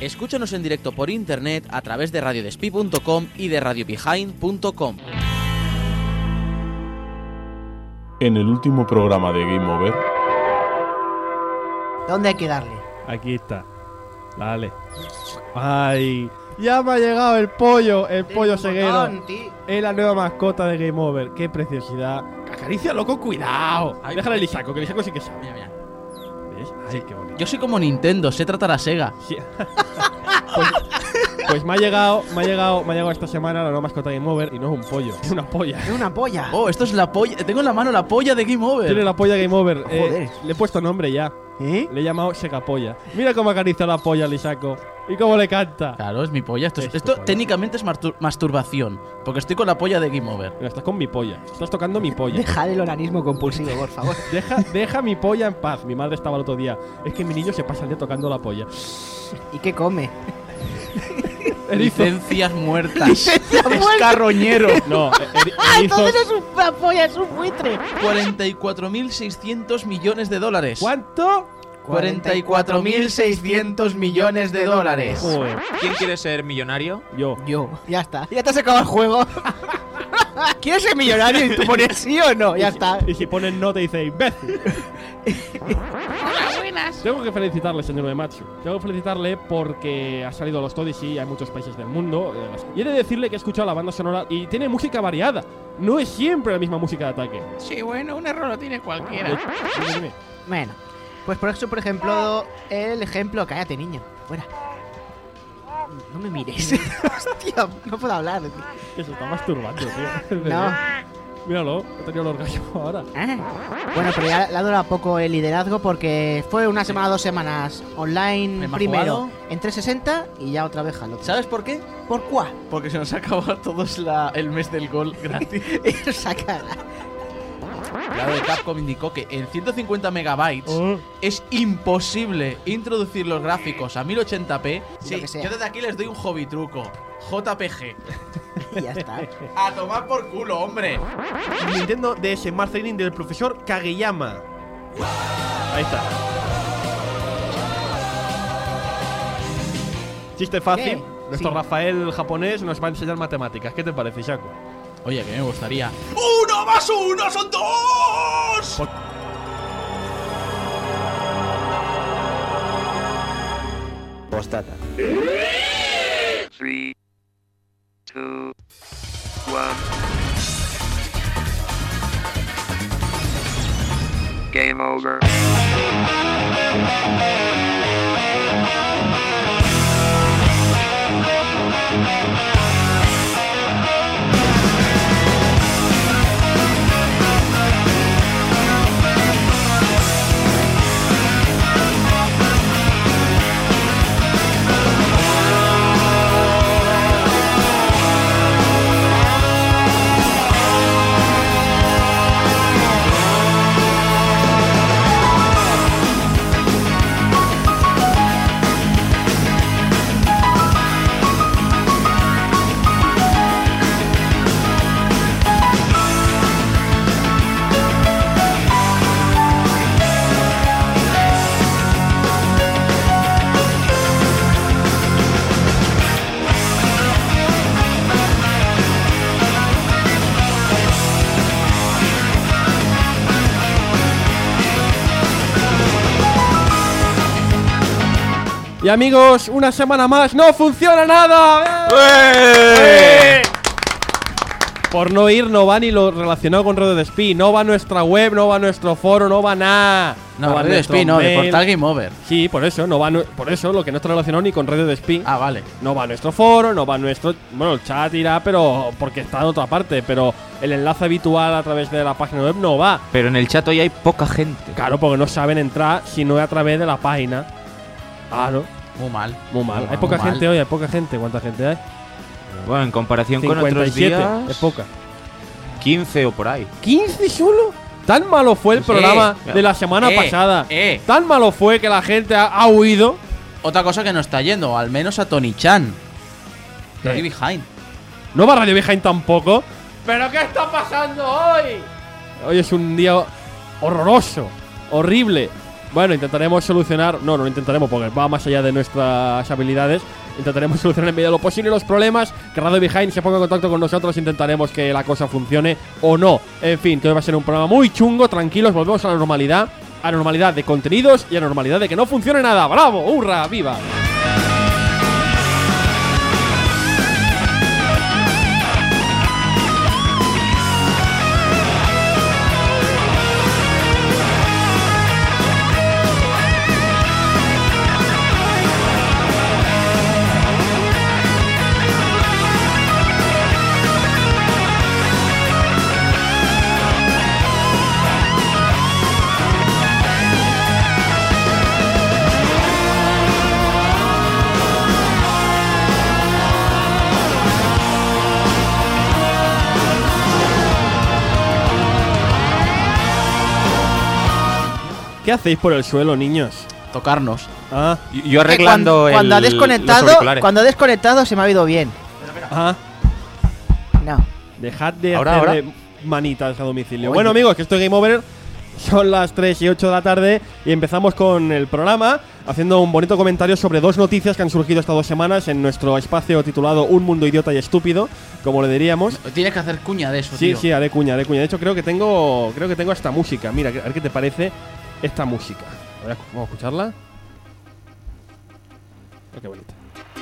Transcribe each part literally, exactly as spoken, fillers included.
Escúchanos en directo por internet a través de radio despí punto com y de radio behind punto com. En el último programa de Game Over. ¿Dónde hay que darle? Aquí está. Dale. Ay, ya me ha llegado el pollo, el Tiene pollo un ceguero. botón, tío. Es la nueva mascota de Game Over. Qué preciosidad. Acarícialo con cuidado. Ay, Déjale el ay, Lisaco, que el Lisaco sí que sabe. Mira, mira. ¿Ves? Ay, qué bonito. Yo soy como Nintendo, sé tratar a Sega. Sí. pues, pues me ha llegado, me ha llegado, me ha llegado esta semana la nueva mascota de Game Over y no es un pollo, es una polla. Es una polla. Oh, esto es la polla. Tengo en la mano la polla de Game Over. Tiene la polla Game Over. Eh, Joder. le he puesto nombre ya. ¿Eh? Le he llamado Segapolla. Mira cómo acaricia la polla al Lisaco. Y cómo le canta. Claro, es mi polla. Esto, es- Es tu esto polla. técnicamente es mastur- masturbación. Porque estoy con la polla de Game Over. Mira, estás con mi polla. Estás tocando mi polla. Deja el onanismo compulsivo, por favor. Deja, deja mi polla en paz. Mi madre estaba el otro día. Es que mi niño se pasa el día tocando la polla. ¿Y qué come? Erizo. Licencias muertas. Licencia Es muerta. carroñero. No, eri- ¡Ah, erizos. entonces es una polla, es un buitre! cuarenta y cuatro mil seiscientos millones de dólares. ¿Cuánto? cuarenta y cuatro mil seiscientos millones de dólares. Joder. ¿Quién quiere ser millonario? Yo. Yo. Ya está. Ya te has acabado el juego. ¿Quieres ser millonario? Y tú pones sí o no. Ya Y si- está. Y si pones no, te dice imbécil. Hola, buenas. Tengo que felicitarle, señor Uematsu. Tengo que felicitarle porque ha salido a los Todis y hay muchos países del mundo. eh, Y he de decirle que he escuchado la banda sonora y tiene música variada. No es siempre la misma música de ataque. Sí, bueno, un error lo tiene cualquiera. Dime, dime. Bueno, pues por eso, por ejemplo, el ejemplo. Cállate, niño. Fuera. No me mires. Hostia, no puedo hablar. Que se está masturbando, tío. No. Míralo, he tenido el orgasmo ahora. Ah. Bueno, pero ya le ha durado poco el liderazgo porque fue una semana, dos semanas online ¿Me ha primero jugado? en trescientos sesenta y ya otra vez Halo. ¿Sabes por qué? ¿Por cuál? Porque se nos ha acabado todos la- el mes del gol gratis. Eso saca. La de Capcom indicó que en ciento cincuenta megabytes Oh. es imposible introducir los gráficos a mil ochenta p. Sí, que sea. yo desde aquí les doy un hobby truco. J P G. Y ya está. A tomar por culo, hombre. Nintendo D S Smart Training del profesor Kageyama. Ahí está. Chiste fácil. ¿Qué? Nuestro Sí. Rafael japonés nos va a enseñar matemáticas. ¿Qué te parece, Shaco? Oye, que me gustaría. ¡Uno más uno son dos! Postdata. Three, two, one. Game over. Y amigos, una semana más, ¡no funciona nada! ¡Eh! ¡Eh! Por no ir, no va ni lo relacionado con Radio Despí, no va nuestra web, no va nuestro foro, no va nada. No, va Radio nuestro Despí, no, de mail. Portal Game Over. Sí, por eso, no va nu- por eso lo que no está relacionado ni con Radio Despí. Ah, vale. No va a nuestro foro, no va a nuestro. Bueno, el chat irá, pero porque está en otra parte. Pero el enlace habitual a través de la página web no va. Pero en el chat hoy hay poca gente. Claro, porque no saben entrar si no es a través de la página. Claro, Muy mal. muy mal. Muy Hay poca muy mal. gente hoy, hay poca gente. ¿Cuánta gente hay? Bueno, en comparación con cincuenta y otros siete. días, Es poca. quince o por ahí. ¿quince solo? Tan malo fue el Sí, programa mira. de la semana Eh, pasada. eh. Tan malo fue que la gente ha, ha huido. Otra cosa que no está yendo, al menos a Tony Chan. ¿Qué? Radio Behind. No va Radio Behind tampoco. ¿Pero qué está pasando hoy? Hoy es un día horroroso, horrible. Bueno, intentaremos solucionar. No, no lo intentaremos porque va más allá de nuestras habilidades. Intentaremos solucionar en medida de lo posible los problemas. Que Radio Behind se ponga en contacto con nosotros. Intentaremos que la cosa funcione o no. En fin, que hoy va a ser un programa muy chungo. Tranquilos, volvemos a la normalidad. A la normalidad de contenidos y a la normalidad de que no funcione nada. ¡Bravo! ¡Hurra! ¡Viva! ¿Qué hacéis por el suelo, niños? Tocarnos. Ah, Yo, yo arreglando cuando, cuando ha el, desconectado, los auriculares. cuando ha desconectado se me ha oído bien. ah. No. Dejad de Ahora, hacer ahora. de manitas a domicilio. Oye. Bueno, amigos, que esto es Game Over. Son las tres y ocho de la tarde y empezamos con el programa haciendo un bonito comentario sobre dos noticias que han surgido estas dos semanas en nuestro espacio titulado Un mundo idiota y estúpido, como le diríamos. Tienes que hacer cuña de eso, Sí, tío. sí, haré cuña, haré cuña. De hecho, creo que tengo creo que tengo esta música. Mira, a ver qué te parece esta música. A ver, vamos a escucharla. Oh, qué bonita.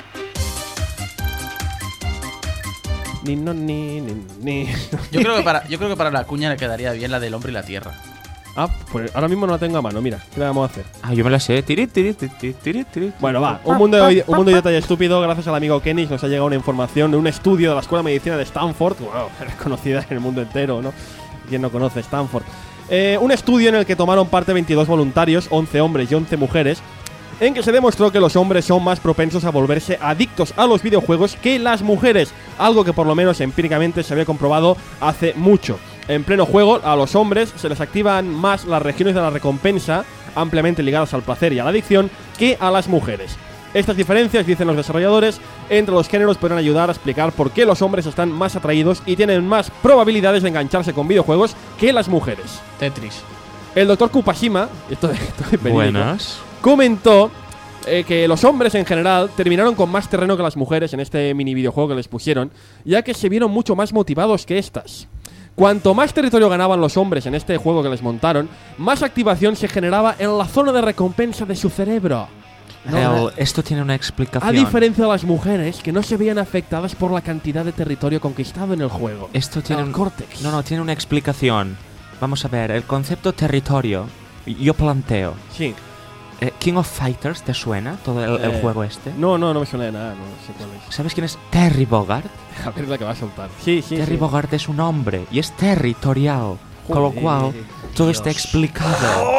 Ni no ni ni ni. Yo creo que para, yo creo que para la cuña le quedaría bien la del hombre y la tierra. Ah, pues ahora mismo no la tengo a mano, mira, ¿qué le vamos a hacer? Ah, yo me la sé. Tiri, tiri, tiri, tiri, tiri, tiri. Bueno, va, un mundo, un mundo idiota y estúpido. Gracias al amigo Kenny nos ha llegado una información de un estudio de la Escuela de Medicina de Stanford. Wow, es conocida en el mundo entero, ¿no? ¿Quién no conoce Stanford? Eh, un estudio en el que tomaron parte veintidós voluntarios, once hombres y once mujeres, en que se demostró que los hombres son más propensos a volverse adictos a los videojuegos que las mujeres, algo que por lo menos empíricamente se había comprobado hace mucho. En pleno juego, a los hombres se les activan más las regiones de la recompensa, ampliamente ligadas al placer y a la adicción, que a las mujeres. Estas diferencias, dicen los desarrolladores, entre los géneros podrán ayudar a explicar por qué los hombres están más atraídos y tienen más probabilidades de engancharse con videojuegos que las mujeres. Tetris. El doctor Kupashima, esto, esto es verídico, Buenas. comentó eh, que los hombres en general terminaron con más terreno que las mujeres en este mini videojuego que les pusieron, ya que se vieron mucho más motivados que estas. Cuanto más territorio ganaban los hombres en este juego que les montaron, más activación se generaba en la zona de recompensa de su cerebro. El- esto tiene una explicación. A diferencia de las mujeres, que no se veían afectadas por la cantidad de territorio conquistado en el juego. Esto tiene el un córtex. No, no, tiene una explicación. Vamos a ver, el concepto territorio. Yo planteo. Sí. Eh, King of Fighters, ¿te suena todo el, el Eh, juego este? No, no, no me suena de nada, no sé cuál es. ¿Sabes quién es Terry Bogard? A ver la que va a soltar. Sí, sí, Terry sí. Bogard es un hombre y es territorial. Con lo Joder, cual, todo Dios. está explicado.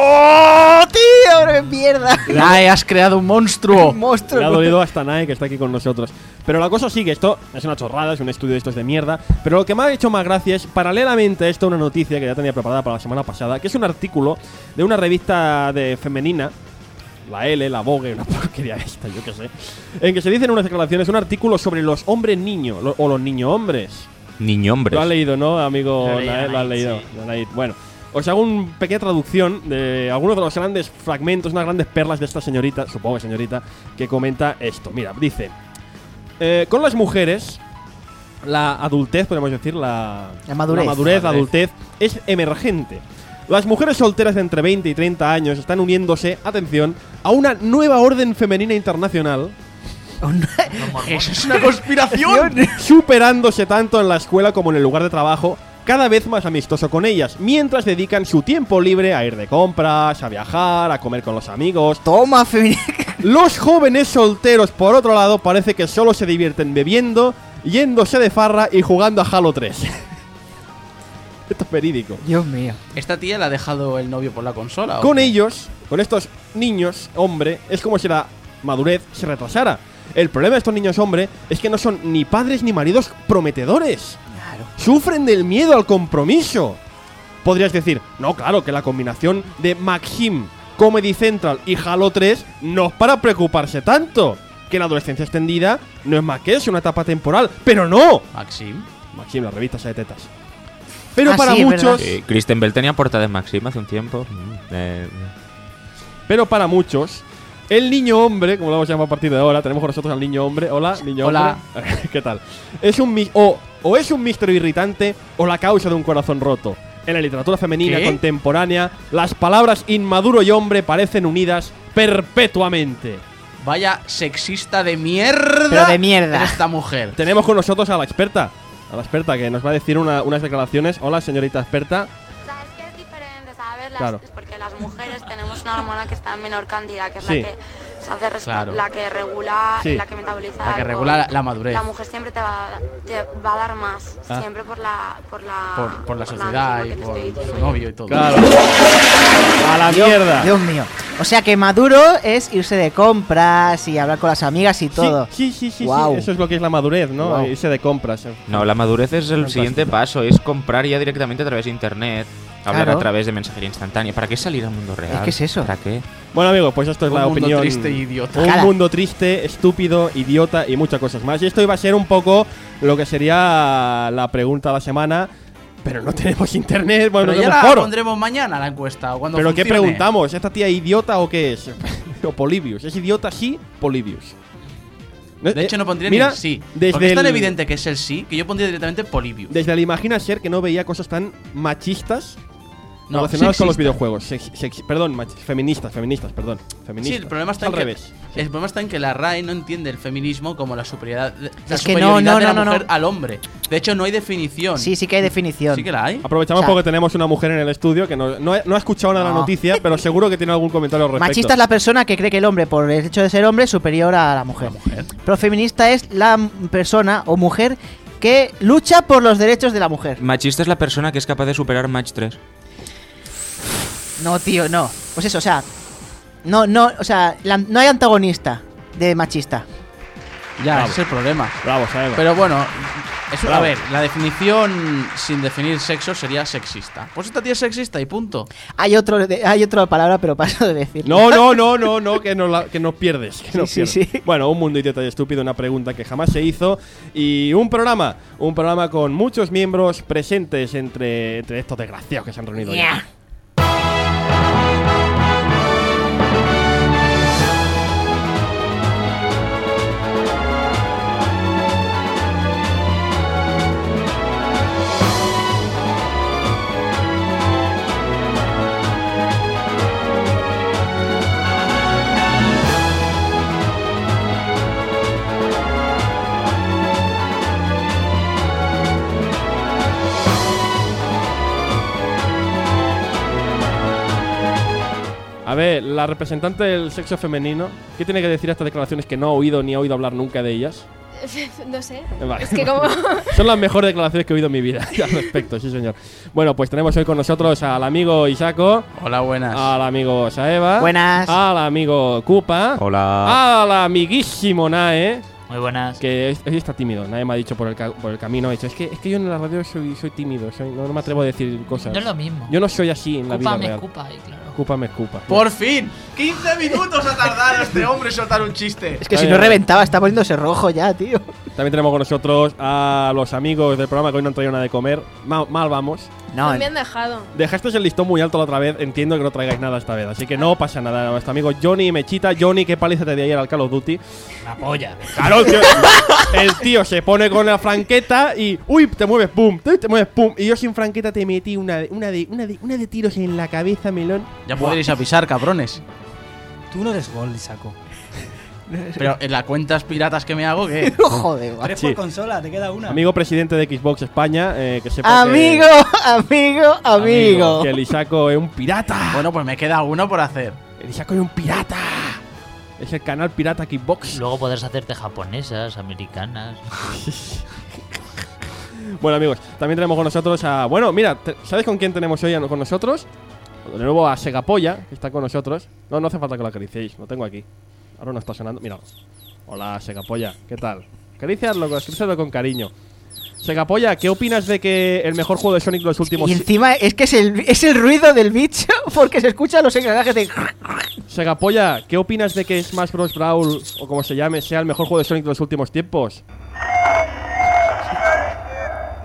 ¡Oh, tío! ¡Qué mierda! ¡Ay, has creado un monstruo! Un monstruo. Le ha dolido hasta Nike, que está aquí con nosotros. Pero la cosa sigue, esto es una chorrada, es un estudio de estos de mierda. Pero lo que me ha hecho más gracia es, paralelamente a esto, una noticia que ya tenía preparada para la semana pasada, que es un artículo de una revista de femenina, la L, la Vogue, una porquería esta, yo qué sé, en que se dicen unas declaraciones, un artículo sobre los hombres niños, lo- o los niño hombres. Niño hombre. Lo has leído, ¿no, amigo? Lo leí, Nael? Lo has Naid, leído. sí. Naid. Bueno, os hago una pequeña traducción de algunos de los grandes fragmentos, unas grandes perlas de esta señorita, supongo que señorita, que comenta esto. Mira, dice: eh, con las mujeres, la adultez, podemos decir, la, La madurez. la madurez, la Madurez. adultez, es emergente. Las mujeres solteras de entre veinte y treinta años están uniéndose, atención, a una nueva orden femenina internacional, ¡Eso es una conspiración! superándose tanto en la escuela como en el lugar de trabajo, cada vez más amistoso con ellas, mientras dedican su tiempo libre a ir de compras, a viajar, a comer con los amigos. Toma, femenina. Los jóvenes solteros, por otro lado, parece que solo se divierten bebiendo, yéndose de farra y jugando a Halo tres. Esto es verídico. Dios mío. ¿Esta tía le ha dejado el novio por la consola? ¿o Con qué? ellos, con estos niños, hombre, es como si la madurez se retrasara. El problema de estos niños, hombre, es que no son ni padres ni maridos prometedores. Claro. Sufren del miedo al compromiso. Podrías decir, no, claro, que la combinación de Maxim, Comedy Central y Halo tres no es para preocuparse tanto. Que la adolescencia extendida no es más que eso, una etapa temporal. Pero no. Maxim. Maxim, la revista esa de tetas. Pero Ah, para sí, es muchos... verdad. Eh, Kristen Bell tenía portada en Maxim hace un tiempo. Mm, eh, pero para muchos, el niño hombre, como lo vamos a llamar a partir de ahora, tenemos con nosotros al niño hombre. Hola, niño Hola. hombre. ¿Qué tal? Es un mi- o, o es un misterio irritante o la causa de un corazón roto. En la literatura femenina ¿Qué? contemporánea, las palabras inmaduro y hombre parecen unidas perpetuamente. Vaya sexista de mierda. Pero de mierda. es esta mujer. Tenemos con nosotros a la experta, a la experta que nos va a decir una- unas declaraciones. Hola, señorita experta. ¿Sabes qué es diferente, sabes? Las- Claro. es porque las mujeres tenemos una hormona que está en menor cantidad, que es Sí. la que se hace res- Claro. la que regula, Sí. la que metaboliza. La que algo. regula la, la madurez. La mujer siempre te va, a- te va a dar más, Ah. siempre por la por la Por, por la sociedad misma y que te por estoy diciendo su yo. novio y todo. Claro. A la Dios- mierda. Dios mío. O sea que maduro es irse de compras y hablar con las amigas y todo. Sí, sí, sí, sí, Guau. sí. Eso es lo que es la madurez, ¿no? Guau. Irse de compras. No, la madurez es el Fantástico. siguiente paso, es comprar ya directamente a través de internet, hablar Claro. a través de mensajería instantánea. ¿Para qué salir al mundo real? ¿qué es eso? ¿Para qué? Bueno, amigos, pues esto es Un la mundo opinión. triste e idiota. Un Cara. mundo triste, estúpido, idiota y muchas cosas más. Y esto iba a ser un poco lo que sería la pregunta de la semana. Pero no tenemos internet, bueno, Pero no ya tenemos la foro. pondremos mañana la encuesta. o Cuando ¿Pero qué funcione. preguntamos? ¿Esta tía idiota o qué es? O Polybius. ¿Es idiota sí? Polybius. De hecho, no pondría Mira, ni el sí. desde Porque es tan el- evidente que es el sí que yo pondría directamente Polybius. Desde el Imagina Ser que no veía cosas tan machistas No, relacionadas con los sexista. videojuegos. Sex- sex- perdón, mach- feministas, feministas, perdón. Feministas. Sí, el problema está al en que, revés. el problema está en que la R A E no entiende el feminismo como la superioridad, la Es que superioridad no, no, de la no, no, mujer no. al hombre. De hecho, no hay definición. Sí, sí que hay definición. Sí que la hay. Aprovechamos O sea- porque tenemos una mujer en el estudio que no, no, ha- no ha escuchado nada de la No. noticia, pero seguro que tiene algún comentario al respecto. Machista es la persona que cree que el hombre, por el hecho de ser hombre, es superior a la mujer. Pero feminista es la m- persona o mujer que lucha por los derechos de la mujer. Machista es la persona que es capaz de superar Match tres. No, tío, no. Pues eso, o sea, no, no, o sea, la- no hay antagonista de machista. Ya, Bravo. ese es el problema. Bravo, Saeva. Pero bueno, eso, a Bravo. ver, la definición sin definir sexo sería sexista. Pues esta tía es sexista y punto. Hay otro, de- hay otra palabra, pero paso de decir. No, no, no, no, no, que nos, la- que nos pierdes. Que nos sí, pierdes. sí. Bueno, un mundo idiota y estúpido, una pregunta que jamás se hizo. Y un programa, un programa con muchos miembros presentes entre, entre estos desgraciados que se han reunido. ya. Ya. A ver, la representante del sexo femenino, ¿qué tiene que decir a estas declaraciones que no ha oído ni ha oído hablar nunca de ellas? No sé. Vale. Es que como... Son las mejores declaraciones que he oído en mi vida al respecto, sí señor. Bueno, pues tenemos hoy con nosotros al amigo Isako, Hola, buenas. al amigo Saeva, Buenas. al amigo Kupa, Hola. al amiguísimo Nae, Muy buenas. que es- hoy está tímido. Nae me ha dicho por el, ca- por el camino, ha dicho, es que, es que yo en la radio soy, soy tímido, soy- no, no me atrevo a decir cosas. No es lo mismo. Yo no soy así en la Cupa vida me real. escupa ahí, claro. Cupa me escupa. Por fin, quince minutos ha tardado este hombre en soltar un chiste. Es que si Vale, no vale. reventaba, está poniéndose rojo ya, tío. También tenemos con nosotros a los amigos del programa que hoy no han traído nada de comer. Mal, mal vamos. No, Me han dejado. Dejasteis el listón muy alto la otra vez. Entiendo que no traigáis nada esta vez. Así que no pasa nada. Nuestro amigo Johnny Mechita. Johnny, ¿qué paliza te di ayer al Call of Duty? La polla. Claro, tío. El tío se pone con la franqueta y. ¡Uy! Te mueves, pum. Te, te mueves, pum. Y yo sin franqueta te metí una, de- una, de, una, de, una de tiros en la cabeza, melón. Ya podréis avisar, cabrones. Tú no eres gol, saco. Pero en las cuentas piratas que me hago, ¿qué? joder, guau. Tres Sí. por consola, te queda una. Amigo presidente de Xbox España. Eh, que sepa Amigo, amigo, amigo. Que, que el Isako es un pirata. Bueno, pues me queda uno por hacer. El Isako es un pirata. Es el canal pirata Xbox. Luego podrás hacerte japonesas, americanas. Bueno, amigos, también tenemos con nosotros a. Bueno, mira, te- ¿sabes con quién tenemos hoy a- con nosotros? De nuevo a Segapolla, que está con nosotros. No, no hace falta que lo acariciéis, lo tengo aquí. Ahora no está sonando. Mira. Hola, Segapolla, ¿qué tal? Acariciarlo, acariciarlo con cariño. Segapolla, ¿qué opinas de que el mejor juego de Sonic de los últimos Y encima es que es el, es el ruido del bicho porque se escuchan los engranajes de... Segapolla, ¿qué opinas de que Smash Bros. Brawl, o como se llame, sea el mejor juego de Sonic de los últimos tiempos?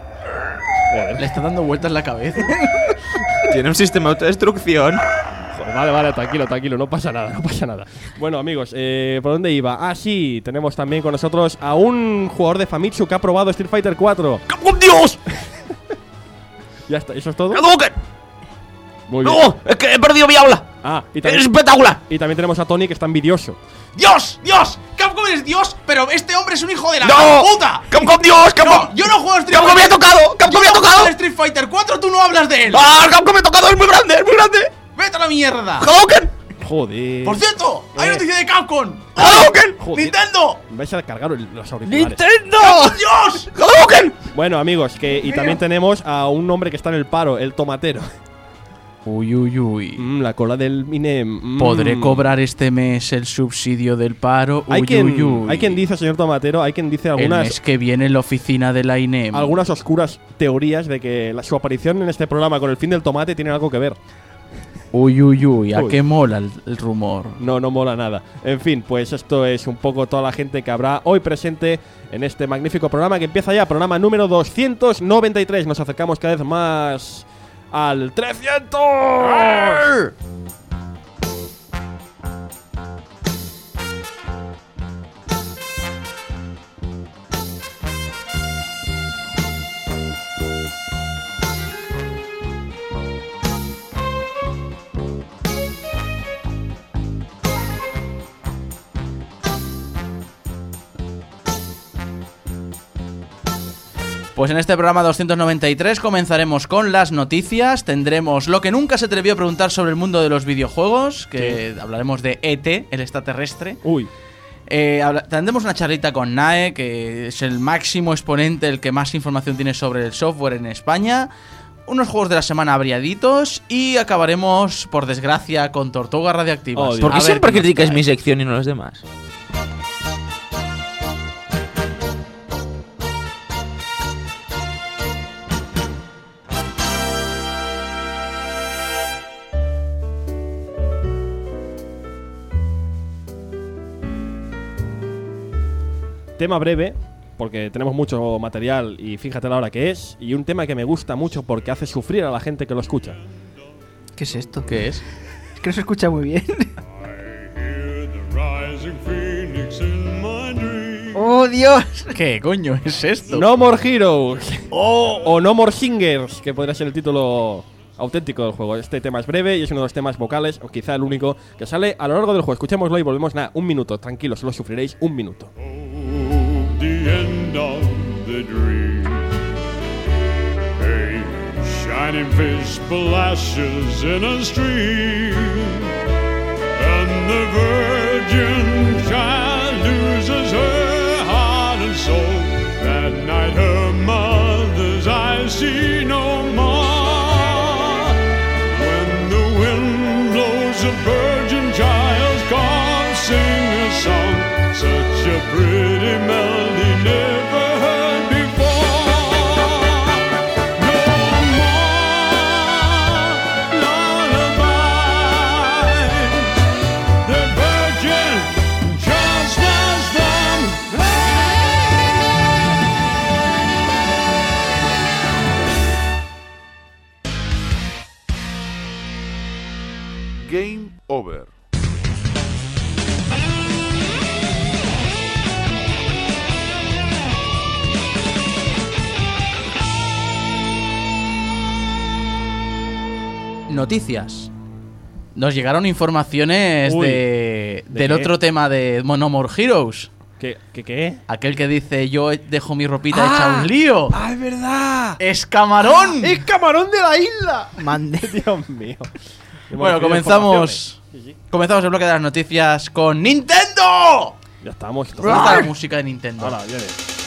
Le está dando vueltas la cabeza. Tiene un sistema de autodestrucción. Joder, Vale, vale, tranquilo, tranquilo, no pasa nada, no pasa nada. Bueno, amigos, eh, ¿por dónde iba? Ah, sí, tenemos también con nosotros a un jugador de Famitsu que ha probado Street Fighter cuatro. ¡Capcom Dios! Ya está, ¿eso es todo? ¡Hadouken! Muy bien. ¡No! ¡Es que he perdido mi aula! Ah, y ¡Es también, espectacular! y también tenemos a Tony que está envidioso. ¡Dios! ¡Dios! ¡Capcom es Dios! Pero este hombre es un hijo de la ¡No! gran puta. ¡Capcom Dios! ¡Capcom! No, yo no juego a Street ¡Capcom me ha Fighter. tocado! ¡Capcom me ha Yo no juego tocado! a Street Fighter cuatro, tú no hablas de él. ¡Ah! el ¡Capcom me ha tocado! ¡Es muy grande! ¡Es muy grande! ¡Vete a la mierda! ¡Hadouken! Joder. Por cierto, hay Eh. noticia de Capcom. ¡Hadouken! Joder. ¡Nintendo! Me vais a cargar el- los auriculares. ¡Nintendo! ¡Dios! ¡Hadouken! Bueno, amigos, que y también tenemos a un hombre que está en el paro, el tomatero. Uy, uy, uy. Mm, la cola del Minem. Mm. ¿Podré cobrar este mes el subsidio del paro? Hay, Uy, quien, uy, uy. hay quien dice, señor tomatero, hay quien dice El algunas, mes que viene en la oficina de la I N E M. algunas oscuras teorías de que la- su aparición en este programa con el fin del tomate tiene algo que ver. Uy, uy, uy. ¿A Uy. qué mola el, el rumor? No, no mola nada. En fin, pues esto es un poco toda la gente que habrá hoy presente en este magnífico programa que empieza ya, programa número doscientos noventa y tres. Nos acercamos cada vez más al trescientos. Pues en este programa doscientos noventa y tres comenzaremos con las noticias. Tendremos lo que nunca se atrevió a preguntar sobre el mundo de los videojuegos, que hablaremos de E T, el extraterrestre. Uy. Eh, habla- tendremos una charlita con Nae, que es el máximo exponente, el que más información tiene sobre el software en España. Unos juegos de la semana abriaditos y acabaremos, por desgracia, con tortugas radioactivas. Oh, Dios. ¿Por qué A ver siempre qué nos criticas trae. mi sección y no los demás? Tema breve, porque tenemos mucho material y fíjate la hora que es. Y un tema que me gusta mucho porque hace sufrir a la gente que lo escucha. ¿Qué es esto? ¿Qué es? Es que no se escucha muy bien. ¡Oh, Dios! ¿Qué coño es esto? No More Heroes. O No More Singers, que podría ser el título auténtico del juego. Este tema es breve y es uno de los temas vocales, o quizá el único, que sale a lo largo del juego. Escuchémoslo y volvemos. Nada, un minuto, tranquilos, solo sufriréis un minuto. The end of the dream. A shining fish splashes in a stream, and the virgin child loses her heart and soul. That night her mother's eyes see no more. When the wind blows, a virgin child's gone, sing a song, such a pretty melody never heard before. No more lullabies. The virgin just lost them. Game over. Noticias. Nos llegaron informaciones Uy, de, ¿de del qué? otro tema de No More Heroes. ¿Qué? ¿Qué? ¿Qué? Aquel que dice yo dejo mi ropita hecha un lío. ¡Ah, es verdad! ¡Es camarón! ¡Es camarón de la isla! Mande. Dios mío. Bueno, comenzamos. Sí, sí. Comenzamos el bloque de las noticias con Nintendo. Ya estamos. ¿Dónde está la música de Nintendo? Ahora, viene.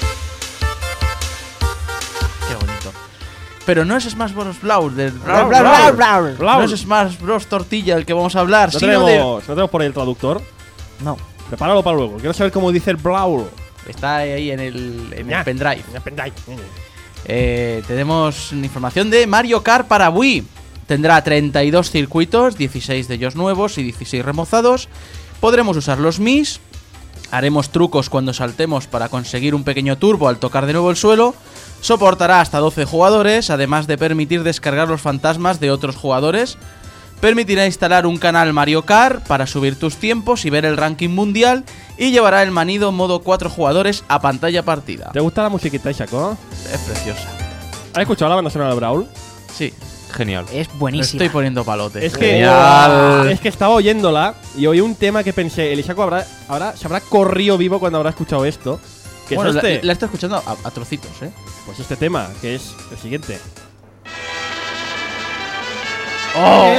Qué bonito. Pero no es Smash Bros. Blau del Blau, Blau, Blau, Blau. Blau. No es Smash Bros. Tortilla el que vamos a hablar, ¿No sino tenemos, ¿No tenemos por ahí el traductor? No. Prepáralo para luego. Quiero saber cómo dice el Blau. de. Está ahí en el, en Ya. el pendrive. Ya, pendrive. Eh, tenemos información de Mario Kart para Wii. Tendrá treinta y dos circuitos, dieciséis de ellos nuevos y dieciséis remozados. Podremos usar los Mis. Haremos trucos cuando saltemos para conseguir un pequeño turbo al tocar de nuevo el suelo. Soportará hasta doce jugadores, además de permitir descargar los fantasmas de otros jugadores. Permitirá instalar un canal Mario Kart para subir tus tiempos y ver el ranking mundial, y llevará el manido modo cuatro jugadores a pantalla partida. ¿Te gusta la musiquita, Isako? Es preciosa. ¿Has escuchado la banda sonora de Brawl? Sí. Genial. Es Me buenísima. estoy poniendo palote. Es que, Genial. es que estaba oyéndola y oí un tema que pensé, el Isako habrá, habrá, se habrá corrido vivo cuando habrá escuchado esto. Que Bueno, es la, este, la estoy escuchando a, a trocitos, ¿eh? pues este tema, que es el siguiente. ¡Oh!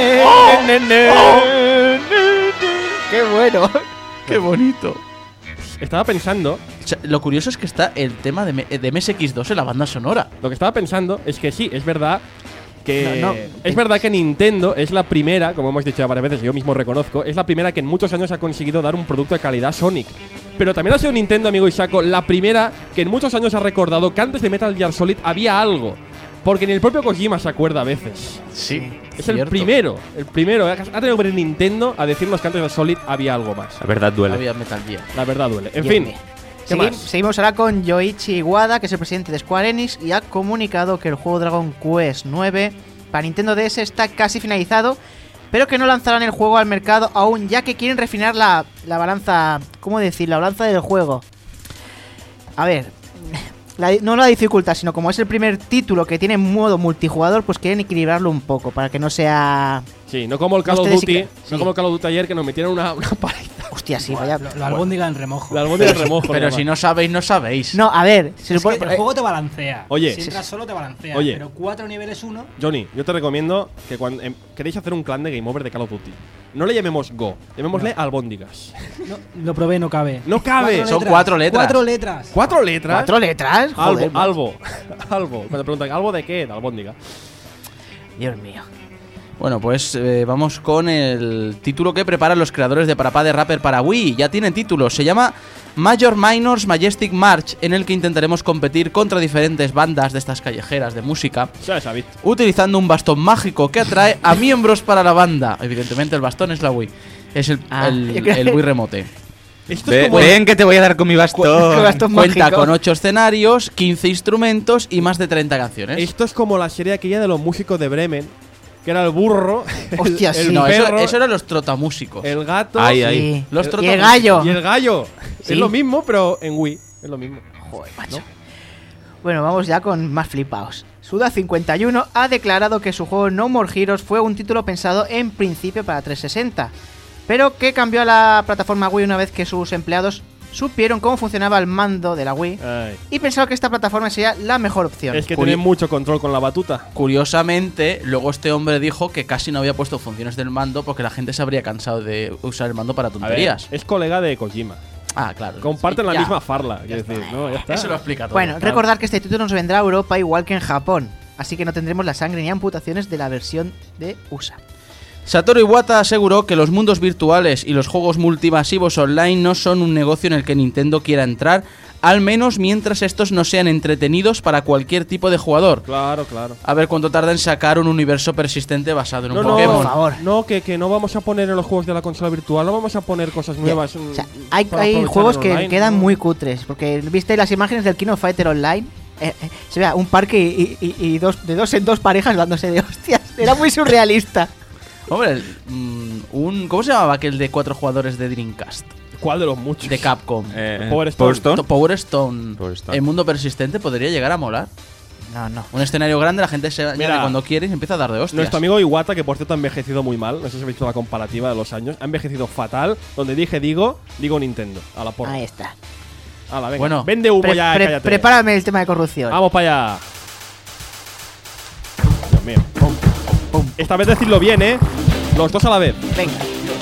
¡Qué bueno! ¡Qué bonito! Estaba pensando, O sea, lo curioso es que está el tema de, M- de M S X dos en la banda sonora. lo que estaba pensando es que sí, es verdad que No, no. es verdad que Nintendo es la primera, como hemos dicho ya varias veces, yo mismo reconozco, es la primera que en muchos años ha conseguido dar un producto de calidad Sonic. Pero también ha sido Nintendo, amigo Isako, la primera que en muchos años ha recordado que antes de Metal Gear Solid había algo. Porque ni el propio Kojima se acuerda a veces. Sí. Es el primero, el primero. Ha tenido que venir Nintendo a decirnos que antes de Solid había algo más. La verdad duele. Había Metal Gear. La verdad duele. En Bien, fin, bien. ¿qué Segui- más? Seguimos ahora con Yoichi Iwata, que es el presidente de Square Enix, y ha comunicado que el juego Dragon Quest nueve para Nintendo D S está casi finalizado, pero que no lanzarán el juego al mercado aún, ya que quieren refinar la, la balanza, ¿cómo decir? La balanza del juego. A ver, la- no la dificultad, sino como es el primer título que tiene modo multijugador, pues quieren equilibrarlo un poco, para que no sea... Sí, no como el Call of Ustedes sí Duty, que- no sí. como el Call of Duty ayer que nos metieron una, una paliza. Hostia, sí, vaya... Lo, lo albóndiga en remojo. La albóndiga de remojo. Pero nada si más. no sabéis, no sabéis. No, a ver, se Es supone... que el juego te balancea. Oye. Si entras solo te balancea. Oye. Pero cuatro niveles uno. Johnny, yo te recomiendo que cuando em, queréis hacer un clan de Game Over de Call of Duty, no le llamemos Go, llamémosle albóndigas. No, lo probé, no cabe. No cabe. Cuatro Son letras. cuatro letras. Cuatro letras. ¿Cuatro letras? ¿Cuatro letras? Albo, Joder, macho. albo, albo. Cuando te preguntan, ¿albo de qué? De albóndiga. Dios mío. Bueno, pues eh, vamos con el título que preparan los creadores de Parapá de Rapper para Wii. Ya tienen título, se llama Major Minors Majestic March, en el que intentaremos competir contra diferentes bandas de estas callejeras de música, Ya sabéis. utilizando un bastón mágico que atrae a miembros para la banda. Evidentemente el bastón es la Wii. Es el, Ah, el, yo creo- el Wii Remote. Esto Ve- es como. ven que te voy a dar con mi bastón. Bastón Cuenta mágico. con ocho escenarios, quince instrumentos y más de treinta canciones. Esto es como la serie aquella de los músicos de Bremen, que era el burro, el- Hostia, el, sí. No, perro, eso, eso eran los trotamúsicos. el gato Ay, Sí. ay. Los y el trotamúsicos. gallo. y el gallo. Sí. Es lo mismo, pero en Wii. Es lo mismo. Joder, macho. Bueno, vamos ya con más flipaos. Suda cincuenta y uno ha declarado que su juego No More Heroes fue un título pensado en principio para trescientos sesenta, pero que cambió a la plataforma Wii una vez que sus empleados supieron cómo funcionaba el mando de la Wii Ay. y pensaron que esta plataforma sería la mejor opción. Es que Curi- tiene mucho control con la batuta. Curiosamente, luego este hombre dijo que casi no había puesto funciones del mando porque la gente se habría cansado de usar el mando para A ver, tonterías. es colega de Kojima. Ah, claro. Comparten Sí, la ya. misma farla, quiero decir, ¿no? Ya está. Eso lo explica todo. Bueno, recordar que este título nos vendrá a Europa igual que en Japón, así que no tendremos la sangre ni amputaciones de la versión de U S A. Satoru Iwata aseguró que los mundos virtuales y los juegos multimasivos online no son un negocio en el que Nintendo quiera entrar, al menos mientras estos no sean entretenidos para cualquier tipo de jugador. Claro, claro. A ver cuánto tarda en sacar un universo persistente basado en un No, no, Pokémon. por favor. no que, que no vamos a poner en los juegos de la consola virtual, no vamos a poner cosas nuevas. O sea, mm, hay, para hay aprovechar juegos el que online, quedan ¿no? muy cutres, porque viste las imágenes del King of Fighter Online, eh, eh, se vea un parque y, y- y dos, de dos en dos parejas dándose de hostias, era muy surrealista. Hombre, el, mm, un, ¿cómo se llamaba aquel de cuatro jugadores de Dreamcast? ¿Cuál de los muchos? De Capcom. Eh, Power Stone. Power Stone. To- Power Stone. Power Stone. El mundo persistente podría llegar a molar. No, no. Un escenario grande, la gente se añade Mira, cuando quiere y se empieza a dar de hostias. Nuestro amigo Iwata, que por cierto ha envejecido muy mal, no sé si habéis visto la comparativa de los años, ha envejecido fatal. Donde dije digo, digo Nintendo. A la porra. Ahí está. Hala, venga. Bueno. Vende humo Pre- ya, pre- cállate. prepárame el tema de corrupción. Vamos para allá. Dios mío. Esta vez decirlo bien, ¿eh? Los dos a la vez. Venga.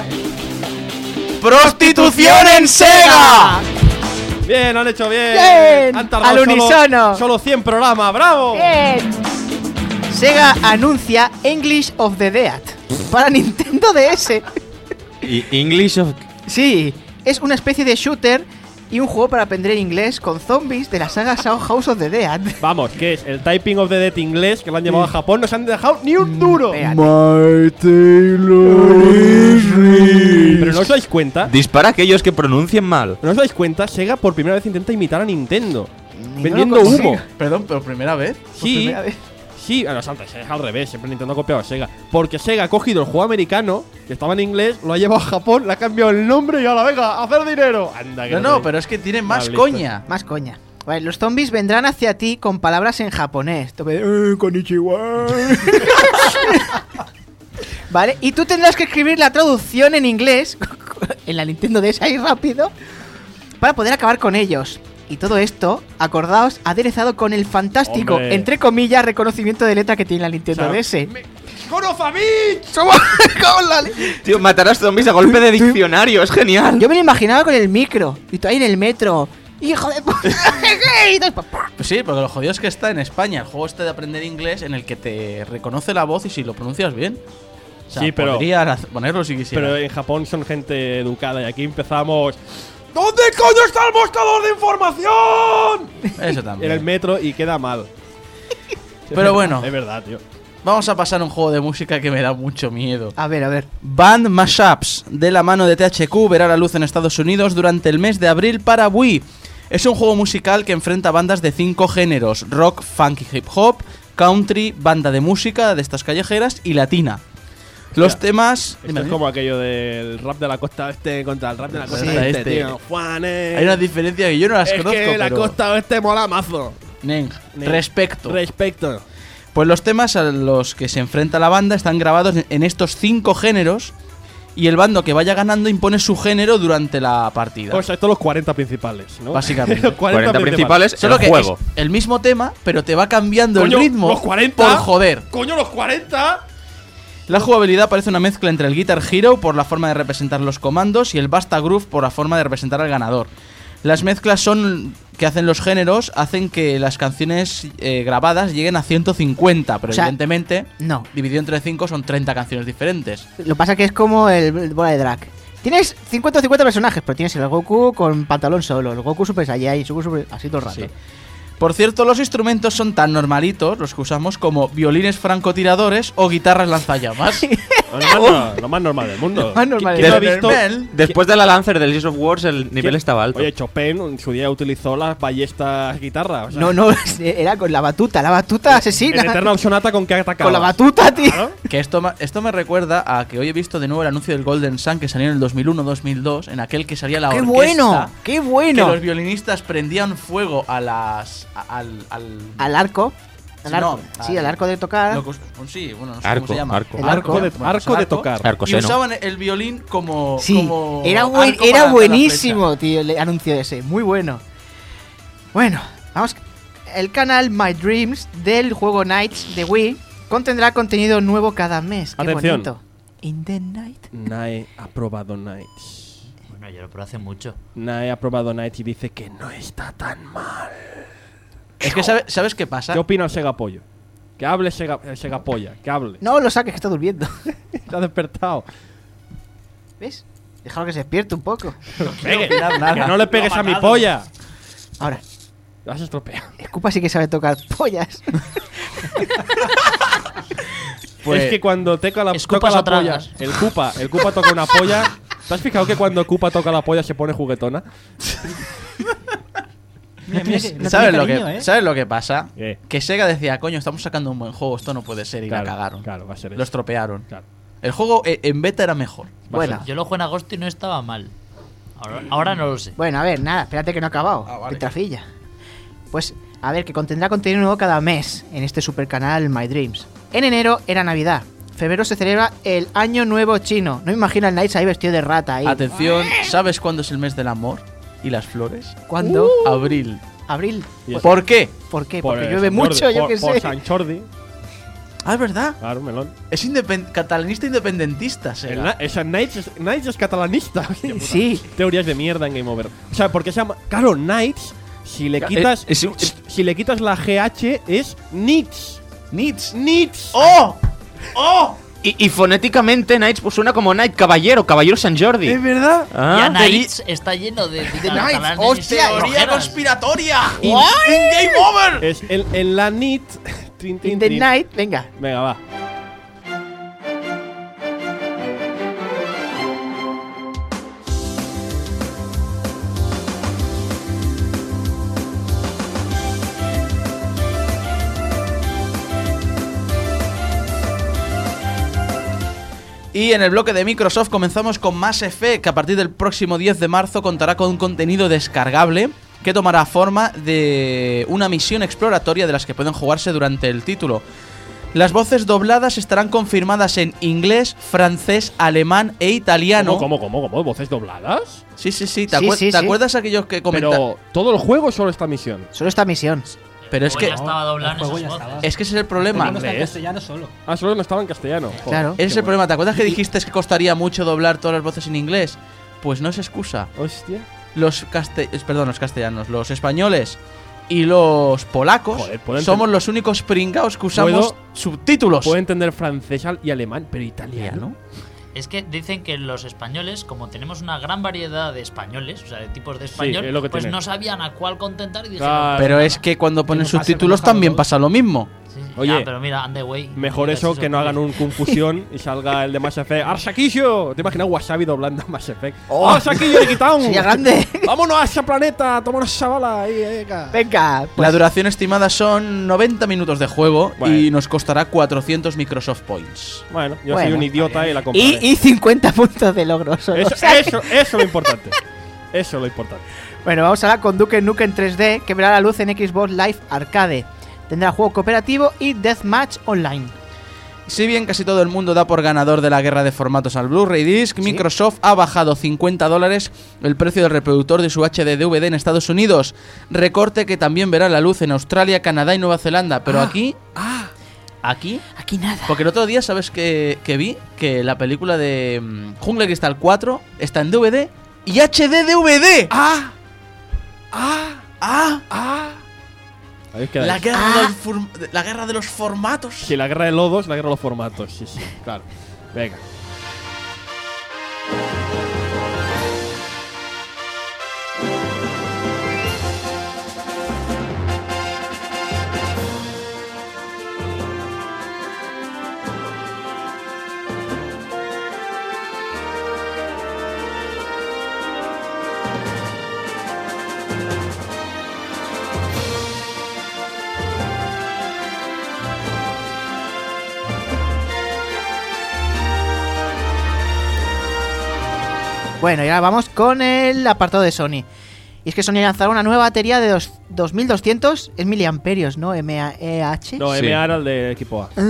¡Prostitución en Sega! Bien, lo han hecho bien. Bien, Han tardado al solo- unísono. Solo cien programas, ¡bravo! Bien. Sega anuncia English of the Dead para Nintendo D S. Y English of. Sí, es una especie de shooter y un juego para aprender inglés con zombies de la saga House of the Dead. Vamos, que es el Typing of the Dead inglés que lo han llevado a Japón, no se han dejado ni un duro. Espérate. My Taylor is rich. Pero no os dais cuenta, Dispara a aquellos que pronuncien mal. no os dais cuenta, Sega por primera vez intenta imitar a Nintendo. Ni vendiendo no lo consigue. humo. Perdón, pero primera vez. Por Sí, primera vez. sí, a los antes es al revés, siempre Nintendo ha copiado a Sega. Porque Sega ha cogido el juego americano, que estaba en inglés, lo ha llevado a Japón, le ha cambiado el nombre y ahora venga, a hacer dinero. Anda, que No, no, pero es que tiene más Mal coña. Más coña. Vale, los zombies vendrán hacia ti con palabras en japonés. Tope de, "Eh, konnichiwa". Vale, y tú tendrás que escribir la traducción en inglés en la Nintendo D S ahí rápido para poder acabar con ellos. Y todo esto, acordaos, aderezado con el fantástico, Hombre. entre comillas, reconocimiento de letra que tiene la Nintendo O sea, D S. ¡Konofamich! Somos- con la- Tío, matarás zombies a golpe de diccionario, es genial. Yo me lo imaginaba con el micro. Y tú ahí en el metro. ¡Hijo de puta! Y todo- Pues sí, porque lo jodido es que está en España. El juego este de aprender inglés en el que te reconoce la voz y si lo pronuncias bien. O sea, Sí, pero- podrías haz- ponerlo si quisieras. Pero en Japón son gente educada y aquí empezamos. ¿Dónde coño está el buscador de información? Eso En también. el metro y queda mal. Pero bueno. Es verdad, tío. Vamos a pasar a un juego de música que me da mucho miedo. A ver, a ver. Band Mashups, de la mano de T H Q, verá la luz en Estados Unidos durante el mes de abril para Wii. Es un juego musical que enfrenta bandas de cinco géneros: rock, funk y hip hop, country, banda de música de estas callejeras y latina. Los Mira, temas... Esto Dime, es dime. como aquello del rap de la costa oeste contra el rap de la costa Sí, este, este. tío. Juanes. Hay una diferencia que yo no las es conozco, que la pero... costa oeste mola mazo. Neng, Neng. respecto. Respecto. Pues los temas a los que se enfrenta la banda están grabados en- en estos cinco géneros y el bando que vaya ganando impone su género durante la partida. O sea, estos los cuarenta principales, ¿no? Básicamente. Los cuarenta principales, Solo el que juego. es el mismo tema, pero te va cambiando Coño, el ritmo los cuarenta. por joder. ¡Coño, los cuarenta! La jugabilidad parece una mezcla entre el Guitar Hero por la forma de representar los comandos y el Basta Groove por la forma de representar al ganador. Las mezclas son que hacen los géneros hacen que las canciones eh, grabadas lleguen a ciento cincuenta, pero O sea, evidentemente No. dividido entre cinco son treinta canciones diferentes. Lo que pasa que es como el, el bola de drag. Tienes cincuenta o cincuenta personajes, pero tienes el Goku con pantalón solo, el Goku Super Saiyan, Goku Super... así todo el rato. Sí. Por cierto, los instrumentos son tan normalitos, los que usamos, como violines francotiradores o guitarras lanzallamas. Lo más, lo más normal del mundo. Más normal. ¿Quién no ha Del visto? Mel. Después de la Lancer del Gears of Wars, el nivel estaba alto. Oye, Chopin en su día utilizó las ballestas guitarra. O sea, No, no, era con la batuta, la batuta asesina. En Eterna Sonata, ¿con qué atacaba? Con la batuta, tío. Claro. Que esto, ma- esto me recuerda a que hoy he visto de nuevo el anuncio del Golden Sun que salió en el dos mil uno dos mil dos, en aquel que salía la ¡Qué orquesta. bueno! ¡Qué Que bueno! los violinistas prendían fuego a las. a- al. al Al arco. Al Sí, arco. no, sí, al- al arco de tocar. lo que us- pues sí, bueno, no sé Arco, cómo se llama. arco. El Arco de, Bueno, arco pues de tocar. Arco Y seno. usaban el violín como. Sí, como era, buen- arco era para lanzar la buenísimo, tío, el anuncio ese. Muy bueno. Bueno, vamos. El canal My Dreams del juego Nights de Wii contendrá contenido nuevo cada mes. Qué Atención. bonito. In the night. Nae ha probado Nights. Bueno, yo lo probé hace mucho. Nae ha probado Nights y dice que no está tan mal. Es que sabe- ¿sabes qué pasa? ¿Qué opina el Sega Pollo? Que hable Sega, el Sega Polla, que hable. No lo saques, que está durmiendo. Se ha despertado. ¿Ves? Déjalo que se despierte un poco. Pegue, opinar nada. que no le pegues Lo ha a mi matado. polla. Ahora, Lo has estropeado. Scupa sí que sabe tocar pollas. Pues- es que cuando toca la, Escupas toca la o polla, tragas. el Cupa, el Cupa toca una polla. ¿Te has fijado que cuando Cupa toca la polla se pone juguetona? Mira, mira que- no ¿Sabes tiene lo, que, cariño, ¿eh? ¿Sabes lo que pasa? ¿Qué? Que Sega decía, coño, estamos sacando un buen juego, esto no puede ser, y Claro, la cagaron. claro, va a ser Lo eso. estropearon. Claro. El juego eh, en beta era mejor. Bueno, Yo lo jugué en agosto y no estaba mal. Ahora, ahora no lo sé. bueno, a ver, nada, espérate que no he acabado. Ah, vale. Pitrafilla. Pues, a ver, que contendrá contenido nuevo cada mes en este super canal My Dreams. En enero era Navidad. Febrero se celebra el Año Nuevo Chino. No me imagino al Nights ahí vestido de rata ahí. Atención, ¿sabes cuándo es el mes del amor y las flores? ¿Cuándo? Abril. Abril. Y eso. ¿Por qué? ¿Por qué? Por Porque el llueve San mucho, Jordi, yo por- qué por sé. San Jordi. Ah, es verdad. Claro, melón. Es independ- catalanista independentista, Sega. El na- esa Knights es, Knights es catalanista. Hostia puta. Sí. Teorías de mierda en Game Over. O sea, porque se llama. Claro, Knights. Si le quitas. es un- si le quitas la G H es Nits. Nits. Nits. ¡Oh! ¡Oh! Y, y fonéticamente Knights pues suena como Knight, caballero, caballero San Jordi. ¿Es verdad? Ah, ya Nights está lleno de, de catalanes y ¡Hostia! ¡Teoría rojeras. conspiratoria! ¡In, in Game Over! Es en, en la Nit. Trin, trin, In the trin. night, venga. Venga, va. Y en el bloque de Microsoft comenzamos con Mass Effect, que a partir del próximo diez de marzo contará con un contenido descargable que tomará forma de una misión exploratoria de las que pueden jugarse durante el título. Las voces dobladas estarán confirmadas en inglés, francés, alemán e italiano. ¿Cómo, cómo, cómo? ¿Voces dobladas? Sí, sí, sí. ¿Te, Sí, acuer- sí, ¿te sí. acuerdas aquellos que comentaron? Pero, ¿todo el juego o solo esta misión? Solo esta misión. Pero es O que ya estaba doblado en el juego esas ya voces. estaba. es que ese es el problema. No está en ¿Inglés? castellano solo. Ah, solo no estaba en castellano. Joder, Claro. Ese es el qué problema. ¿Te acuerdas que dijiste que costaría mucho doblar todas las voces en inglés? Pues no es excusa. bueno. Hostia. Los caste- eh, perdón, los castellanos, los españoles y los polacos Joder, puedo somos enten- los únicos pringaos que usamos Puedo- subtítulos. Puedo entender francés al- y alemán, pero italiano. Es que dicen que los españoles, como tenemos una gran variedad de españoles, o sea, de tipos de español, es lo que pues tiene. no sabían a cuál contentar y dijeron. Claro. Pero es que cuando ponen pasa con subtítulos los Halo también dos. pasa lo mismo. Sí, sí, Oye, ya, pero mira, Underway. Mejor mira, eso si que no sorprende. hagan un confusión y salga el de Mass Effect. ¡Arsaquillo! ¿Te imaginas Wasabi doblando a Mass Effect? Oh. ¡Arsaquillo de Quitán! Sería grande. ¡Vámonos a ese planeta! ¡Tómanos esa bala! Ahí, ahí, acá. Venga, pues, La duración estimada son noventa minutos de juego Bueno. y nos costará cuatrocientos Microsoft Points. Bueno, yo Bueno, soy un idiota y la compraré. y, y cincuenta puntos de logro solo. Eso, O sea que- eso, eso es lo importante. Eso es lo importante. Bueno, vamos ahora con Duke Nukem tres D, que verá la luz en Xbox Live Arcade. Tendrá juego cooperativo y Deathmatch Online. Si bien casi todo el mundo da por ganador de la guerra de formatos al Blu-ray Disc, Microsoft ha bajado cincuenta dólares el precio del reproductor de su H D D V D en Estados Unidos. Recorte que también verá la luz en Australia, Canadá y Nueva Zelanda. Pero Ah, aquí... Aquí... Aquí nada. Porque el otro día, ¿sabes que, que vi? Que la película de mm, Jungle Crystal cuatro está en D V D y H D D V D. ¡Ah! ¡Ah! ¡Ah! ¡Ah! Ahí os quedáis. La guerra, Ah. del form- la guerra de los formatos. Sí, la guerra de lodos, la guerra de los formatos. Sí, sí, claro. Venga. Bueno, y ahora vamos con el apartado de Sony. Y es que Sony lanzará una nueva batería de dos- dos mil doscientos es miliamperios, ¿no? M A E H. No, Sí. M A era el de equipo A.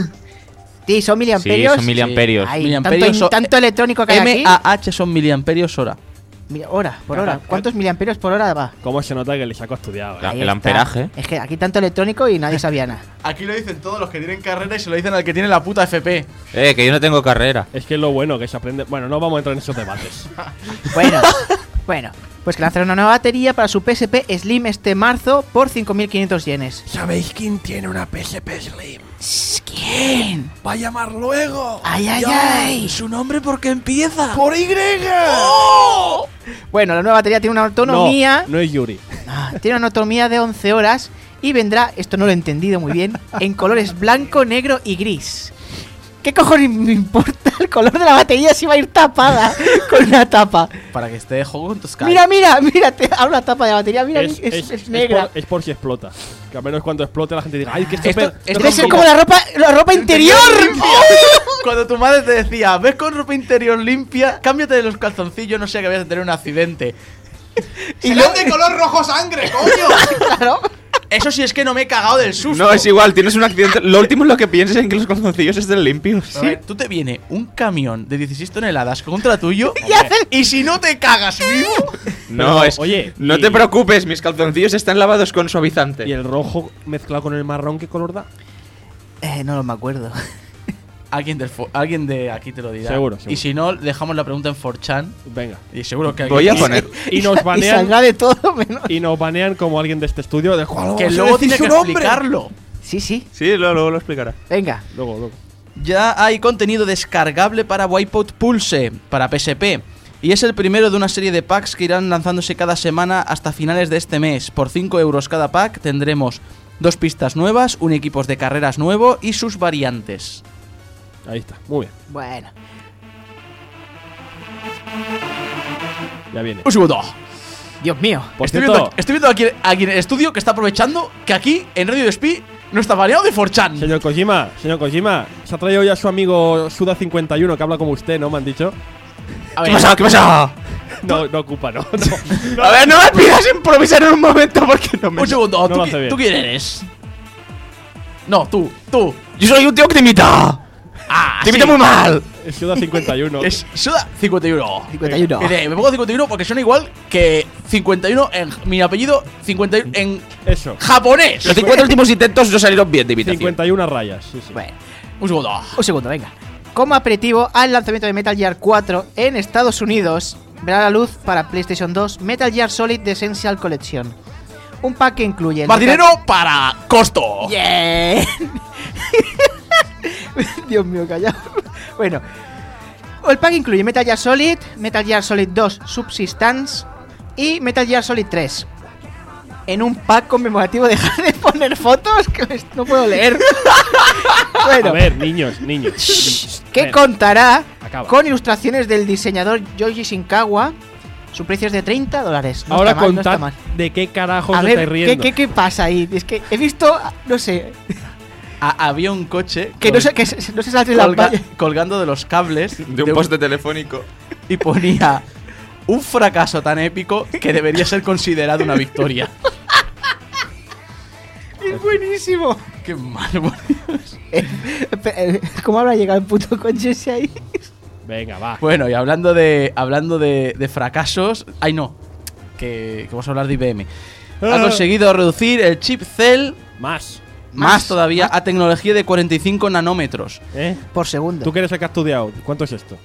Sí, son miliamperios. Sí, son miliamperios. Ay, Miliamperios tanto, son- tanto electrónico que hay M aquí. A H son miliamperios hora. Mira, hora, por hora. Claro. ¿Cuántos miliamperios por hora va? ¿Cómo se nota que le saco estudiado? La- Ahí el está. amperaje. Es que aquí tanto electrónico y nadie sabía nada. Aquí lo dicen todos los que tienen carrera y se lo dicen al que tiene la puta F P. Eh, que yo no tengo carrera. Es que es lo bueno que se aprende. Bueno, no vamos a entrar en esos debates. Bueno, bueno, pues que lanzará una nueva batería para su P S P Slim este marzo por cinco mil quinientos yenes. ¿Sabéis quién tiene una P S P Slim? ¿Quién? Va a llamar luego. ¡Ay, ay, ay! Su nombre porque empieza. ¡Por Y! Bueno, la nueva batería tiene una autonomía. No, no es Yuri. Ah, tiene una autonomía de once horas y vendrá, esto no lo he entendido muy bien, en colores blanco, negro y gris. ¿Qué cojones me importa el color de la batería si va a ir tapada con una tapa? Para que esté juntos. Sky. Mira, mira, mira, te abro la tapa de la batería, mira, es, es, es negra. por, es por si explota. Que al menos cuando explote la gente diga, ¡ay, que esto, Esto- per- esto Debe es ser como- como la ropa, la ropa interior. Cuando tu madre te decía, ves con ropa interior limpia, cámbiate de los calzoncillos, no sea que vayas a tener un accidente. Y lo de color rojo sangre, coño. Claro. Eso sí es que no me he cagado del susto. No, es igual, tienes un accidente. Lo último es lo que piensas en que los calzoncillos estén limpios. A ver, tú te viene un camión de dieciséis toneladas contra tuyo y si no te cagas vivo. No, Pero, es. oye, no y- te preocupes, mis calzoncillos están lavados con suavizante. Y el rojo mezclado con el marrón, ¿qué color da? Eh, no me acuerdo. Alguien, del fo- alguien de aquí te lo dirá. Seguro, seguro. Y si no, dejamos la pregunta en cuatro chan. Venga. Y seguro que alguien Voy a y- poner. Y nos Y banean. saldrá de todo menos. Y nos banean como alguien de este estudio. ¿De cuál Que vamos a luego decir tiene su que nombre? explicarlo. Sí, sí. Sí, luego, luego lo explicará. Venga. Luego, luego. Ya hay contenido descargable para Wipeout Pulse, para P S P. Y es el primero de una serie de packs que irán lanzándose cada semana hasta finales de este mes. Por cinco euros cada pack tendremos dos pistas nuevas, un equipo de carreras nuevo y sus variantes. Ahí está. Muy bien. Bueno. Ya viene. Un segundo. Dios mío. Por Estoy cierto, viendo, estoy viendo aquí, aquí en el estudio que está aprovechando que aquí en Radio Despí No está baneado de cuatro chan. Señor Kojima, señor Kojima, se ha traído ya su amigo Suda cincuenta y uno que habla como usted, ¿no? Me han dicho. A ¿Qué ver, pasa? ¿Qué pasa? No, no ocupa, no. no. A ver, no me pidas improvisar en un momento porque no me. un segundo. No ¿tú, lo qui- hace bien. ¿Tú quién eres? No, tú, tú. Yo soy un tío que te imita. Ah, Te imita sí. muy mal. Es Suda cincuenta y uno. Es Suda cincuenta y uno. cincuenta y uno. Dice, me pongo cincuenta y uno porque suena igual que cincuenta y uno en mi apellido, cincuenta y uno en Eso. japonés. Los cincuenta últimos intentos no salieron bien de imitación. cincuenta y una rayas, sí, sí. Bueno, Un segundo. un segundo, venga. Como aperitivo al lanzamiento de Metal Gear cuatro en Estados Unidos, verá la luz para PlayStation dos Metal Gear Solid The Essential Collection. Un pack que incluye... el Más Metal- dinero para costo. ¡Bien! Dios mío, callado. Bueno, el pack incluye Metal Gear Solid, Metal Gear Solid dos Subsistence y Metal Gear Solid tres. En un pack conmemorativo, dejar de poner fotos que me- no puedo leer. Bueno, A ver, niños, niños. que Ven, contará acaba. con ilustraciones del diseñador Yoji Shinkawa. Su precio es de treinta dólares. No Ahora está mal, no está contad mal. de qué carajos A os ver, estáis ¿qué, riendo. qué, qué pasa ahí? Es que he visto, no sé, A- había un coche que col- no sé, que se- no se sale la colga- valla. colgando de los cables De un poste telefónico. y ponía un fracaso tan épico que debería ser considerado una victoria. Es buenísimo. Qué mal, por Dios. Eh, ¿Cómo habrá llegado el puto coche ese ahí? Venga, va. Bueno, y hablando de hablando de, de fracasos, ay no, que, que vamos a hablar de I B M. Ha Ah. conseguido reducir el chip Cell Más. más, Más, todavía más. a tecnología de cuarenta y cinco nanómetros. ¿Eh? Por segundo. ¿Tú que eres el que has estudiado? ¿Cuánto es esto?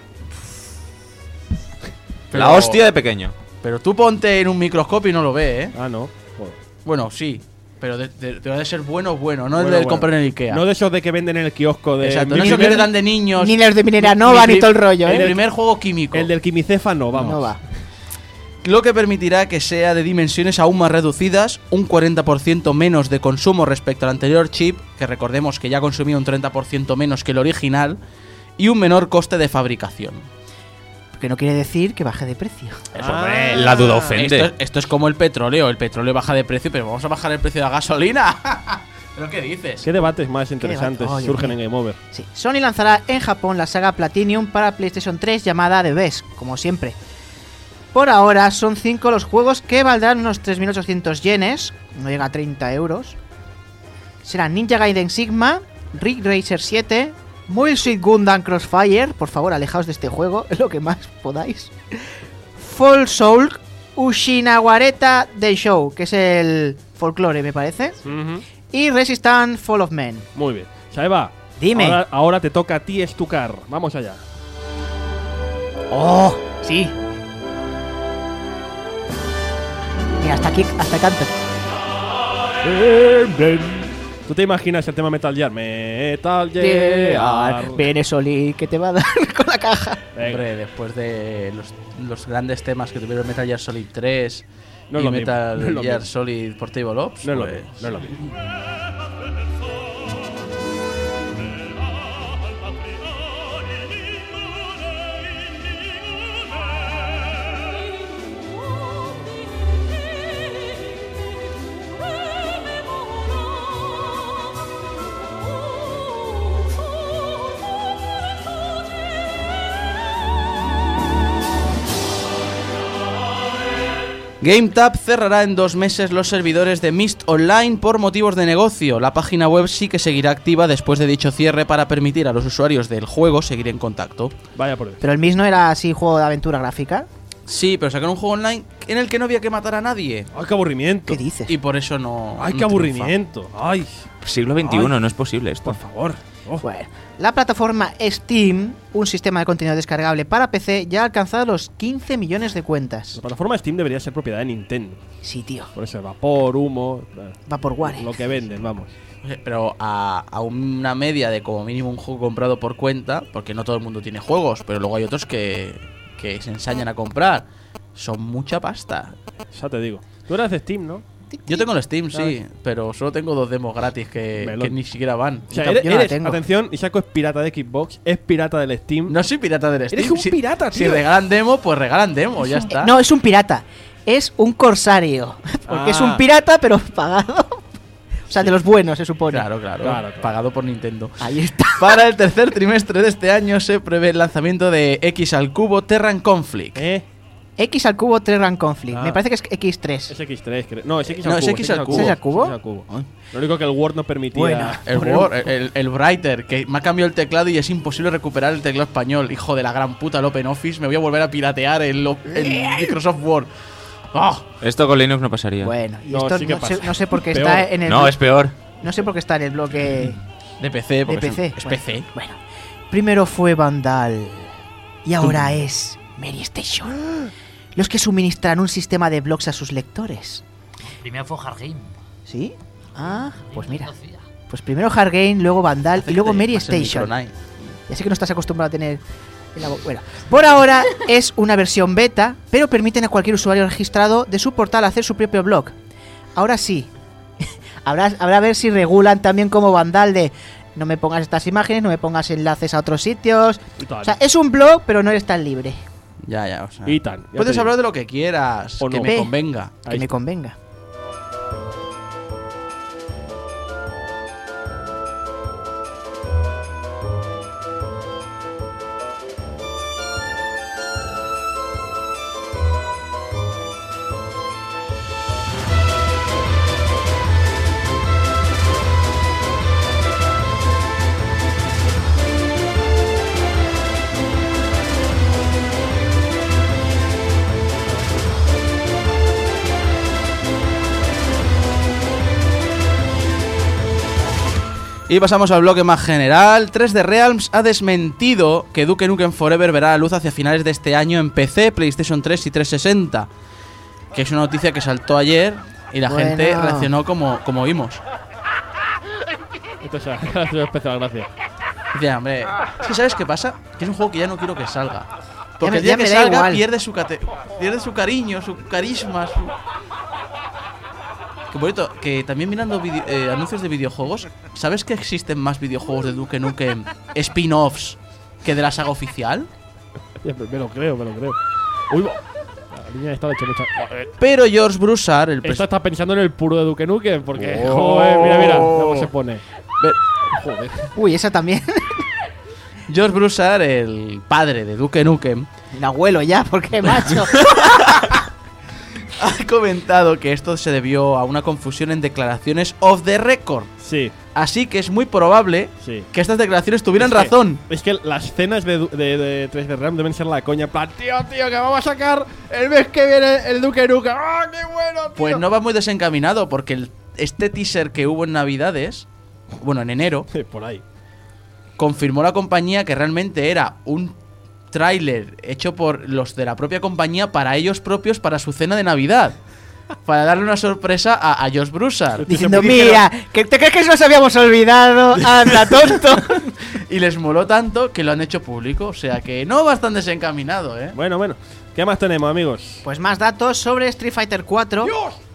La hostia de pequeño. Pero tú ponte en un microscopio y no lo ves, ¿eh? Ah, no. Joder. Bueno, sí, pero de- de- debe de ser bueno, bueno, no Bueno, el de bueno. comprar en el Ikea. No de esos de que venden en el kiosco de. Exacto, mi no esos que primer- le dan de niños. Ni los de Minera Nova Mi ni pri- todo el rollo, El ¿eh? primer juego químico. El del quimicefa no, vamos. No va. Lo que permitirá que sea de dimensiones aún más reducidas, un cuarenta por ciento menos de consumo respecto al anterior chip, que recordemos que ya consumía un treinta por ciento menos que el original, y un menor coste de fabricación. Que no quiere decir que baje de precio. Eso, Ah. hombre, La duda ofende. Esto, esto es como el petróleo, el petróleo baja de precio, pero vamos a bajar el precio de la gasolina. ¿Pero qué dices? ¿Qué debates más interesantes debate? Oye, surgen oye. en Game Over? Sí. Sony lanzará en Japón la saga Platinum para PlayStation tres llamada The Best, como siempre. Por ahora son cinco los juegos que valdrán unos tres mil ochocientos yenes, no llega a treinta euros. Serán Ninja Gaiden Sigma, Ridge Racer siete, Mobile Suit Gundam Crossfire, por favor alejaos de este juego, es lo que más podáis. Fall Soul, Ushinawareta The Show, que es el folclore me parece, y Resistance Fall of Men. Muy bien. Saeva, Dime. Ahora, ahora te toca a ti estucar. Vamos allá. ¡Oh! Sí. Mira, hasta aquí, hasta canto. ¿Tú te imaginas el tema Metal Gear? Metal Gear. Viene Soli, que te va a dar con la caja. Venga. Hombre, después de los, los grandes temas que tuvieron Metal Gear Solid tres No es y lo mismo, Metal no es lo Gear mismo. Solid Portable Ops, No es lo pues, mismo, no es lo mismo. GameTap cerrará en dos meses los servidores de Myst Online por motivos de negocio. La página web sí que seguirá activa después de dicho cierre para permitir a los usuarios del juego seguir en contacto. Vaya por Dios. Pero el mismo era así, juego de aventura gráfica. Sí, pero sacaron un juego online en el que no había que matar a nadie. ¡Ay, qué aburrimiento! ¿Qué dices? Y por eso no. ¡Ay, no qué triunfa. aburrimiento! ¡Ay! Siglo veintiuno, Ay. no es posible esto. Por favor. Oh. Bueno, la plataforma Steam, un sistema de contenido descargable para P C, ya ha alcanzado los quince millones de cuentas. La plataforma Steam debería ser propiedad de Nintendo. Sí, tío. Por eso, vapor, humo. eh, Vaporware. Lo que venden, vamos. Pero a, a una media de como mínimo un juego comprado por cuenta, porque no todo el mundo tiene juegos, pero luego hay otros que, que se ensañan a comprar. Son mucha pasta. Ya te digo. Tú eras de Steam, ¿no? Yo tengo el Steam, sí, ¿Sabes? pero solo tengo dos demos gratis que, Melón. que ni siquiera van. O sea, Yo eres, no la eres- tengo. atención, Isako es pirata de Xbox, es pirata del Steam. No soy pirata del Steam. Eres un Si- pirata, Si tío. regalan demo, pues regalan demo, ya está. No, es un pirata. Es un corsario. Porque es Ah. un pirata, pero pagado. sea, de los buenos, se supone. Claro, claro, Claro, claro. pagado por Nintendo. Ahí está. Para el tercer trimestre de este año se prevé el lanzamiento de X al cubo Terran Conflict. ¿Eh? X al cubo Terran Conflict. Ah. Me parece que es equis tres. Es equis tres, creo. No, es X No, al es cubo. X al cubo. ¿Es al cubo? X al cubo. Lo único que el Word no permitía. Bueno. El Poner Word, el, el Brighter, que me ha cambiado el teclado y es imposible recuperar el teclado español. Hijo de la gran puta, el OpenOffice. Me voy a volver a piratear el, el Microsoft Word. ¡Ah! Esto con Linux no pasaría. Bueno, y No, esto sí que no, pasa. sé, no sé por qué Peor. está en el. No, es peor. No sé por qué está en el bloque De P C, de porque P C. es, es bueno, P C. Bueno, primero fue Vandal y ahora es Mary Station. Los que suministran un sistema de blogs a sus lectores. Primero fue Hardgame. ¿Sí? Ah, pues mira. Pues primero Hardgame, luego Vandal y luego Mary Más el Station. Micronine. Ya sé que no estás acostumbrado a tener. en la bo- Bueno, por ahora es una versión beta, pero permiten a cualquier usuario registrado de su portal hacer su propio blog. Ahora sí, habrá, habrá a ver si regulan también como Vandal de no me pongas estas imágenes, no me pongas enlaces a otros sitios. Y tal. O sea, es un blog, pero no eres tan libre. Ya, ya, o sea. Y tan. ya te Puedes digo. hablar de lo que quieras, O que no. me Ve. convenga. Que Ahí me está. convenga. Y pasamos al bloque más general. tres D Realms ha desmentido que Duke Nukem Forever verá la luz hacia finales de este año en P C, PlayStation tres y trescientos sesenta. Que es una noticia que saltó ayer y la Bueno. gente reaccionó como, como vimos. Esto es una especial gracia. Dice, hombre, es que ¿sabes qué pasa? Que es un juego que ya no quiero que salga. Porque me- el día ya que me da salga igual. pierde su, cate- pierde su cariño, su carisma, su... Que bonito, que también mirando vide- eh, anuncios de videojuegos, ¿sabes que existen más videojuegos de Duke Nukem spin-offs que de la saga oficial? Ya, me, me lo creo, me lo creo. Uy, bo- la niña está hecho mucha. Joder. Pero George Broussard, el pres- Esta está pensando en el puro de Duke Nukem, porque. Oh. Joder, mira, mira, cómo se pone. Ver- Joder. Uy, esa también. George Broussard, el padre de Duke Nukem, El abuelo ya, porque macho. ha comentado que esto se debió a una confusión en declaraciones off the record. Sí, Así que es muy probable sí. que estas declaraciones tuvieran Es que- razón. Es que las escenas de, de, de tres D RAM deben ser la coña. En plan, tío, tío, que vamos a sacar el mes que viene el Duke Nukem. ¡Ah, qué bueno, tío! Pues no va muy desencaminado, porque el- este teaser que hubo en Navidades, bueno, en enero, Sí, por ahí. confirmó la compañía que realmente era un tráiler hecho por los de la propia compañía para ellos propios para su cena de Navidad. Para darle una sorpresa a, a Josh Broussard. Diciendo, mira, ¿que ¿te crees que nos habíamos olvidado? Anda, tonto. Y les moló tanto que lo han hecho público. O sea que no bastante desencaminado, ¿eh? Bueno, bueno. ¿Qué más tenemos, amigos? Pues más datos sobre Street Fighter cuatro.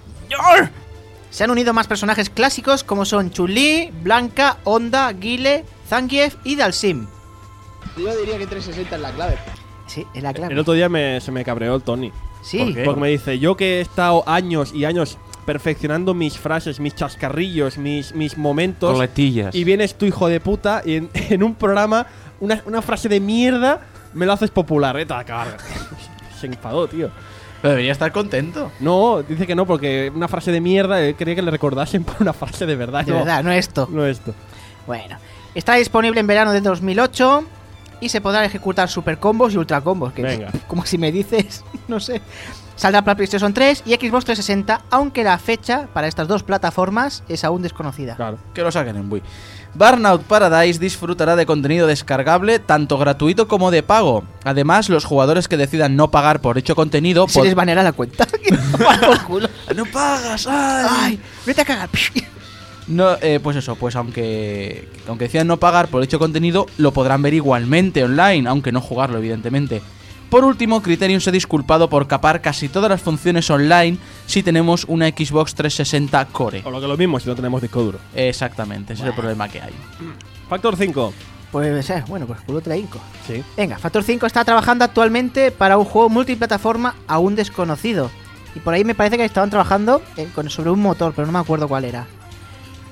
Se han unido más personajes clásicos como son Chun-Li, Blanca, Honda, Guile, Zangief y Dalsim. Yo diría que trescientos sesenta es la clave. Sí, es la clave. El otro día me, se me cabreó el Tony. Sí. ¿Por qué? Porque me dice, yo que he estado años y años perfeccionando mis frases, mis chascarrillos, mis, mis momentos. Coletillas. Y vienes tú, hijo de puta, y en, en un programa, una, una frase de mierda, me lo haces popular, eh, te la carga. Se enfadó, tío. Pero debería estar contento. No, dice que no, porque una frase de mierda, él quería que le recordasen por una frase de verdad. De no, verdad, no esto. No esto. Bueno, está disponible en verano de dos mil ocho y se podrán ejecutar super combos y ultra combos. Que Venga. Como si me dices, no sé. Saldrá para PlayStation tres y Xbox trescientos sesenta, aunque la fecha para estas dos plataformas es aún desconocida. Claro. Que lo saquen en Wii. Burnout Paradise disfrutará de contenido descargable tanto gratuito como de pago. Además, los jugadores que decidan no pagar por dicho contenido Se pod- les baneará la cuenta. Por culo. ¡No pagas! ¡Ay! Ay, vete a cagar. No, eh, pues eso, pues aunque aunque decidan no pagar por dicho contenido, lo podrán ver igualmente online, aunque no jugarlo, evidentemente. Por último, Criterion se ha disculpado por capar casi todas las funciones online si tenemos una Xbox trescientos sesenta Core. O lo que lo mismo si no tenemos disco duro. Exactamente, ese es el problema que hay. Factor cinco. Pues eh, bueno, pues culo te la hinco. Sí. Venga, Factor cinco está trabajando actualmente para un juego multiplataforma aún desconocido. Y por ahí me parece que estaban trabajando eh, con, sobre un motor, pero no me acuerdo cuál era.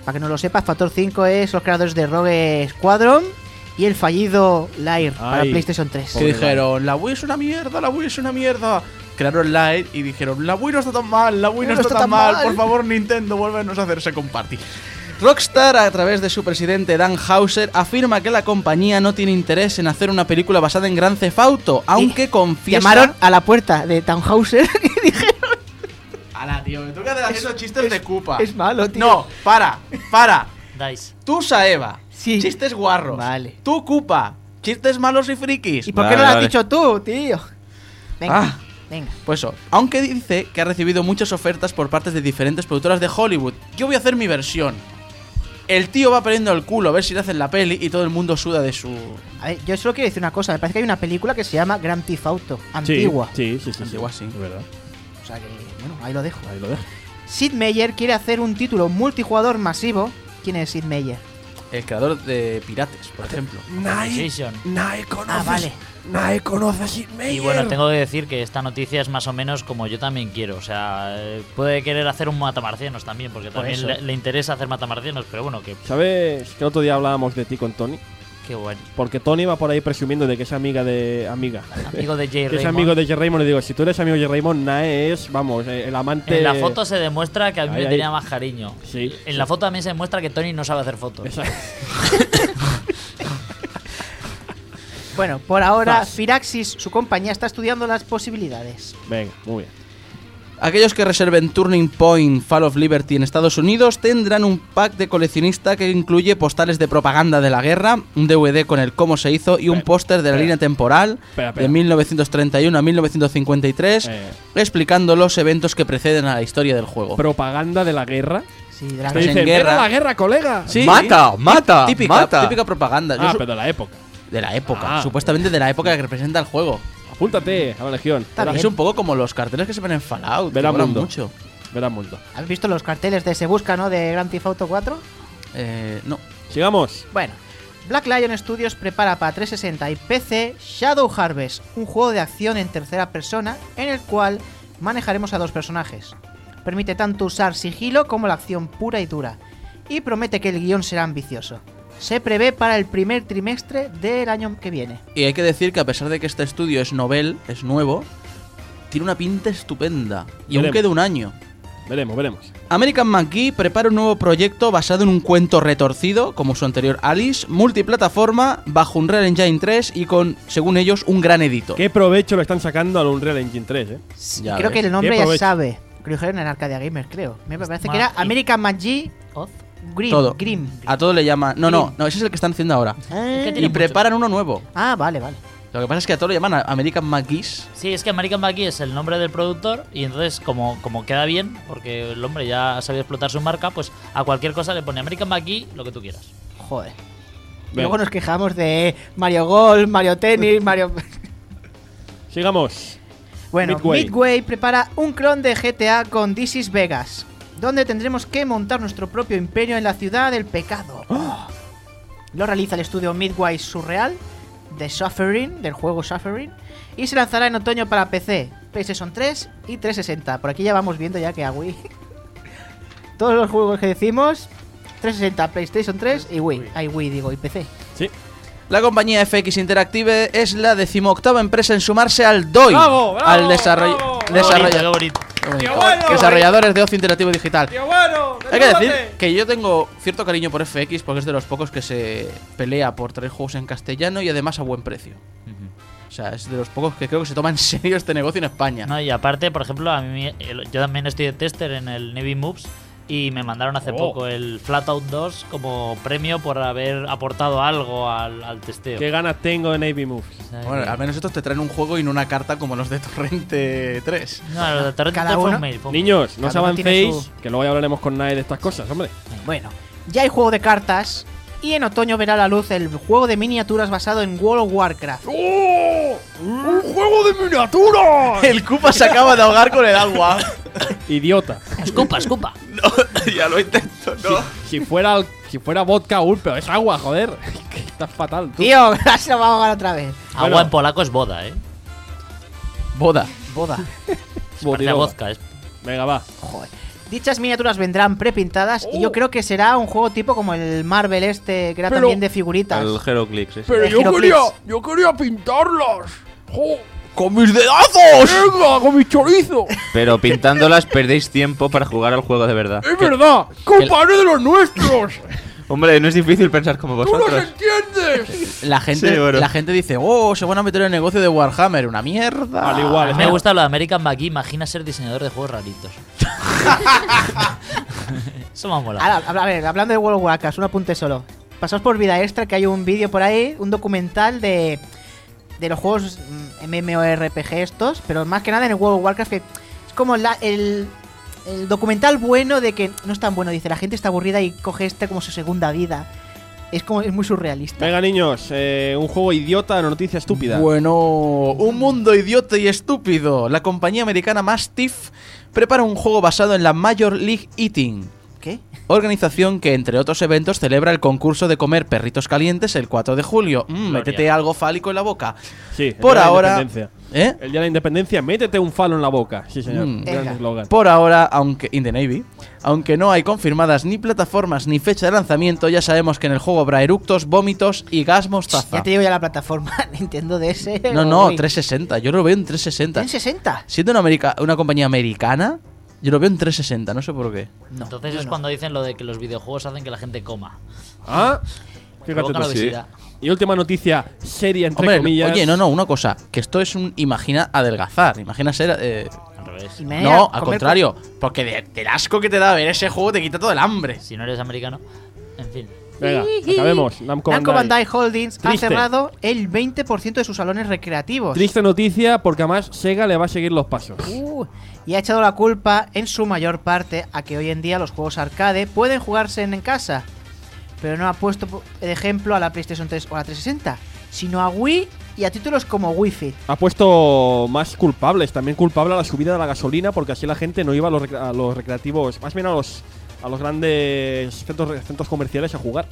Para que no lo sepas, Factor cinco es los creadores de Rogue Squadron y el fallido Lair para Ay. PlayStation tres. Que dijeron, la Wii es una mierda, la Wii es una mierda. Crearon Light y dijeron, la Wii no está tan mal, la Wii no, está, tan mal, por favor Nintendo, vuélvenos a hacer Second Party. Rockstar, a través de su presidente Dan Houser, afirma que la compañía no tiene interés en hacer una película basada en Grand Theft Auto, aunque confiesa... Llamaron a la puerta de Tannhauser y dijeron... Ala, tío, tú que haces esos chistes de Koopa. Es malo, tío. No, para, para. Dice. Tú, Saeva, Sí. chistes guarros. Vale. Tú, Koopa, chistes malos y frikis. ¿Y por Vale, qué no lo has vale. dicho tú, tío? Venga, Ah. venga. Pues eso, aunque dice que ha recibido muchas ofertas por parte de diferentes productoras de Hollywood, yo voy a hacer mi versión. El tío va perdiendo el culo a ver si le hacen la peli y todo el mundo suda de su... A ver, yo solo quiero decir una cosa. Me parece que hay una película que se llama Grand Theft Auto, antigua. Sí, sí, sí. sí, Antigua, sí. sí. Es verdad. O sea que, bueno, ahí lo dejo. Ahí lo dejo. Sid Meier quiere hacer un título multijugador masivo. ¿Quién es Sid Meier? El creador de Pirates, por ejemplo. PlayStation. Nadie conoce. Ah, vale. Nadie conoce a Sid Meier. Y bueno, tengo que decir que esta noticia es más o menos como yo también quiero. O sea, eh, puede querer hacer un matamarcianos también, porque Por también eso. le, le interesa hacer matamarcianos, pero bueno, que, ¿Sabes que el otro día hablábamos de ti con Tony? qué bueno. Porque Tony va por ahí presumiendo de que es amiga de... Amiga. Amigo de J. que es Raymond. amigo de J. Raymond. Le digo, si tú eres amigo de J. Raymond, Nae es, vamos, eh, el amante... En la foto se demuestra que a mí Ahí, me ahí. tenía más cariño. Sí. En la foto también se demuestra que Tony no sabe hacer fotos. Esa- Bueno, por ahora, Vas. Firaxis, su compañía, está estudiando las posibilidades. Venga, muy bien. Aquellos que reserven Turning Point Fall of Liberty en Estados Unidos tendrán un pack de coleccionista que incluye postales de propaganda de la guerra, un D V D con el cómo se hizo y un Espera, póster de la espera. línea temporal Espera, espera. de mil novecientos treinta y uno a mil novecientos cincuenta y tres, Eh, explicando los eventos que preceden a la historia del juego. propaganda de la guerra. Sí, de la Te en dicen, guerra. ¡ven a la guerra, colega! Sí, Mata, mata, típica, mata. típica propaganda. Yo Ah, su- pero de la época. de la época, Ah. supuestamente de la época que representa el juego. Apúntate a la legión. Está Verás, bien. Es un poco como los carteles que se ven en Fallout, que Verá molan mundo. mucho. verás mundo. ¿Has visto los carteles de Se Busca, no? De Grand Theft Auto cuatro. Eh, no. Sigamos. Bueno, Black Lion Studios prepara para trescientos sesenta y P C Shadow Harvest, un juego de acción en tercera persona en el cual manejaremos a dos personajes. Permite tanto usar sigilo como la acción pura y dura, y promete que el guión será ambicioso. Se prevé para el primer trimestre del año que viene. Y hay que decir que a pesar de que este estudio es novel, es nuevo, tiene una pinta estupenda. Y aún Veremos. queda un año. Veremos, veremos. American McGee prepara un nuevo proyecto basado en un cuento retorcido, como su anterior Alice, multiplataforma, bajo Unreal Engine tres y con, según ellos, un gran editor. Qué provecho lo están sacando al Unreal Engine tres, eh. Ya creo ves. que el nombre Qué ya provecho. sabe. Creo que lo dijeron en Arcadia Gamer, creo. Me parece que era Magi. American McGee Oz. Grim. Todo. Grim. A todo le llaman... No, no, Grim. no, ese es el que están haciendo ahora. Ah, ¿Qué tiene Y mucho? preparan uno nuevo. Ah, vale, vale. Lo que pasa es que a todo le llaman a- American McGee's. Sí, es que American McGee es el nombre del productor y entonces como, como queda bien, porque el hombre ya ha sabido explotar su marca, pues a cualquier cosa le pone American McGee lo que tú quieras. Joder. Y Venga. luego nos quejamos de Mario Golf, Mario Tennis, Mario... Sigamos. Bueno, Midway. Midway. prepara un clon de G T A con This is Vegas, donde tendremos que montar nuestro propio imperio en la ciudad del pecado. Oh. Lo realiza el estudio Midway Surreal de Suffering, del juego Suffering, y se lanzará en otoño para P C, PlayStation tres y trescientos sesenta. Por aquí ya vamos viendo ya que a Wii. Todos los juegos que decimos, trescientos sesenta, PlayStation tres y Wii. Ay, Wii digo, y P C. Sí. La compañía F X Interactive es la decimoctava empresa en sumarse al D O I, ¡Bravo, bravo, al desarrollo, bravo! desarrolla- Qué bonito. Qué bonito. ¡Qué bueno! desarrolladores de ocio interactivo digital. ¡Qué bueno! Hay que decir que yo tengo cierto cariño por F X porque es de los pocos que se pelea por traer juegos en castellano y además a buen precio. O sea, es de los pocos que creo que se toma en serio este negocio en España. No, y aparte, por ejemplo, a mí el- yo también estoy de tester en el Navy Moves y me mandaron hace Oh. poco el Flatout dos como premio por haber aportado algo al, al testeo. Qué ganas tengo de Navy Moves. O sea, Bueno, que- al menos estos te traen un juego y no una carta como los de Torrente tres. No, lo de Torrent Cada fue un uno- mail, fue un mail. Niños, no os Cada uno tiene avancéis, su- que luego ya hablaremos con Nae de estas cosas, hombre. Bueno, ya hay juego de cartas y en otoño verá la luz el juego de miniaturas basado en World of Warcraft. ¡Oh! ¡Un juego de miniaturas! El Koopa se acaba de ahogar con el agua. Idiota. Escupa, escupa. Ya lo intento, ¿no? Si fuera, al- si fuera vodka, ur, pero es agua, joder. Que estás fatal, tú. Tío, se lo va a ahogar otra vez. Agua Bueno. en polaco es boda, ¿eh? Boda. Boda. Parece Bodiroga. vodka, es Venga, va. Joder. Dichas miniaturas vendrán prepintadas y yo creo que será un juego tipo como el Marvel este, que era Pero- también de figuritas. El HeroClix, sí. Pero De yo Heroclix. quería, yo quería pintarlas. ¡Jo! ¡Con mis dedazos! ¡Venga, con mi chorizo! Pero pintándolas perdéis tiempo para jugar al juego de verdad. ¡Es verdad! ¡Compadre de los nuestros! Hombre, no es difícil pensar como ¡Tú nos vosotros. entiendes! La gente, Sí, bueno. la gente dice, oh, se van a meter en el negocio de Warhammer. Una mierda. Al A igual, mí me gusta lo de American McGee. Imagina ser diseñador de juegos raritos. Eso me ha molado. Ahora, a ver, hablando de World of Warcraft, un apunte solo. Pasaos por Vida Extra, que hay un vídeo por ahí, un documental de, de los juegos mm, MMORPG estos, pero más que nada en el World of Warcraft, que es como la- el, el documental bueno de que no es tan bueno. Dice, la gente está aburrida y coge este como su segunda vida. Es como es muy surrealista. Venga, niños, eh, un juego idiota, una noticia estúpida. Bueno, un mundo idiota y estúpido. La compañía americana Mastiff prepara un juego basado en la Major League Eating. ¿Qué? Organización que, entre otros eventos, celebra el concurso de comer perritos calientes el cuatro de julio. Mm, métete algo fálico en la boca. Sí, el Por día de la ahora- independencia. ¿Eh? El día de la independencia, métete un falo en la boca. Sí, señor. Mm. Gran Venga. eslogan. Por ahora, aunque in the Navy, aunque no hay confirmadas ni plataformas ni fecha de lanzamiento, ya sabemos que en el juego habrá eructos, vómitos y gas mostaza. Ya te digo ya la plataforma Nintendo D S. No, o no, Wii. trescientos sesenta. Yo lo veo en trescientos sesenta. ¿En sesenta? Siendo una, america- una compañía americana, yo lo veo en trescientos sesenta, no sé por qué. No, Entonces yo es no. cuando dicen lo de que los videojuegos hacen que la gente coma. Ah, fíjate Provocan tú. obesidad. Y última noticia seria, entre Hombre, comillas. oye, no, no, una cosa. Que esto es un. Imagina adelgazar. Imagina ser. eh, Al revés. Y me- no, comer al contrario. Porque de- del asco que te da ver ese juego te quita todo el hambre. Si no eres americano. En fin. Venga, acabemos. Namco Namco Bandai. Bandai Holdings ha Triste. cerrado el veinte por ciento de sus salones recreativos. Triste noticia porque además Sega le va a seguir los pasos. Uh, y ha echado la culpa en su mayor parte a que hoy en día los juegos arcade pueden jugarse en casa, pero no ha puesto de ejemplo a la PlayStation tres o a la trescientos sesenta, sino a Wii y a títulos como Wii Fit. Ha puesto más culpables, también culpable a la subida de la gasolina, porque así la gente no iba a los, recre- a los recreativos, más bien a los, a los grandes centros, centros comerciales a jugar.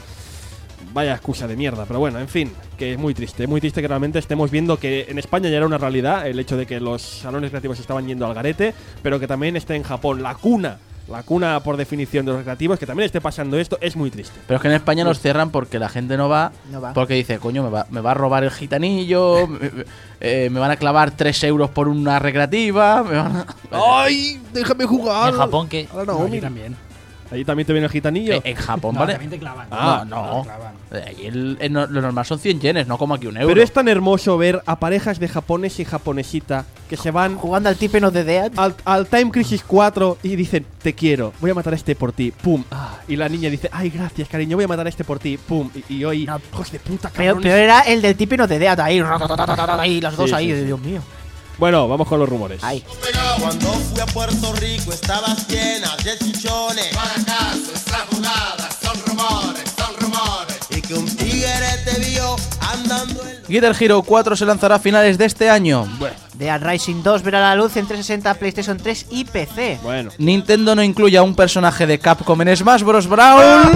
Vaya excusa de mierda, pero bueno, en fin, que es muy triste, muy triste que realmente estemos viendo que en España ya era una realidad el hecho de que los salones recreativos estaban yendo al garete, pero que también esté en Japón, la cuna, la cuna por definición de los recreativos, que también esté pasando esto, es muy triste. Pero es que en España los cierran porque la gente no va. No va. Porque dice, coño, me va, me va a robar el gitanillo. me, eh, me van a clavar tres euros por una recreativa. Me van a- ¡Ay! ¡Déjame jugar! ¿En Japón qué? Ahora No, no, aquí mira. también. Allí también te viene el gitanillo. Eh, en Japón, No, ¿vale? también te clavan. Ah, no, No, no. te clavan. Eh, Ahí el- el no- lo normal son cien yenes, no como aquí un euro. Pero es tan hermoso ver a parejas de japonés y japonesita que se van Jugando al Tipen of the Dead. al, al Time Crisis cuatro y dicen, te quiero, voy a matar a este por ti, pum. Ah, y la niña dice, ay, gracias, cariño, voy a matar a este por ti, pum. Y, y hoy, No. hijos de puta, Peor, cabrones. peor era el del Tipen of the Dead ahí, ahí las dos Sí, ahí, sí, sí. Dios mío. Bueno, vamos con los rumores. Ahí. Cuando fui a Puerto Rico estabas llena de chichones. Para acaso esas jugadas son rumores, son rumores. Y que un tigre te vio andando en... Guitar Hero cuatro se lanzará a finales de este año. Bueno. Dead Rising dos verá la luz en trescientos sesenta, PlayStation tres y P C. Bueno. Nintendo no incluye a un personaje de Capcom en Smash Bros. Brawl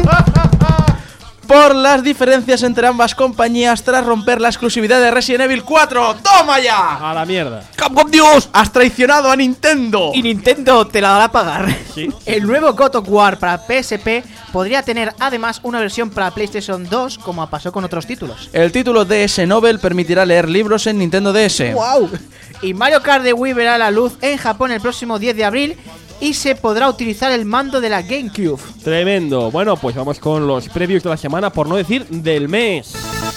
por las diferencias entre ambas compañías tras romper la exclusividad de Resident Evil cuatro. ¡Toma ya! A la mierda. ¡Capcom Dios! ¡Has traicionado a Nintendo! Y Nintendo te la dará a pagar. Sí. El nuevo God of War para P S P podría tener además una versión para PlayStation dos, como pasó con otros títulos. El título D S Novel permitirá leer libros en Nintendo D S. ¡Wow! Y Mario Kart de Wii verá la luz en Japón el próximo diez de abril y se podrá utilizar el mando de la GameCube. Tremendo. Bueno, pues vamos con los previews de la semana, por no decir del mes.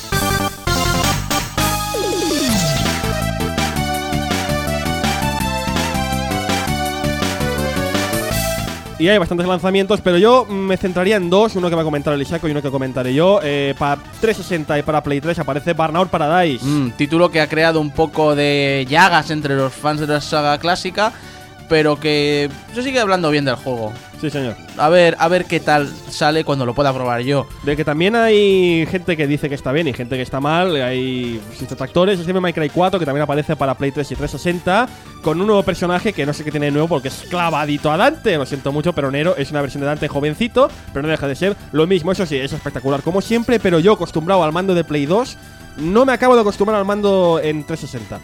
Y hay bastantes lanzamientos, pero yo me centraría en dos. Uno que va a comentar el Isaaco y uno que comentaré yo. Eh, para trescientos sesenta y para Play tres aparece Burnout Paradise. Mm, título que ha creado un poco de llagas entre los fans de la saga clásica, pero que se sigue hablando bien del juego. Sí, señor. A ver, a ver qué tal sale cuando lo pueda probar yo. De que también hay gente que dice que está bien y gente que está mal. Hay sus detractores. Es Devil May Cry cuatro, que también aparece para Play tres y trescientos sesenta, con un nuevo personaje que no sé qué tiene de nuevo porque es clavadito a Dante. Lo siento mucho, pero Nero es una versión de Dante jovencito, pero no deja de ser lo mismo. Eso sí, es espectacular como siempre, pero yo acostumbrado al mando de Play dos, no me acabo de acostumbrar al mando en trescientos sesenta.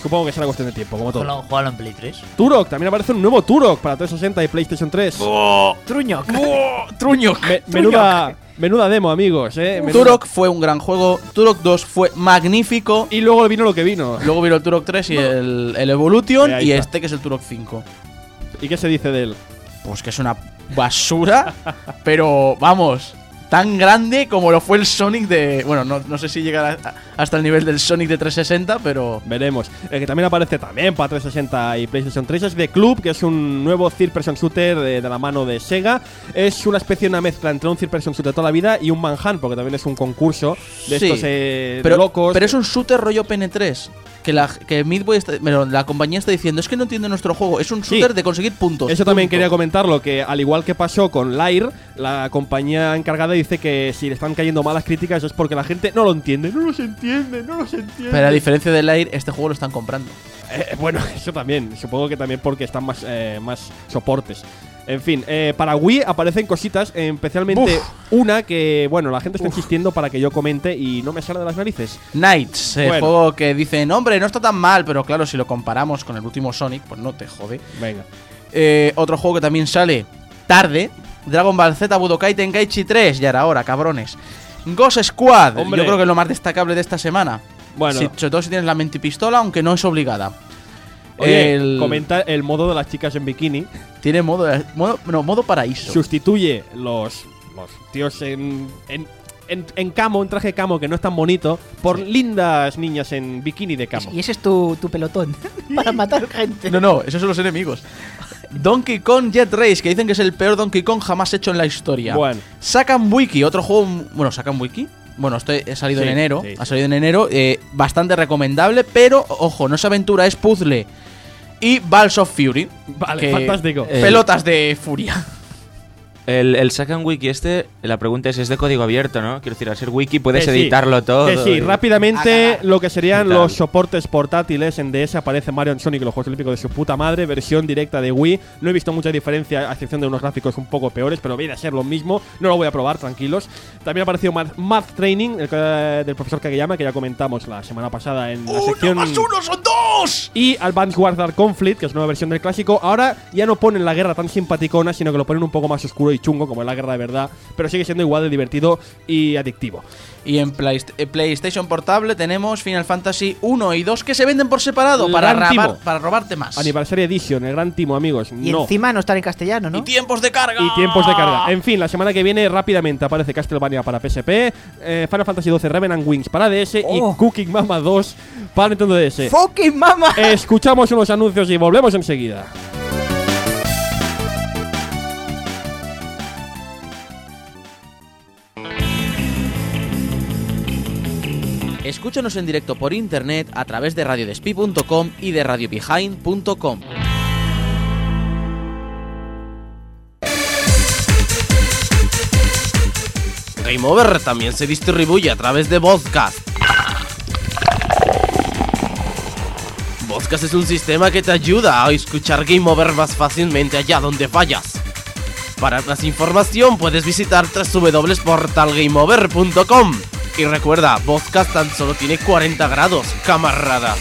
supongo que será cuestión de tiempo, como todo. Juégalo, juégalo en Play tres. Turok, también aparece un nuevo Turok para trescientos sesenta y PlayStation tres. Oh, Truño. oh, Truño. Me- menuda, menuda demo, amigos, eh. Menuda- Turok fue un gran juego. Turok dos fue magnífico. Y luego vino lo que vino. Luego vino el Turok tres y el, el Evolution. Eh, ahí y está. este que es el Turok cinco. ¿Y qué se dice de él? Pues que es una basura. Pero vamos, tan grande como lo fue el Sonic de. Bueno, no, no sé si llegará a- hasta el nivel del Sonic de trescientos sesenta, pero. Veremos. El que también aparece también para trescientos sesenta y PlayStation tres es The Club, que es un nuevo third person shooter de, de la mano de Sega. Es una especie de una mezcla entre un third person shooter de toda la vida y un Manhunt, porque también es un concurso de Sí, estos eh, pero, locos. pero es un shooter rollo P N tres. Que la, que Midway está- bueno, la compañía está diciendo, es que no entiende nuestro juego. Es un Sí. shooter de conseguir puntos. Eso también punto. quería comentarlo, que al igual que pasó con Lair, la compañía encargada dice que si le están cayendo malas críticas es porque la gente no lo entiende. No los entiende, no los entiende. Pero a diferencia del Air, este juego lo están comprando. Eh, bueno, eso también. Supongo que también porque están más, eh, más soportes. En fin, eh, para Wii aparecen cositas, eh, especialmente Uf. una que, bueno, la gente está insistiendo para que yo comente y no me sale de las narices. Knights, el Bueno. juego que dicen, hombre, no está tan mal, pero claro, si lo comparamos con el último Sonic, pues no te jode. Venga. Eh, otro juego que también sale tarde, Dragon Ball Z Budokai Tenkaichi tres, ya era hora, cabrones. Ghost Squad, Hombre. yo creo que es lo más destacable de esta semana. Bueno. Si- sobre todo si tienes la mentipistola, aunque no es obligada. Oye, El- comenta el modo de las chicas en bikini. Tiene modo, modo, no, modo paraíso. Sustituye los, los tíos en, en, en, en camo, en traje de camo que no es tan bonito, por lindas niñas en bikini de camo. Y ese es tu, tu pelotón para matar gente. No, no, esos son los enemigos. Donkey Kong Jet Race, que dicen que es el peor Donkey Kong jamás hecho en la historia. Bueno. Sacan Wiki, otro juego. Bueno, sacan Wiki. Bueno, esto ha salido Sí, en enero. sí, sí. Ha salido en enero. eh, bastante recomendable, pero ojo, no es aventura, es puzzle. Y Balls of Fury. Vale, que- fantástico. Eh, Pelotas de furia. El, el Sacan Wiki este, la pregunta es, es de código abierto, ¿no? Quiero decir, al ser wiki puedes Que sí, editarlo todo. Que sí, y- rápidamente lo que serían y tal. los soportes portátiles en D S aparece Mario and Sonic, los Juegos Olímpicos de su puta madre, versión directa de Wii. No he visto mucha diferencia, a excepción de unos gráficos un poco peores, pero viene a ser lo mismo. No lo voy a probar, tranquilos. También ha aparecido Math, Math Training, el, que- del profesor Kageyama, que ya comentamos la semana pasada en la sección. ¡Uno más uno son dos! Y Advanced Warfare Conflict, que es nueva versión del clásico. Ahora ya no ponen la guerra tan simpaticona, sino que lo ponen un poco más oscuro y chungo, como es la guerra de verdad, pero sigue siendo igual de divertido y adictivo. Y en Playst- eh, PlayStation Portable tenemos Final Fantasy uno y dos que se venden por separado El para, gran rabar- timo. para robarte más. Anniversary Edition, el gran timo, amigos. Y no. encima no están en castellano, ¿no? Y tiempos de carga. Y tiempos de carga. En fin, la semana que viene rápidamente aparece Castlevania para P S P, eh, Final Fantasy doce Revenant Wings para D S Oh. y Cooking Mama dos para Nintendo D S. ¡Fucking mama! Escuchamos unos anuncios y volvemos enseguida. Escúchanos en directo por internet a través de radio despí punto com y de radio behind punto com. Game Over también se distribuye a través de Vodcast. Vodcast es un sistema que te ayuda a escuchar Game Over más fácilmente allá donde vayas. Para más información puedes visitar doble u doble u doble u punto portal game over punto com. Y recuerda, Vodcast tan solo tiene cuarenta grados, camarada.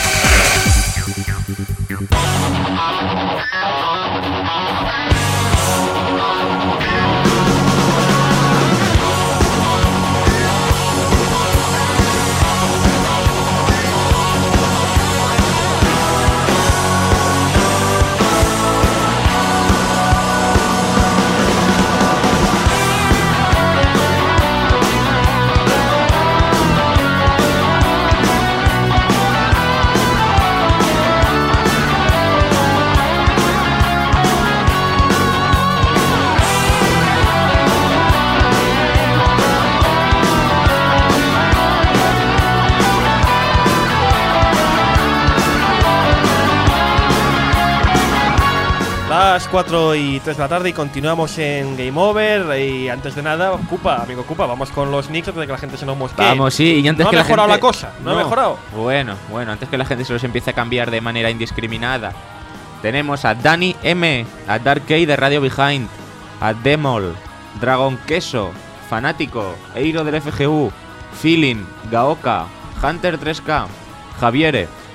Las cuatro y tres de la tarde y continuamos en Game Over. Y antes de nada, Cupa, amigo Cupa, vamos con los nicks antes de que la gente se nos mosquee. Vamos, sí, y antes ¿No que ha la mejorado gente- la cosa? ¿No, ha mejorado? Bueno, bueno, antes que la gente se los empiece a cambiar de manera indiscriminada. Tenemos a Dani M, a Dark K de Radio Behind, a Demol, Dragon Queso, Fanático, Eiro del F G U, Feeling, Gaoka, Hunter tres K, Javiere,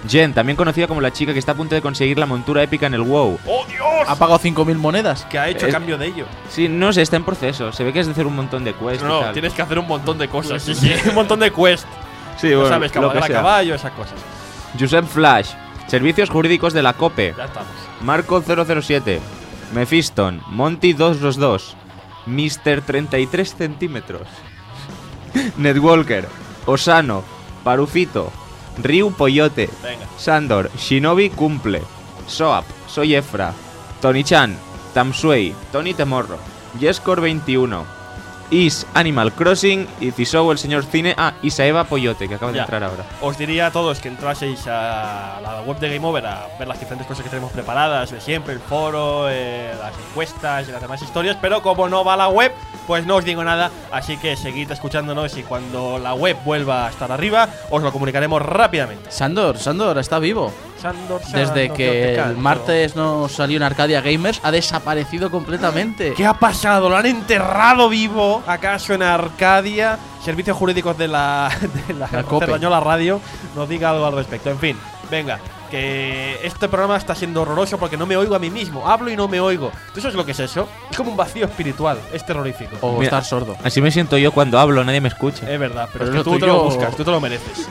Jen, también conocida como la chica que está a punto de conseguir la montura épica en el WoW. ¡Oh, Dios! Ha pagado cinco mil monedas. ¿Qué ha hecho a Es- cambio de ello? Sí, no sé, está en proceso. Se ve que es de hacer un montón de quests y No, tal. tienes que hacer un montón de cosas. Sí, sí, un montón de quests. Sí, No bueno, sabes, lo que cabalgar a sea. caballo, esas cosas. Josep Flash, Servicios Jurídicos de la COPE. Ya estamos. Marco cero cero siete, Mephiston, Monty doscientos veintidós, mister treinta y tres centímetros, Netwalker, Osano, Parufito, Ryu Poyote, Venga. Sandor, Shinobi Cumple, Soap, Soy Efra, Tony-chan, Tamsuei, Tony Temorro, Yescor veintiuno, Is Animal Crossing y Cisou el señor Cine. Ah, y Saeva Poyote, que acaba de Ya. entrar ahora. Os diría a todos que entraseis a la web de Game Over a ver las diferentes cosas que tenemos preparadas de siempre, el foro, eh, las encuestas y las demás historias, pero como no va la web, pues no os digo nada, así que seguid escuchándonos y cuando la web vuelva a estar arriba, os lo comunicaremos rápidamente. Sandor, Sandor está vivo. Sandor, Desde Sandor, yo que te el canto. martes no salió en Arcadia Gamers, ha desaparecido completamente. ¿Qué ha pasado? ¿Lo han enterrado vivo? ¿Acaso en Arcadia? Servicios Jurídicos de la, de la, La COPE. Cerdañola Radio nos diga algo al respecto. En fin, venga, que este programa está siendo horroroso porque no me oigo a mí mismo. Hablo y no me oigo. ¿Tú sabes lo que es eso? Es como un vacío espiritual. Es terrorífico. O Mira, estar sordo. Así me siento yo cuando hablo, nadie me escucha. Es verdad, pero, Pero es que lo tú te lo tuyo- buscas, tú te lo mereces.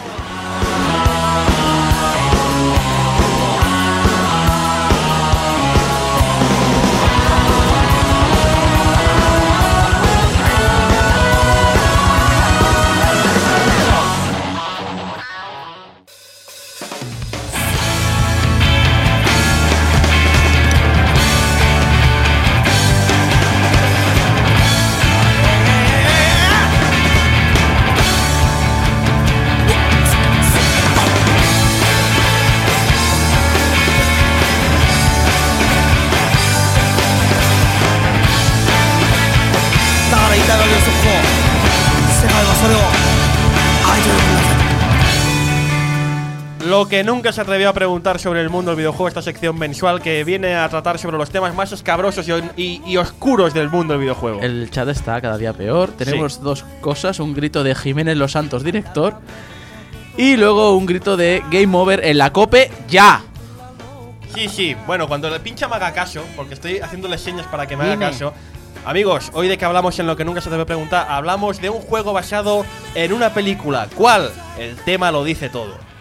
Lo que nunca se atrevió a preguntar sobre el mundo del videojuego, esta sección mensual que viene a tratar sobre los temas más escabrosos y, y- y oscuros del mundo del videojuego. El chat está cada día peor. Tenemos dos cosas: un grito de Jiménez Los Santos, director, y luego un grito de Game Over en la COPE, ¡ya! Sí, sí, bueno, cuando el pincha me haga caso, porque estoy haciéndole señas para que me haga Dime. caso. Amigos, hoy de que hablamos en lo que nunca se debe preguntar, hablamos de un juego basado en una película. ¿Cuál? El tema lo dice todo.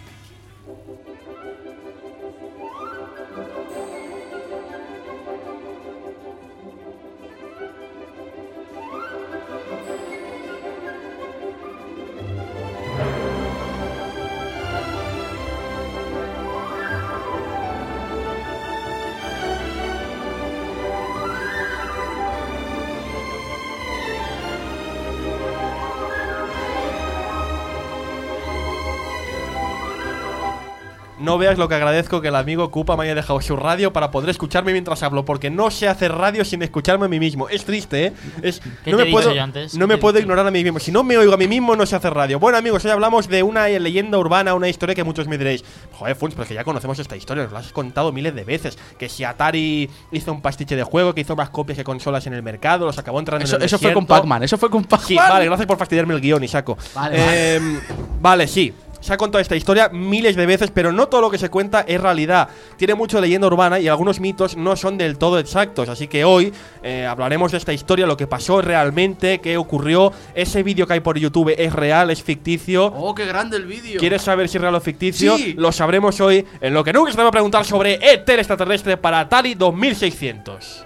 No veas lo que agradezco que el amigo Kupa me haya dejado su radio para poder escucharme mientras hablo, porque no sé hacer radio sin escucharme a mí mismo. Es triste, ¿eh? Es, ¿Qué no te me he puedo, dicho yo antes? no ¿Qué me te he puedo dicho? ignorar a mí mismo. Si no me oigo a mí mismo, no sé hacer radio. Bueno, amigos, hoy hablamos de una leyenda urbana, una historia que muchos me diréis: joder, Funs, pero es que ya conocemos esta historia, nos la has contado miles de veces. Que si Atari hizo un pastiche de juego, que hizo más copias que consolas en el mercado, los acabó entrando Eso, en el eso fue con desierto. Pac-Man, eso fue con Pac-Man. Sí, vale, gracias por fastidiarme el guión, Isako. Vale, Eh, vale, sí. Se ha contado esta historia miles de veces, pero no todo lo que se cuenta es realidad. Tiene mucho leyenda urbana y algunos mitos no son del todo exactos. Así que hoy eh, hablaremos de esta historia, lo que pasó realmente, qué ocurrió. Ese vídeo que hay por YouTube es real, es ficticio. ¡Oh, qué grande el vídeo! ¿Quieres saber si es real o ficticio? Sí. Lo sabremos hoy en lo que nunca se te va a preguntar sobre E T el extraterrestre para Atari dos mil seiscientos.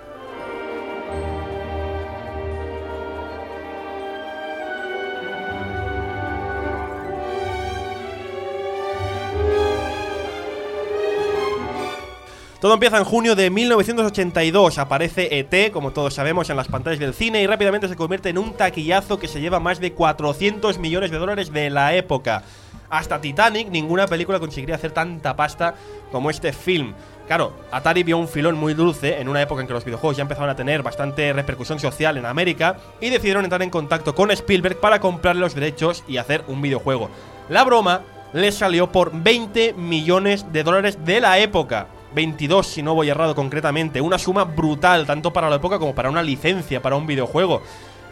Todo empieza en junio de mil novecientos ochenta y dos. Aparece E T, como todos sabemos, en las pantallas del cine y rápidamente se convierte en un taquillazo que se lleva más de cuatrocientos millones de dólares de la época. Hasta Titanic, ninguna película conseguiría hacer tanta pasta como este film. Claro, Atari vio un filón muy dulce en una época en que los videojuegos ya empezaron a tener bastante repercusión social en América y decidieron entrar en contacto con Spielberg para comprarle los derechos y hacer un videojuego. La broma les salió por veinte millones de dólares de la época. veintidós, si no voy errado concretamente. Una suma brutal, tanto para la época como para una licencia, para un videojuego.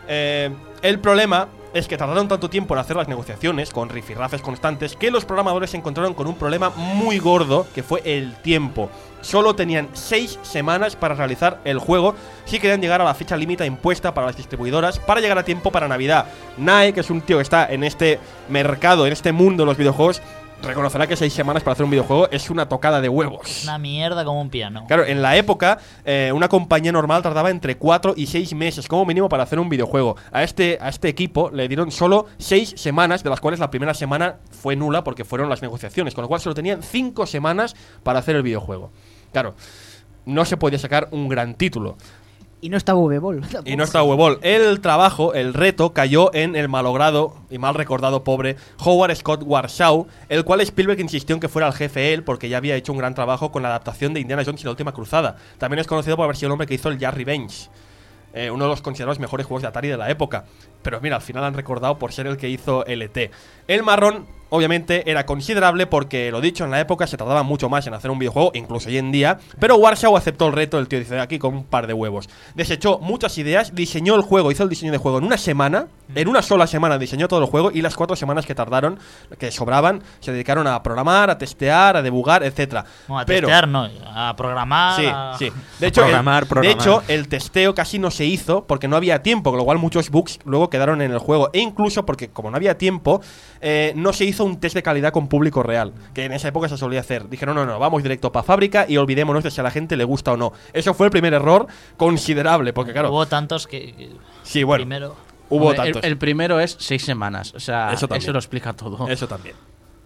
Eh, el problema es que tardaron tanto tiempo en hacer las negociaciones, con rifirrafes constantes, que los programadores se encontraron con un problema muy gordo, que fue el tiempo. Solo tenían seis semanas para realizar el juego si querían llegar a la fecha límite impuesta para las distribuidoras para llegar a tiempo para Navidad. Nae, que es un tío que está en este mercado, en este mundo de los videojuegos, reconocerá que seis semanas para hacer un videojuego es una tocada de huevos. Una mierda como un piano. Claro, en la época, eh, una compañía normal tardaba entre cuatro y seis meses como mínimo para hacer un videojuego. A este, a este equipo le dieron solo seis semanas, de las cuales la primera semana fue nula porque fueron las negociaciones, con lo cual solo tenían cinco semanas para hacer el videojuego. Claro, no se podía sacar un gran título. Y no está V-Ball. Y no está V-Ball. El trabajo, el reto, cayó en el malogrado y mal recordado pobre Howard Scott Warshaw, el cual Spielberg insistió en que fuera el jefe él, porque ya había hecho un gran trabajo con la adaptación de Indiana Jones y la Última Cruzada. También es conocido por haber sido el hombre que hizo el Jazz Revenge, eh, uno de los considerados mejores juegos de Atari de la época. Pero mira, al final han recordado por ser el que hizo L T. El marrón, obviamente, era considerable porque, lo dicho, en la época se tardaba mucho más en hacer un videojuego, incluso hoy en día. Pero Warshaw aceptó el reto, el tío dice, aquí con un par de huevos. Desechó muchas ideas, diseñó el juego, hizo el diseño de juego en una semana. En una sola semana diseñó todo el juego, y las cuatro semanas que tardaron, que sobraban, se dedicaron a programar, a testear, a debugar, etcétera. No, a Pero, testear no, a programar. Sí, a... sí. De hecho, programar, el, programar. de hecho, el testeo casi no se hizo porque no había tiempo, con lo cual muchos bugs luego quedaron en el juego. E incluso porque, como no había tiempo, eh, no se hizo un test de calidad con público real, que en esa época se solía hacer. Dijeron, no, no, vamos directo para fábrica y olvidémonos de si a la gente le gusta o no. Eso fue el primer error considerable, porque claro... Hubo tantos que... que sí, bueno. Primero... Hubo Hombre, tantos. El, el primero es seis semanas. O sea, Eso eso, también. lo explica todo. Eso también.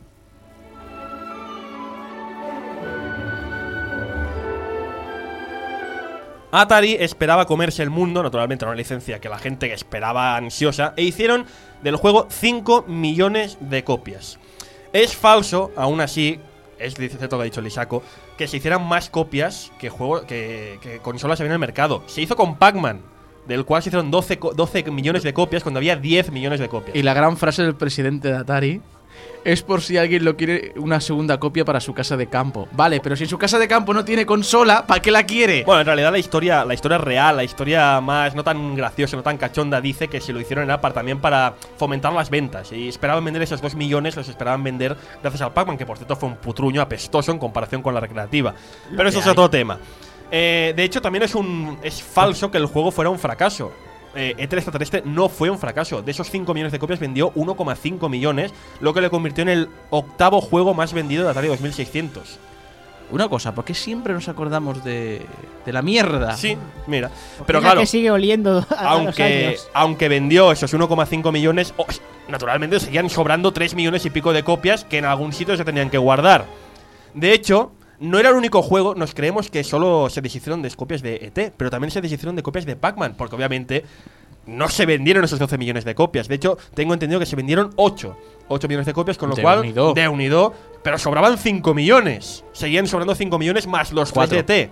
Atari esperaba comerse el mundo, naturalmente era una licencia que la gente esperaba ansiosa, e hicieron del juego cinco millones de copias. Es falso, aún así, es cierto lo que ha dicho Lisaco, que se hicieran más copias que, juego, que, que consolas había en el mercado. Se hizo con Pac-Man, del cual se hicieron doce, doce millones de copias cuando había diez millones de copias. Y la gran frase del presidente de Atari es por si alguien lo quiere una segunda copia para su casa de campo. Vale, pero si en su casa de campo no tiene consola, ¿para qué la quiere? Bueno, en realidad la historia, la historia real, la historia más no tan graciosa, no tan cachonda, dice que si lo hicieron era para, también para fomentar las ventas. Y esperaban vender esos dos millones, los esperaban vender gracias al Pac-Man, que por cierto fue un putruño apestoso en comparación con la recreativa. Pero eso es otro tema. Eh, de hecho, también es un es falso que el juego fuera un fracaso. Eh, E T extraterrestre no fue un fracaso. De esos cinco millones de copias vendió uno coma cinco millones, lo que le convirtió en el octavo juego más vendido de Atari dos mil seiscientos. Una cosa, ¿por qué siempre nos acordamos de, de la mierda? Sí, mira. Pero Pero claro, claro, que sigue oliendo a, a los aunque, años. aunque vendió esos uno coma cinco millones, oh, naturalmente seguían sobrando tres millones y pico de copias que en algún sitio se tenían que guardar. De hecho, no era el único juego, nos creemos que solo se deshicieron de copias de E T, pero también se deshicieron de copias de Pac-Man, porque obviamente no se vendieron esos doce millones de copias. De hecho, tengo entendido que se vendieron ocho. ocho millones de copias, con lo De cual, unido. de unido, pero sobraban cinco millones. Seguían sobrando cinco millones más los tres de E T.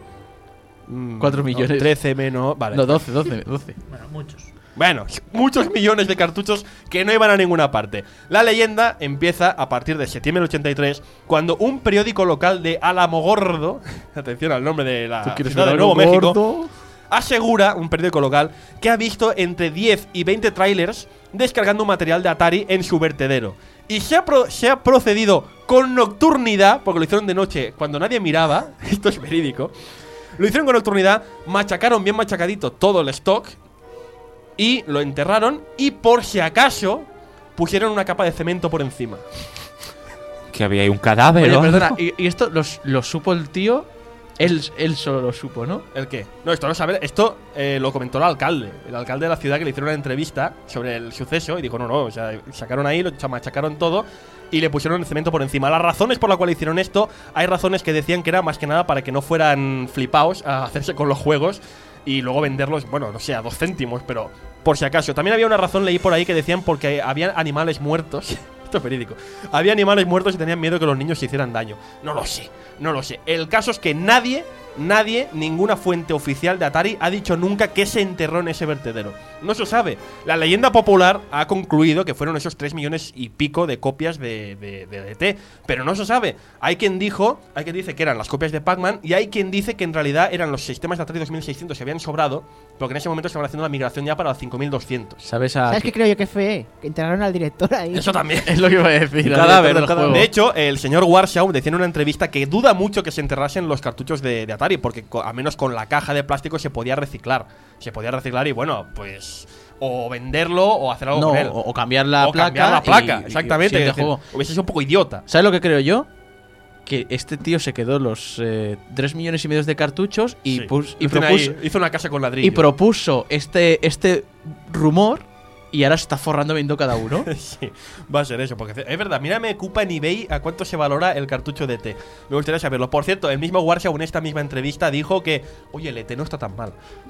Mm, Cuatro no, millones. trece menos, vale. No, doce, doce, doce. Bueno, muchos. Bueno, muchos millones de cartuchos que no iban a ninguna parte. La leyenda empieza a partir de septiembre del ochenta y tres, cuando un periódico local de Alamogordo, atención al nombre de la ciudad de Nuevo México, asegura, un periódico local, que ha visto entre diez y veinte trailers descargando material de Atari en su vertedero. Y se ha, pro se ha procedido con nocturnidad, porque lo hicieron de noche cuando nadie miraba, esto es verídico, lo hicieron con nocturnidad, machacaron bien machacadito todo el stock y lo enterraron, y por si acaso pusieron una capa de cemento por encima. Que había ahí un cadáver. Oye, ¿no? perdona, ¿y, y esto los- lo supo el tío? Él, él solo lo supo, ¿no? ¿El qué? No, esto no sabe. Esto eh, lo comentó el alcalde. El alcalde de la ciudad, que le hicieron una entrevista sobre el suceso y dijo, no, no, o sea, sacaron ahí, lo machacaron todo y le pusieron el cemento por encima. Las razones por las cuales hicieron esto, hay razones que decían que era más que nada para que no fueran flipaos a hacerse con los juegos y luego venderlos, bueno, no sé, a dos céntimos, pero por si acaso. También había una razón, leí por ahí, que decían porque había animales muertos. Esto es verídico. Había animales muertos y tenían miedo que los niños se hicieran daño. No lo sé, no lo sé. El caso es que nadie, Nadie, ninguna fuente oficial de Atari ha dicho nunca que se enterró en ese vertedero. No se sabe. La leyenda popular ha concluido que fueron esos tres millones y pico de copias de, de, de E T, pero no se sabe. Hay quien dijo, hay quien dice que eran las copias de Pac-Man y hay quien dice que en realidad eran los sistemas de Atari dos mil seiscientos que habían sobrado, porque en ese momento estaban haciendo la migración ya para los cinco mil doscientos. ¿Sabes a ¿Sabes qué- qué creo yo que fue? Que enterraron al director ahí. Eso también. Es lo que iba a decir. Un al cadáver, director un del cadáver. juego. De hecho, el señor Warsaw decía en una entrevista que duda mucho que se enterrasen los cartuchos de, de Atari, porque co- a menos con la caja de plástico se podía reciclar. Se podía reciclar y bueno, pues o venderlo o hacer algo No, con él. o- o cambiar la O placa cambiar la y- placa, y- exactamente. y siguiente es decir, juego. Hubiese sido un poco idiota. ¿Sabes lo que creo yo? Que este tío se quedó los eh, tres millones y medio de cartuchos y, Sí. pus- y Hizo una- propuso, hizo una casa con ladrillo. y propuso este, este rumor y ahora se está forrando viendo cada uno. Sí, va a ser eso, porque es verdad, mírame Cupa en eBay a cuánto se valora el cartucho de E T. Me gustaría saberlo. Por cierto, el mismo Warsaw en esta misma entrevista dijo que, oye, el E T no está tan mal.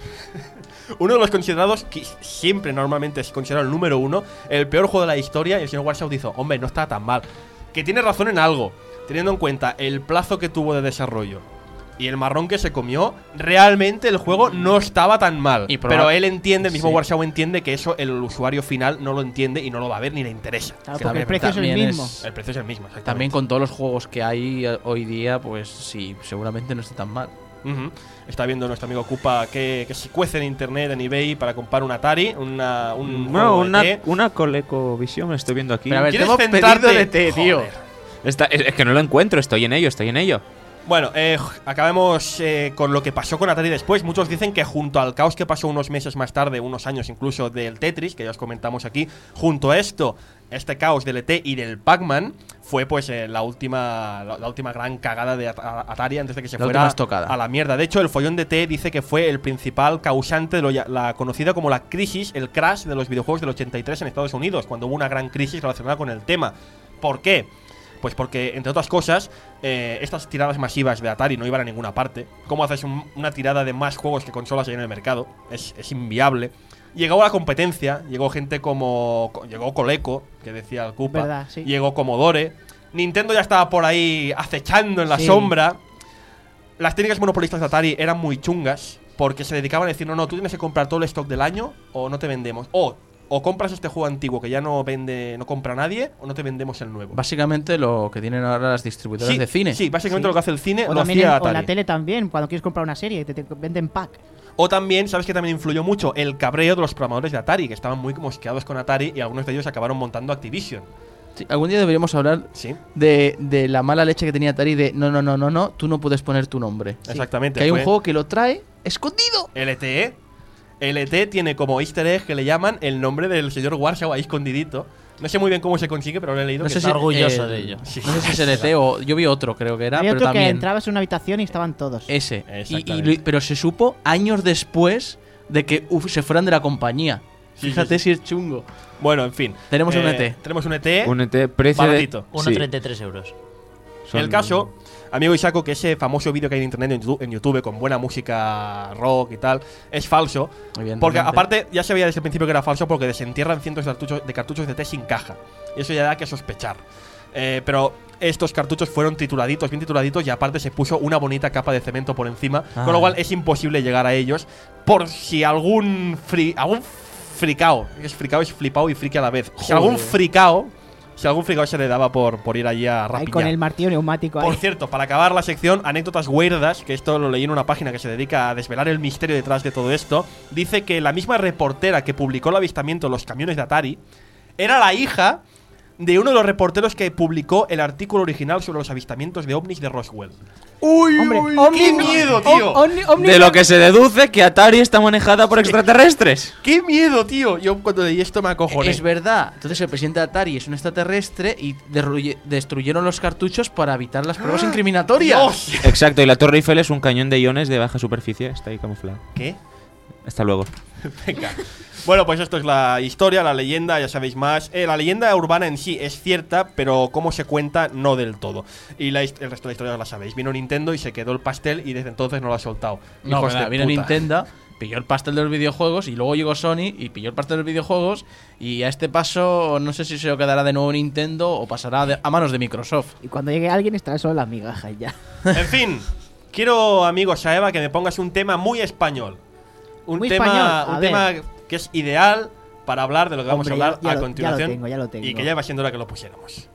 Uno de los considerados, que siempre normalmente es considerado el número uno, el peor juego de la historia, y el señor Warsaw dijo, hombre, no está tan mal. Que tiene razón en algo, teniendo en cuenta el plazo que tuvo de desarrollo y el marrón que se comió, realmente el juego no estaba tan mal. Y proba- Pero él entiende, el mismo Sí. Warsaw entiende que eso el usuario final no lo entiende y no lo va a ver ni le interesa. Claro, Que porque también el precio es el también mismo. El precio es el mismo, exactamente. También con todos los juegos que hay eh, hoy día, pues sí, seguramente no está tan mal. Ujú. Está viendo nuestro amigo Cupa que, que se cuece en internet, en eBay, para comprar un Atari, una, un No, juego de una, E T. una ColecoVision estoy viendo aquí. Pero a ver, ¿Quieres tengo centrarte? pedido de té, tío. Joder. Está- es, es que no lo encuentro, estoy en ello, estoy en ello. Bueno, eh, acabemos eh, con lo que pasó con Atari después. Muchos dicen que junto al caos que pasó unos meses más tarde, unos años incluso, del Tetris, que ya os comentamos aquí, junto a esto, este caos del E T y del Pac-Man, fue pues eh, la última la, la última gran cagada de At- Atari antes de que se La fuera última estocada. a la mierda. De hecho, el follón de E T dice que fue el principal causante de lo ya- la conocida como la crisis, el crash de los videojuegos del ochenta y tres en Estados Unidos, cuando hubo una gran crisis relacionada con el tema. ¿Por qué? Pues porque, entre otras cosas, eh, estas tiradas masivas de Atari no iban a ninguna parte. ¿Cómo haces un- una tirada de más juegos que consolas hay en el mercado? Es, es inviable. Llegó la competencia, llegó gente como... co- Llegó Coleco, que decía el Cupa. Verdad, sí. Llegó Commodore. Nintendo ya estaba por ahí acechando en la Sí. sombra. Las técnicas monopolistas de Atari eran muy chungas, porque se dedicaban a decir, no, no, tú tienes que comprar todo el stock del año o no te vendemos. O, o compras este juego antiguo que ya no vende, no compra nadie, o no te vendemos el nuevo. Básicamente lo que tienen ahora las distribuidoras Sí, de cine. Sí, básicamente Sí. lo que hace el cine O lo también hacía en, o Atari. en la tele también, cuando quieres comprar una serie, te, te venden pack. O también, ¿sabes que también influyó mucho? El cabreo de los programadores de Atari, que estaban muy mosqueados con Atari y algunos de ellos acabaron montando Activision. Sí, algún día deberíamos hablar Sí, de, de la mala leche que tenía Atari de no, no, no, no, no, tú no puedes poner tu nombre. exactamente. Que hay un fue juego que lo trae escondido. L T E. L T E tiene como easter egg que le llaman el nombre del señor Warsaw ahí escondidito. No sé muy bien cómo se consigue, pero lo he leído. No que sé está si- orgulloso eh, de ello. Sí. No sé si es L T o yo vi otro, creo que era, Había pero otro que también entrabas en una habitación y estaban todos. ese. Y- Y, Exactamente. lo- pero se supo años después de que uf, se fueran de la compañía. Sí, Fíjate sí, si es chungo. Bueno, en fin. Tenemos un Eh, E T. Tenemos un E T. Un E T, precio de- baratito. uno Sí. treinta y tres euros. Son- El caso, amigo Isaco, que ese famoso vídeo que hay en internet en YouTube, en YouTube con buena música rock y tal, es falso. Evidentemente. Porque aparte ya se veía desde el principio que era falso porque desentierran cientos de cartuchos de, cartuchos de té sin caja. Y eso ya da que sospechar. Eh, pero estos cartuchos fueron tituladitos, bien tituladitos, y aparte se puso una bonita capa de cemento por encima, Ah. con lo cual es imposible llegar a ellos por si algún fri algún fricao, es fricao, es flipao y friki a la vez. Si Joder. algún fricao, si algún fricao se le daba por, por ir allí a Ahí rapiñar. con el martillo neumático ahí. Por cierto, para acabar la sección, anécdotas weirdas, que esto lo leí en una página que se dedica a desvelar el misterio detrás de todo esto, dice que la misma reportera que publicó el avistamiento de los camiones de Atari era la hija de uno de los reporteros que publicó el artículo original sobre los avistamientos de ovnis de Roswell. ¡Uy, Hombre, uy! ovni- ¡Qué miedo, tío! Om- omni- omni- De lo que se deduce que Atari está manejada por extraterrestres. ¡Qué miedo, tío! Yo cuando leí esto me acojoné. Es verdad. Entonces el presidente de Atari es un extraterrestre y derruye- destruyeron los cartuchos para evitar las pruebas incriminatorias. ¡Dios! Exacto, y la Torre Eiffel es un cañón de iones de baja superficie. Está ahí camuflado. ¿Qué? Hasta luego. Venga. Bueno, pues esto es la historia, la leyenda, ya sabéis más. Eh, la leyenda urbana en sí es cierta, pero cómo se cuenta, no del todo. Y la hist- el resto de la historia la sabéis. Vino Nintendo y se quedó el pastel y desde entonces no lo ha soltado. No, Hijos verdad, de vino puta. Nintendo, pilló el pastel de los videojuegos y luego llegó Sony y pilló el pastel de los videojuegos y a este paso no sé si se lo quedará de nuevo Nintendo o pasará de- a manos de Microsoft. Y cuando llegue alguien estará solo la migaja y ya. En fin, quiero, amigo Saeva, que me pongas un tema muy español. Un Muy tema, español, a un ver. tema que es ideal para hablar de lo que vamos Hombre, a hablar ya- ya a lo- ya lo continuación. tengo, ya lo tengo. Y que ya va siendo hora que lo pusiéramos.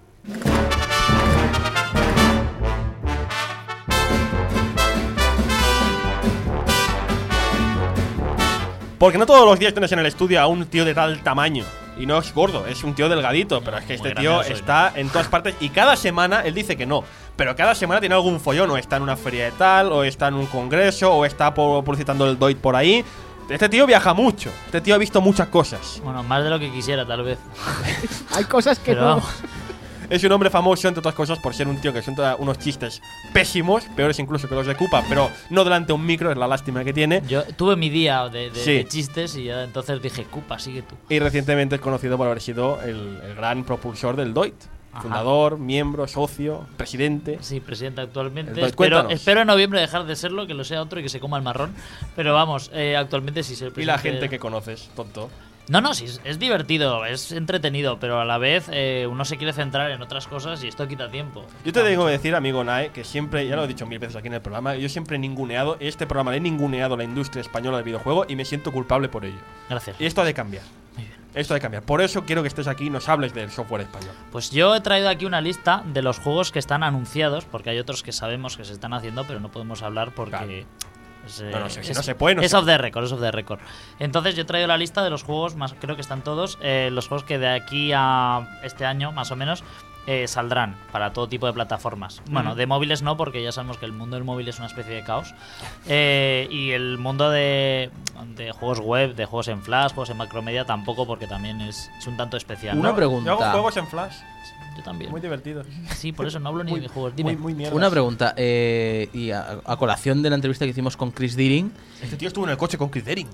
Porque no todos los días tienes en el estudio a un tío de tal tamaño. Y no es gordo, es un tío delgadito. Pero es que este grande tío no soy, está en todas partes. Y cada semana, él dice que no. Pero cada semana tiene algún follón. O está en una feria de tal, o está en un congreso, o está por- publicitando el Doit por ahí. Este tío viaja mucho. Este tío ha visto muchas cosas. Bueno, más de lo que quisiera, tal vez. Hay cosas que Pero no. vamos. Es un hombre famoso, entre otras cosas, por ser un tío que suelta unos chistes pésimos, peores incluso que los de Koopa, pero no delante de un micro, es la lástima que tiene. Yo tuve mi día de, de- Sí. de chistes y ya entonces dije, Cupa, sigue tú. Y recientemente es conocido por haber sido el, el gran propulsor del Doit. Ajá. Fundador, miembro, socio, presidente. Sí, presidente actualmente. El Doit, Espero, cuéntanos. espero en noviembre dejar de serlo, que lo sea otro y que se coma el marrón. Pero vamos, eh, actualmente sí soy el Y la presidente. gente que conoces, tonto. No, no, sí, es, es divertido, es entretenido, pero a la vez eh, uno se quiere centrar en otras cosas y esto quita tiempo. Yo te tengo que decir, amigo Nae, que siempre, ya lo he dicho mil veces aquí en el programa, yo siempre he ninguneado, este programa le he ninguneado la industria española del videojuego y me siento culpable por ello. Gracias. Y esto ha de cambiar. Esto ha de cambiar. Por eso quiero que estés aquí y nos hables del software español. Pues yo he traído aquí una lista de los juegos que están anunciados, porque hay otros que sabemos que se están haciendo, pero no podemos hablar porque... Es, eh, No, no sé, si es- no se puede, no es se off the record, es off the record. Entonces yo he traído la lista de los juegos, más creo que están todos, eh, los juegos que de aquí a este año, más o menos, eh, saldrán para todo tipo de plataformas. Bueno, Ujú. de móviles no, porque ya sabemos que el mundo del móvil es una especie de caos. Eh, y el mundo de, de juegos web, de juegos en Flash, juegos en Macromedia tampoco, porque también es, es un tanto especial. Una ¿no? pregunta. Yo hago juegos en Flash. Yo también. Muy divertidos. Sí, por eso no hablo ni Muy- de juegos. Dime. muy- muy mierdas. Una pregunta, eh, y a, a colación de la entrevista que hicimos con Chris Deering, Este tío estuvo en el coche con Chris Deering.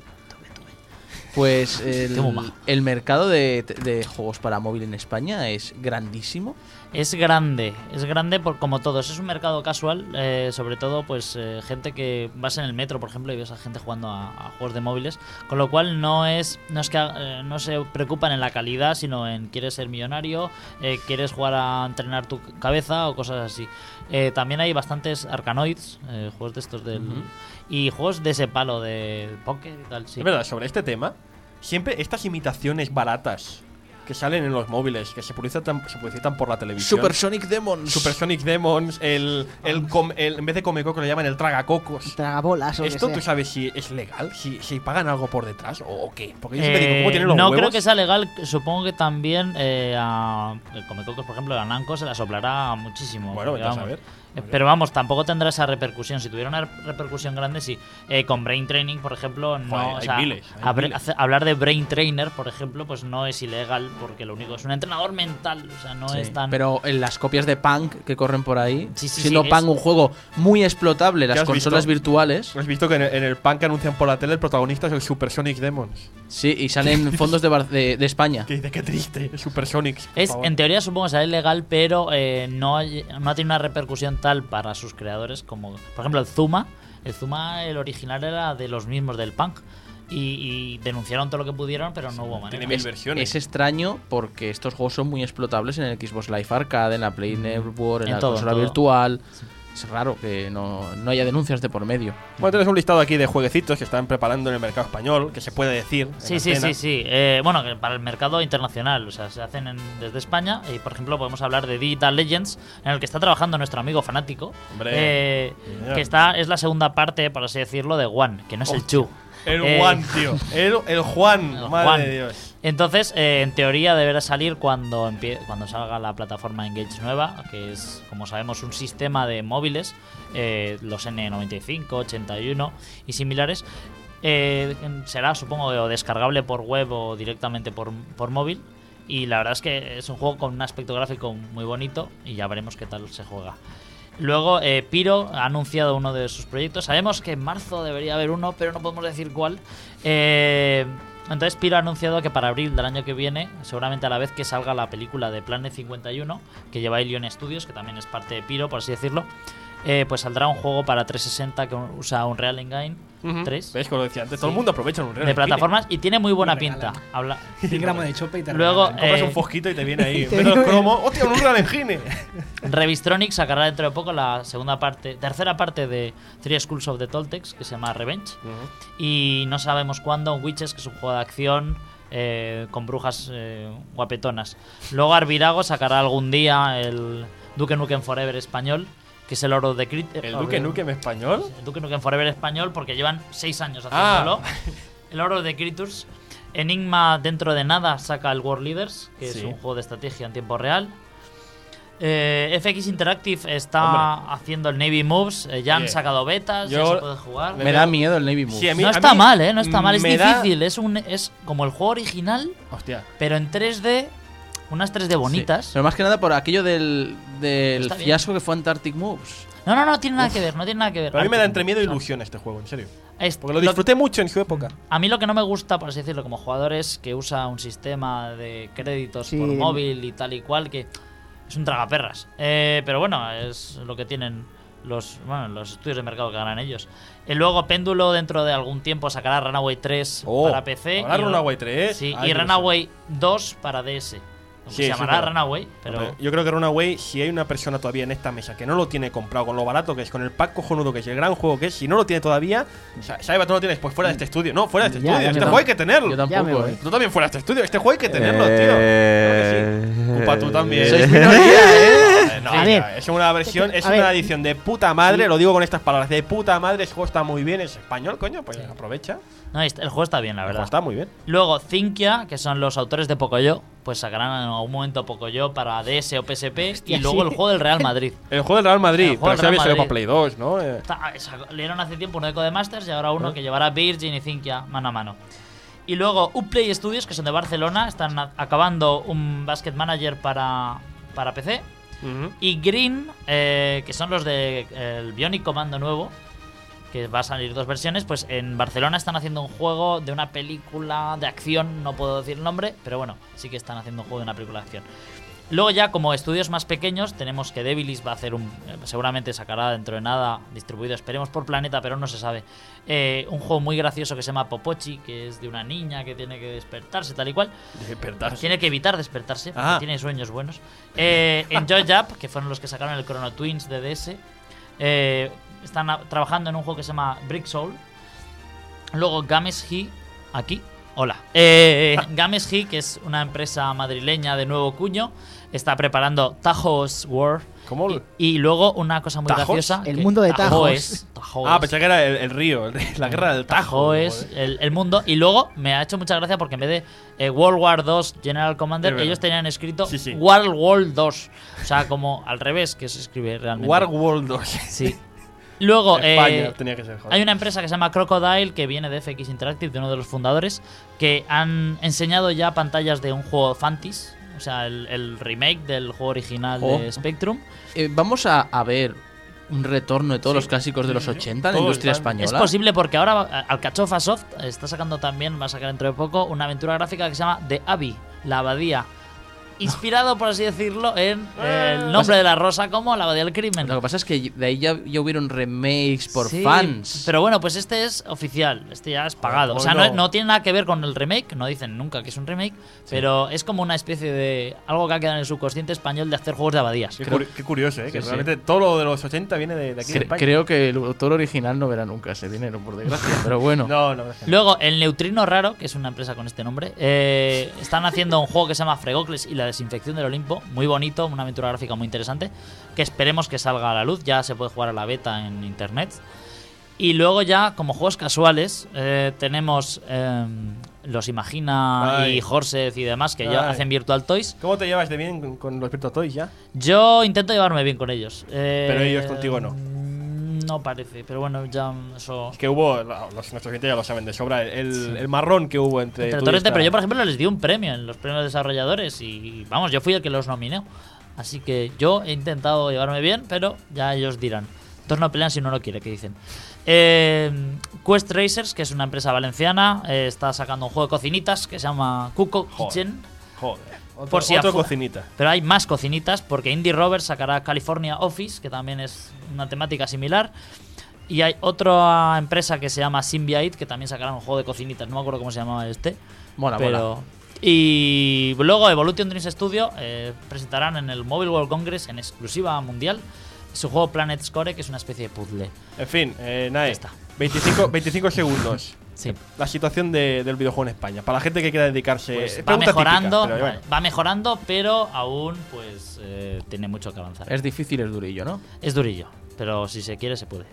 pues el, Qué bomba. el mercado de, de juegos para móvil en España es grandísimo. Es grande, es grande por como todos. Es un mercado casual, eh, sobre todo pues eh, gente que vas en el metro, por ejemplo, y ves a gente jugando a, a juegos de móviles, con lo cual no es no es que eh, no se preocupan en la calidad, sino en quieres ser millonario, eh, quieres jugar a entrenar tu cabeza o cosas así. Eh, también hay bastantes Arkanoids, eh, juegos de estos del Ujú. y juegos de ese palo de póker y tal. Sí. Es verdad, sobre este tema, siempre estas imitaciones baratas que salen en los móviles, que se publicitan, se publicitan por la televisión. Supersonic Demons. Supersonic Demons, el, el, com- el- en vez de Comecoco lo llaman el Tragacocos. Tragabolas o lo que ¿Esto sea. tú sabes si es legal? ¿Si, si pagan algo por detrás o, o qué? Porque yo siempre digo, Eh, ¿cómo tienen los no huevos? creo que sea legal. Supongo que también eh, a el Comecocos, por ejemplo, a Namco se la soplará muchísimo. Bueno, porque, vete a vamos, saber. eh, Pero vamos, tampoco tendrá esa repercusión. Si tuviera una repercusión grande, sí. Eh, con Brain Training, por ejemplo, no. Joder, o hay sea, miles, hay habre- miles. hace- hablar de Brain Trainer, por ejemplo, pues no es ilegal porque lo único es un entrenador mental. O sea, no Sí, es tan. Pero en las copias de Punk que corren por ahí, Sí, sí, siendo sí, Punk es- un juego muy explotable, las has consolas visto? virtuales, ¿Has visto que en el, en el pan que anuncian por la tele el protagonista es el Supersonic Demons? sí, y salen fondos de, Bar- de, de España. Que dice, qué triste, el Supersonics. por Es, favor. en teoría supongo que será ilegal, pero eh, no, hay- no ha tenido una repercusión tal para sus creadores como, por ejemplo, el Zuma. El Zuma, el original era de los mismos del Punk. Y, y denunciaron todo lo que pudieron, pero no hubo manera. Tiene mil Es, versiones. es extraño porque estos juegos son muy explotables en el Xbox Live Arcade, en la Play Network, en, En la todo, consola en todo. virtual. Es raro que no, no haya denuncias de por medio. Bueno, tienes un listado aquí de jueguecitos que están preparando en el mercado español, que se puede decir. en Sí, sí, antena. sí, sí. Eh, bueno, que para el mercado internacional, o sea, se hacen en- desde España. Y por ejemplo, podemos hablar de Digital Legends, en el que está trabajando nuestro amigo fanático. Hombre, eh, señor. que está, es la segunda parte, por así decirlo, de One, que no es el Chu. El Eh, Juan, tío. El, el Juan, El madre Juan. de Dios. Entonces, eh, en teoría deberá salir cuando empie- cuando salga la plataforma Engage nueva, que es, como sabemos, un sistema de móviles, eh, los N noventa y cinco, ochenta y uno y similares. Eh, será, supongo, o descargable por web o directamente por, por móvil. Y la verdad es que es un juego con un aspecto gráfico muy bonito y ya veremos qué tal se juega. Luego, eh, Pyro ha anunciado uno de sus proyectos. Sabemos que en marzo debería haber uno, pero no podemos decir cuál. Eh, entonces, Pyro ha anunciado que para abril del año que viene, seguramente a la vez que salga la película de Planet cincuenta y uno, que lleva Ilion Studios, que también es parte de Pyro, por así decirlo, eh, pues saldrá un juego para trescientos sesenta que usa Unreal Engine Ujú. tres. ¿Ves? Como lo decía antes, todo Sí. el mundo aprovecha un Unreal De Engine. plataformas y tiene muy buena pinta. Habla... cien gramos de chope y te Luego, regalan. Compras eh, un fosquito y te viene ahí. Ves los cromos. ¡Hostia, un Unreal Engine! Revistronic sacará dentro de poco la segunda parte, tercera parte de Three Schools of the Toltecs, que se llama Revenge. Y no sabemos cuándo, un Witches, que es un juego de acción eh, con brujas eh, guapetonas. Luego Arvirago sacará algún día el Duke Nukem Forever español, que es el oro de Crit. ¿El Duke Nukem español? El Duke Nukem Forever español, porque llevan seis años Ah. haciéndolo. El oro de Creatures. Enigma dentro de nada saca el World Leaders, que Sí. es un juego de estrategia en tiempo real. Eh, F X Interactive está Hombre. haciendo el Navy Moves, eh, ya han Oye, sacado betas, ya yo se puede jugar. Me da miedo el Navy Moves. Sí, a mí- no a está mí mal, eh, no está mal, es me da- difícil, es un es como el juego original, Hostia. pero en tres D, unas tres D Sí. bonitas. Pero más que nada por aquello del, del Está bien. fiasco que fue Antarctic Moves. No, no, no tiene nada que ver, no tiene nada que ver. Pero a mí me da entre miedo e O sea, ilusión este juego, en serio. es- Porque lo disfruté mucho en su época. A mí lo que no me gusta, por así decirlo, como jugador es que usa un sistema de créditos Sí. por móvil y tal y cual, que es un tragaperras. Eh, pero bueno, es lo que tienen los, bueno, los estudios de mercado que ganan ellos. Y luego Péndulo dentro de algún tiempo sacará Runaway tres Oh, para P C. ¿habrá y Runaway tres? Sí, Ay, y qué Runaway dos para D S. Aunque Sí, se sí, llamará pero- Runaway, pero... Hombre, yo creo que Runaway, si hay una persona todavía en esta mesa que no lo tiene comprado, con lo barato que es, con el pack cojonudo que es, el gran juego que es, si no lo tiene todavía, sa- Saiba, tú lo tienes, pues fuera de este estudio. No, fuera de este Ya, estudio. ya Este me juego voy. hay que tenerlo. Yo Ya me tampoco, voy. eh. Tú también fuera de este estudio. Este juego hay que tenerlo, Eh, tío. Claro que sí. Culpa tú también. Sois minoría, Eh, no, A mira, ver. es una versión, es A una ver. edición de puta madre, Sí. lo digo con estas palabras, de puta madre, ese juego está muy bien, es español, coño, pues aprovecha. No, este- el juego está bien, la El juego verdad. está muy bien. Luego Zinkia, que son los autores de Pocoyo, pues sacarán en algún momento Pocoyo para D S o P S P. Hostia, y luego sí. el juego del Real Madrid. El juego del Real Madrid, El juego pero del ese había Real salido para Madrid. Play dos, ¿no? Eh, Está- sac- Le dieron hace tiempo uno de Codemasters y ahora uno ¿Eh? que llevará Virgin y Zinkia mano a mano. Y luego Uplay Studios, que son de Barcelona, están a- acabando un Basket Manager para, para P C. ujú. Y Green, eh, que son los de eh, el Bionic Commando nuevo, que va a salir dos versiones, pues en Barcelona están haciendo un juego de una película de acción, no puedo decir el nombre, pero bueno, sí que están haciendo un juego de una película de acción. Luego ya como estudios más pequeños tenemos que Devilis va a hacer un... eh, seguramente sacará dentro de nada, distribuido, esperemos por Planeta, pero no se sabe, eh, un juego muy gracioso que se llama Popochi, que es de una niña que tiene que despertarse tal y cual. Despertarse. Tiene que evitar despertarse, porque Ah. tiene sueños buenos. Eh, Enjoy Jab, que fueron los que sacaron el Chrono Twins de D S, eh, están a- trabajando en un juego que se llama Brick Soul. Luego Games He, aquí, hola. Eh, Games He, que es una empresa madrileña de nuevo cuño, está preparando Tajos War. ¿Cómo? Y, y luego una cosa muy ¿Tajos? graciosa. El que mundo de Tajos. Tajoes, Tajoes. Ah, pensé que era el, el río, el- la guerra del Tajo. Tajo es el, el mundo. Y luego me ha hecho mucha gracia porque en vez de eh, World War dos General Commander, Es verdad. ellos tenían escrito Sí, sí. World War dos. O sea, como al revés que se escribe realmente. War World dos. Sí. Luego, España eh, tenía que ser, joder. hay una empresa que se llama Crocodile, que viene de F X Interactive, de uno de los fundadores, que han enseñado ya pantallas de un juego Fantis, o sea, el, el remake del juego original Oh. de Spectrum. Eh, vamos a, a ver un retorno de todos Sí. los clásicos de los ochenta en la Todos industria están- española. Es posible porque ahora eh, Alcachofa Soft está sacando también, va a sacar dentro de poco, una aventura gráfica que se llama The Abbey, la abadía. Inspirado, por así decirlo, en eh, el nombre de la rosa como la abadía del crimen. Lo que pasa es que de ahí ya, ya hubieron remakes por Sí, fans. Pero bueno, pues este es oficial, este ya es pagado. O sea, no, Bueno. no tiene nada que ver con el remake, no dicen nunca que es un remake, pero es como una especie de algo que ha quedado en el subconsciente español de hacer juegos de abadías. Qué, curi- qué curioso, ¿eh? Que Sí, sí. realmente todo lo de los ochenta viene de, de aquí de Cre- España. creo que el autor original no verá nunca ese dinero, por desgracia. Pero bueno. No, no, gracias. Luego, el Neutrino Raro, que es una empresa con este nombre, eh, están haciendo un juego que se llama Fregocles y la desinfección del Olimpo. Muy bonito, una aventura gráfica muy interesante, que esperemos que salga a la luz. Ya se puede jugar a la beta en internet. Y luego ya, como juegos casuales, eh, tenemos eh, los Imagina Ay. y Horsed y demás, que ya Ay. hacen Virtual Toys. ¿Cómo te llevas de bien con, con los Virtua Toys ya? Yo intento llevarme bien con ellos. eh, Pero ellos contigo no. No parece, pero bueno, ya eso... Es que hubo, la- los, nuestros clientes ya lo saben de sobra, el, el marrón que hubo entre. Entre tú y Torrente, esta- pero yo, por ejemplo, les di un premio en los premios desarrolladores y vamos, yo fui el que los nominé. Así que yo he intentado llevarme bien, pero ya ellos dirán. Entonces no pelean si uno no quiere, que dicen. Eh, Quest Racers, que es una empresa valenciana, eh, está sacando un juego de cocinitas que se llama Cuco Joder. Kitchen. Joder. Otro, por si otro afu- cocinita. Pero hay más cocinitas porque Indie Rovers sacará California Office, que también es una temática similar. Y hay otra empresa que se llama Symbiate, que también sacará un juego de cocinitas. No me acuerdo cómo se llamaba este. Mola, pero... mola. Y luego Evolution Dreams Studio eh, presentarán en el Mobile World Congress en exclusiva mundial su juego Planet Score, que es una especie de puzzle. En fin, eh, Nae, veinticinco, veinticinco segundos. Sí. La situación de- del videojuego en España. Para la gente que quiera dedicarse. Pues va pregunta mejorando, típica, pero bueno. va mejorando, pero aún pues eh, tiene mucho que avanzar. Es difícil, es durillo, ¿no? Es durillo, pero si se quiere se puede.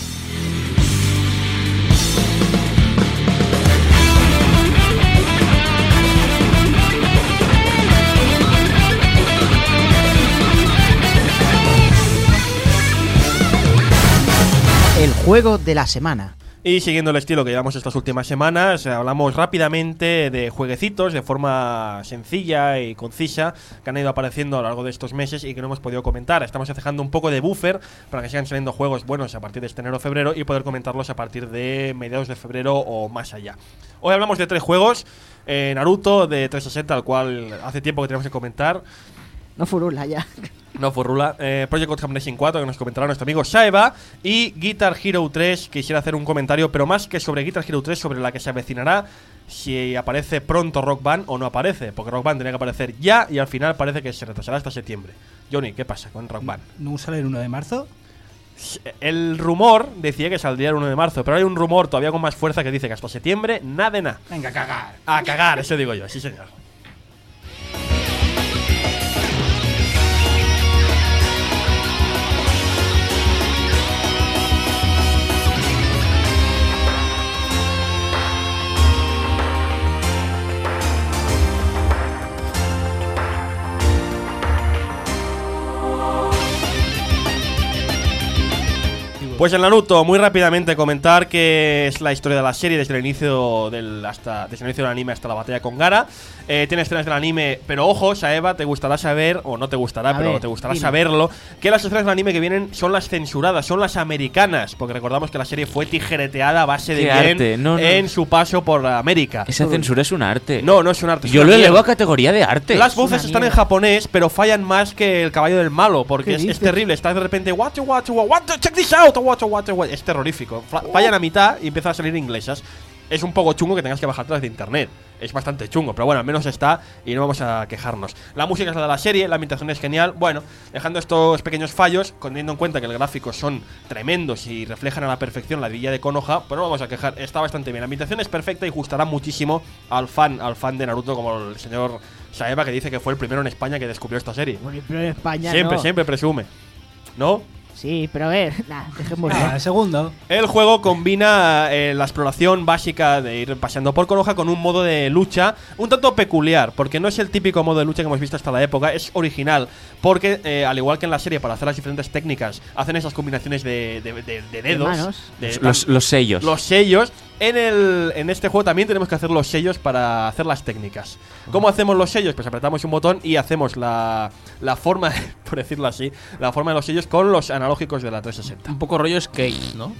El juego de la semana. Y siguiendo el estilo que llevamos estas últimas semanas, eh, hablamos rápidamente de jueguecitos de forma sencilla y concisa que han ido apareciendo a lo largo de estos meses y que no hemos podido comentar. Estamos dejando un poco de buffer para que sigan saliendo juegos buenos a partir de este enero o febrero y poder comentarlos a partir de mediados de febrero o más allá. Hoy hablamos de tres juegos. Eh, Naruto de trescientos sesenta, al cual hace tiempo que tenemos que comentar. No furula ya. No Furrula, eh, Project Gotham Racing cuatro, que nos comentará nuestro amigo Saeva, y Guitar Hero tres. Quisiera hacer un comentario, pero más que sobre Guitar Hero tres, sobre la que se avecinará, si aparece pronto Rock Band o no aparece, porque Rock Band tenía que aparecer ya y al final parece que se retrasará hasta septiembre. Johnny, ¿qué pasa con Rock Band? ¿No sale el uno de marzo? El rumor decía que saldría el uno de marzo, pero hay un rumor todavía con más fuerza que dice que hasta septiembre, nada de nada. Venga, a cagar. A cagar, eso digo yo, sí señor. Pues en Naruto, muy rápidamente comentar que es la historia de la serie desde el inicio del hasta desde el inicio del anime hasta la batalla con Gaara. Eh, tiene escenas del anime, pero ojo, Saeva, te gustará saber, o no te gustará, A pero ver, te gustará dime. saberlo, que las escenas del anime que vienen son las censuradas, son las americanas, porque recordamos que la serie fue tijereteada a base de Qué bien arte, no, no. en su paso por América. Esa censura es un arte. No, no es un arte. es Yo una lo elevo mierda. a categoría de arte. Las Es voces una están en mierda. japonés, pero fallan más que el caballo del malo, porque ¿Qué es, es dices? terrible. Estás de repente, what, what, what, what, check this out, what, what, what. Es terrorífico. Fa- Fallan a mitad y empiezan a salir inglesas. Es un poco chungo que tengas que bajártelas de internet. Es bastante chungo, pero bueno, al menos está y no vamos a quejarnos. La música es la de la serie, la ambientación es genial. Bueno, dejando estos pequeños fallos, teniendo en cuenta que los gráficos son tremendos y reflejan a la perfección la villa de Konoha, pues no vamos a quejar, está bastante bien. La ambientación es perfecta y gustará muchísimo al fan, al fan de Naruto como el señor Saeva, que dice que fue el primero en España que descubrió esta serie. Bueno, pero en España Siempre, no. siempre presume. ¿No? Sí, pero a ver, nah, dejémoslo. Ah, el segundo. El juego combina eh, la exploración básica de ir paseando por Konoha con un modo de lucha un tanto peculiar, porque no es el típico modo de lucha que hemos visto hasta la época, es original, porque eh, al igual que en la serie, para hacer las diferentes técnicas, hacen esas combinaciones de, de- de- de dedos. manos. de- Los, los sellos. los sellos. En, el, en este juego también tenemos que hacer los sellos para hacer las técnicas. ¿Cómo hacemos los sellos? Pues apretamos un botón y hacemos la, la forma, por decirlo así, la forma de los sellos con los analógicos de la trescientos sesenta. Un poco rollo skate, ¿no?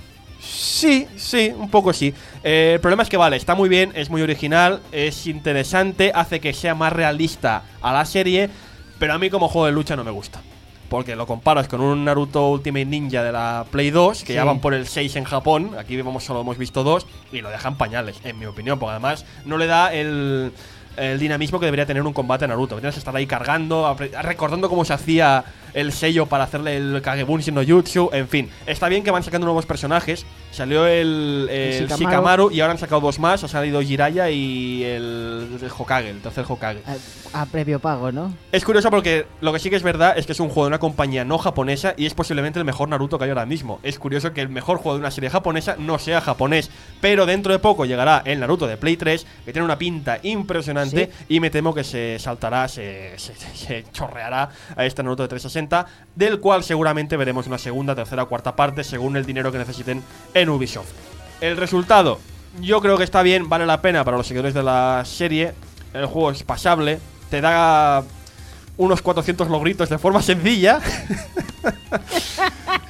Sí, sí, un poco sí. Eh, el problema es que vale, está muy bien, es muy original, es interesante, hace que sea más realista a la serie, pero a mí como juego de lucha no me gusta. Porque lo comparas con un Naruto Ultimate Ninja de la Play dos, que Sí. ya van por el seis en Japón, aquí vemos solo hemos visto dos, y lo dejan pañales, en mi opinión, porque además no le da el, el dinamismo que debería tener un combate a Naruto. Tienes que estar ahí cargando, apre- recordando cómo se hacía el sello para hacerle el Kagebunshi no Jutsu, en fin. Está bien que van sacando nuevos personajes. Salió el, el El Shikamaru. Shikamaru y ahora han sacado dos más. Ha salido Jiraiya y el, el Hokage, el tercer Hokage. A, a previo pago, ¿no? Es curioso porque lo que sí que es verdad es que es un juego de una compañía no japonesa y es posiblemente el mejor Naruto que hay ahora mismo. Es curioso que el mejor juego de una serie japonesa no sea japonés, pero dentro de poco llegará el Naruto de Play tres, que tiene una pinta impresionante, y me temo que se saltará, se, se, se- se chorreará a este Naruto de trescientos sesenta, del cual seguramente veremos una segunda, tercera o cuarta parte según el dinero que necesiten en Ubisoft. El resultado, yo creo que está bien, vale la pena para los seguidores de la serie. El juego es pasable, te da unos cuatrocientos logritos de forma sencilla.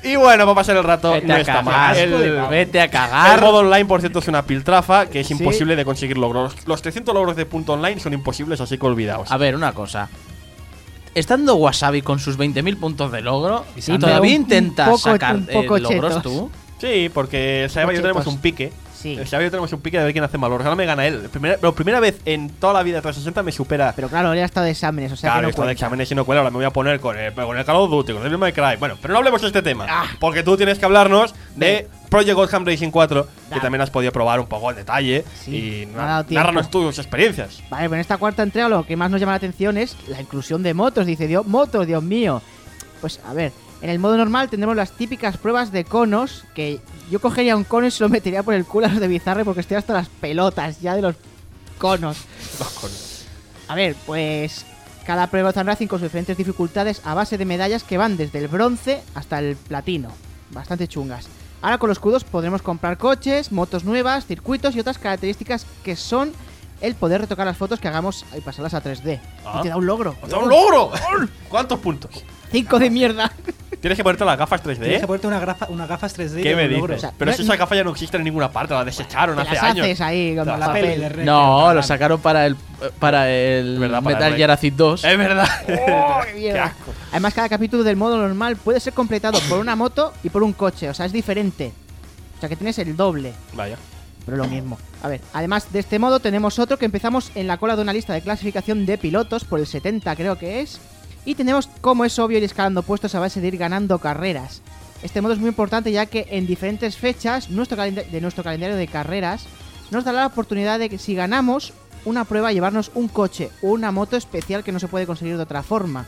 Y bueno, para pasar el rato, Vete no a está cagar, mal. El, vete a cagar. El modo online, por cierto, es una piltrafa que es Sí. imposible de conseguir logros. Los trescientos logros de punto online son imposibles, así que olvidaos. A ver, una cosa. Estando Wasabi con sus veinte mil puntos de logro, Y ¿y Sandra todavía un intentas poco- sacar un poco eh, logros chetos. tú? Sí, porque Seba y yo tenemos Chetos. un pique. Sí. El Seba y yo tenemos un pique de ver quién hace más logros. Ahora me gana él. Primera, pero primera vez en toda la vida de trescientos sesenta me supera. Pero claro, él ha estado de exámenes, o sea Claro, que no esto de cuenta. exámenes y no cuela. Ahora me voy a poner con el, con el Call of Duty, con el Devil May Cry. Bueno, pero no hablemos de este tema. Ah. Porque tú tienes que hablarnos de Project Gotham Racing cuatro, que Dale. también has podido probar un poco en detalle. Sí, y me ha dado tiempo. nárranos tus experiencias. Vale, pero en esta cuarta entrega lo que más nos llama la atención es la inclusión de motos. Dice, Dios, motos, Dios mío. Pues a ver, en el modo normal tendremos las típicas pruebas de conos, que yo cogería un cono y se lo metería por el culo a los de Bizarre porque estoy hasta las pelotas ya de los conos. Los conos. A ver, pues cada prueba de Gotham Racing con sus diferentes dificultades a base de medallas que van desde el bronce hasta el platino. Bastante chungas. Ahora con los escudos podremos comprar coches, motos nuevas, circuitos y otras características que son el poder retocar las fotos que hagamos y pasarlas a tres D. Ah. Y te da un logro. ¡Te da un logro! ¿Cuántos puntos? Cinco de mierda. Tienes que ponerte las gafas tres D. Tienes que ponerte una gafa- unas gafas tres D. ¿Qué y me un dices? logro. O sea, pero no- si esas gafas ya no existen en ninguna parte, las desecharon Te hace las años. haces ahí con La La peli papel. de Rey, No, que lo te sacaron para el para el verdad, para Metal el Gear Acid dos. Es verdad. Oh, qué mierda. Qué asco. Además, cada capítulo del modo normal puede ser completado por una moto y por un coche. O sea, es diferente. O sea, que tienes el doble. Vaya. Pero lo mismo. A ver, además de este modo tenemos otro que empezamos en la cola de una lista de clasificación de pilotos por el setenta creo que es. Y tenemos, como es obvio, ir escalando puestos a base de ir ganando carreras. Este modo es muy importante ya que en diferentes fechas nuestro calenda- de nuestro calendario de carreras nos dará la oportunidad de que si ganamos una prueba llevarnos un coche o una moto especial que no se puede conseguir de otra forma.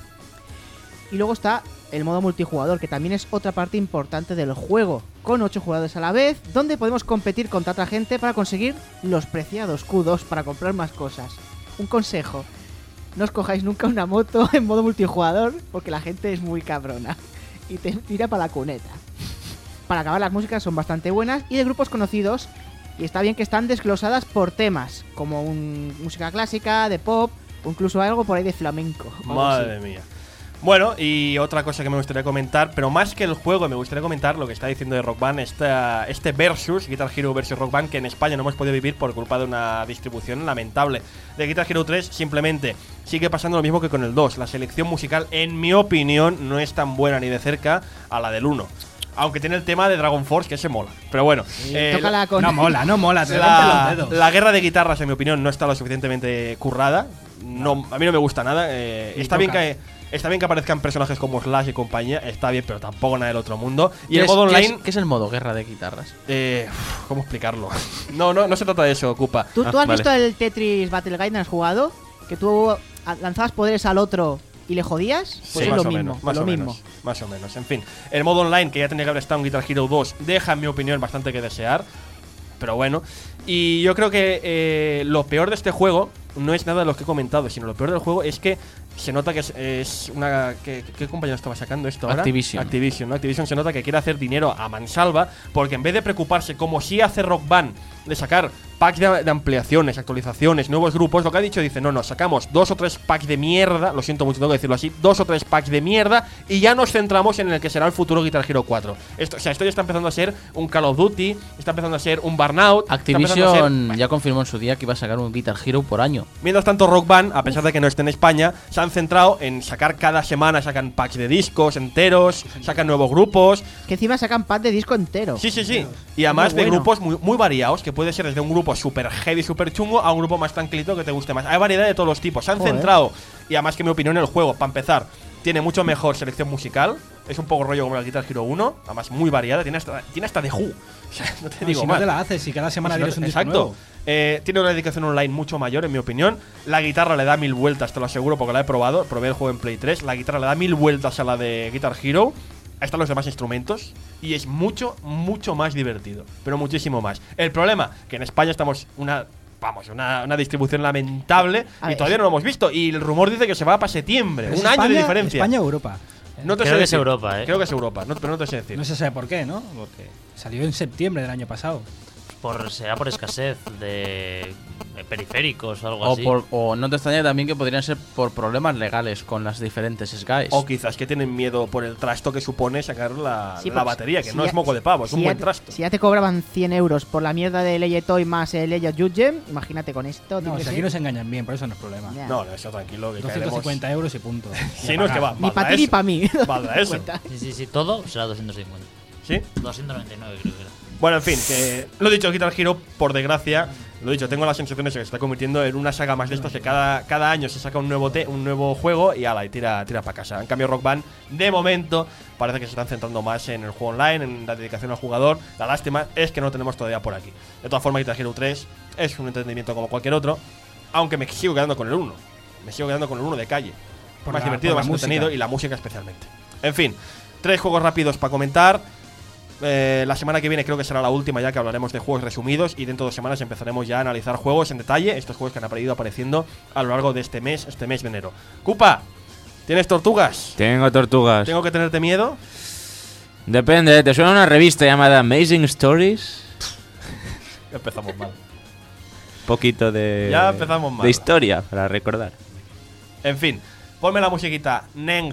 Y luego está el modo multijugador, que también es otra parte importante del juego, con ocho jugadores a la vez, donde podemos competir contra otra gente para conseguir los preciados Q dos para comprar más cosas. Un consejo, no os cojáis nunca una moto en modo multijugador, porque la gente es muy cabrona y te tira para la cuneta. Para acabar, las músicas son bastante buenas y de grupos conocidos, y está bien que están desglosadas por temas, como un, música clásica, de pop, o incluso algo por ahí de flamenco. o algo así. Madre mía. Bueno, y otra cosa que me gustaría comentar, pero más que el juego, me gustaría comentar lo que está diciendo de Rock Band, esta, este versus, Guitar Hero versus Rock Band, que en España no hemos podido vivir por culpa de una distribución lamentable. De Guitar Hero tres, simplemente sigue pasando lo mismo que con el dos. La selección musical, en mi opinión, no es tan buena ni de cerca a la del uno. Aunque tiene el tema de Dragon Force, que se mola. Pero bueno, eh, tócala con- No mola, no mola, te rompen la, los dedos. la guerra de guitarras, en mi opinión, no está lo suficientemente currada. No, a mí no me gusta nada. eh, Ni está bien toca. que está bien que aparezcan personajes como Slash y compañía. Está bien, pero tampoco nada del otro mundo. Y ¿Qué el es- modo qué online. es- ¿Qué es el modo guerra de guitarras? eh, uf, ¿Cómo explicarlo? No, no, no se trata de eso, Ocupa. ¿Tú, tú has Vale. visto el Tetris Battle Guide? ¿Has jugado? Que tú a- lanzabas poderes al otro y le jodías. Pues Sí, es más lo o mismo, menos, más lo o mismo. menos, más o menos. En fin, el modo online, que ya tenía que haber estado en Guitar Hero dos, deja, en mi opinión, bastante que desear. Pero bueno. Y yo creo que eh, lo peor de este juego no es nada de lo que he comentado, sino lo peor del juego es que se nota que es, es una. ¿Qué, qué compañía estaba sacando esto ahora? Activision. Activision, ¿no? Activision se nota que quiere hacer dinero a mansalva, porque en vez de preocuparse, como si hace Rock Band, de sacar packs de, de ampliaciones, actualizaciones, nuevos grupos, lo que ha dicho, dice: no, no, sacamos dos o tres packs de mierda, lo siento mucho, tengo que decirlo así, dos o tres packs de mierda, y ya nos centramos en el que será el futuro Guitar Hero cuatro. Esto, o sea, esto ya está empezando a ser un Call of Duty, está empezando a ser un Burnout. está empezando a ser- Activision ya confirmó en su día que iba a sacar un Guitar Hero por año. Mientras tanto, Rock Band, a pesar de que no esté en España, se han centrado en sacar cada semana, sacan packs de discos enteros, sacan nuevos grupos. Que encima sacan pack de disco entero. Sí, sí, sí. Y además Muy de bueno. grupos muy, muy variados, que puede ser desde un grupo super heavy, super chungo, a un grupo más tranquilito que te guste más. Hay variedad de todos los tipos. Se han Joder. centrado, y además que en mi opinión el juego, para empezar, tiene mucho mejor selección musical. Es un poco rollo como el Guitar Hero uno, además muy variada. Tiene hasta, tiene hasta The Who. O sea, no te No, digo si más. no te la haces, si cada semana Si no- tienes un disco Exacto. nuevo. Eh, tiene una dedicación online mucho mayor, en mi opinión. La guitarra le da mil vueltas, te lo aseguro, porque la he probado. Probé el juego en Play tres. La guitarra le da mil vueltas a la de Guitar Hero. Ahí están los demás instrumentos. Y es mucho, mucho más divertido. Pero muchísimo más. El problema, que en España estamos una. Vamos, una, una distribución lamentable. A y ver, todavía no lo hemos visto. Y el rumor dice que se va para septiembre. ¿Es Un año de España- diferencia. España o Europa? No te Creo sé que es decir. Europa, ¿eh? Creo que es Europa, no, pero no te sé decir. No se sabe por qué, ¿no? Porque salió en septiembre del año pasado. por será por escasez de, de periféricos o algo O, así. por, o no te extraña también que podrían ser por problemas legales con las diferentes Skies. O quizás que tienen miedo por el trasto que supone sacar la, Sí, la porque batería, que si no ya- es moco de pavo, es si un ya buen te- trasto. Si ya te cobraban cien euros por la mierda de Leye Toy más el Leye Judge, imagínate con esto. No, tiene si que aquí ser- nos engañan bien, por eso no es problema. Ya. No, no, eso tranquilo, que doscientos cincuenta euros y punto. Sí, no, es que va. Ni valdrá para ti ni eso. para mí. Valdrá eso. Sí, sí, sí, todo será doscientos cincuenta. ¿Sí? doscientos noventa y nueve creo que era. Bueno, en fin, que lo dicho, Guitar Hero, por desgracia, lo dicho, tengo las sensaciones de que se está convirtiendo en una saga más de estas que cada, cada año se saca un nuevo te, un nuevo juego y ala, y tira, tira para casa. En cambio, Rock Band, de momento, parece que se están centrando más en el juego online, en la dedicación al jugador. La lástima es que no tenemos todavía por aquí. De todas formas, Guitar Hero tres es un entretenimiento como cualquier otro, aunque me sigo quedando con el uno. Me sigo quedando con el uno de calle. Por más la- divertido, por más la entretenido música. y la música especialmente. En fin, tres juegos rápidos para comentar. Eh, la semana que viene creo que será la última ya que hablaremos de juegos resumidos y dentro de dos semanas empezaremos ya a analizar juegos en detalle, estos juegos que han ido apareciendo a lo largo de este mes, este mes de enero. Cupa, ¿tienes tortugas? Tengo tortugas. ¿Tengo que tenerte miedo? Depende, ¿te suena una revista llamada Amazing Stories? Ya empezamos mal. Poquito de. Ya empezamos mal. De historia, para recordar. En fin, ponme la musiquita. Neng.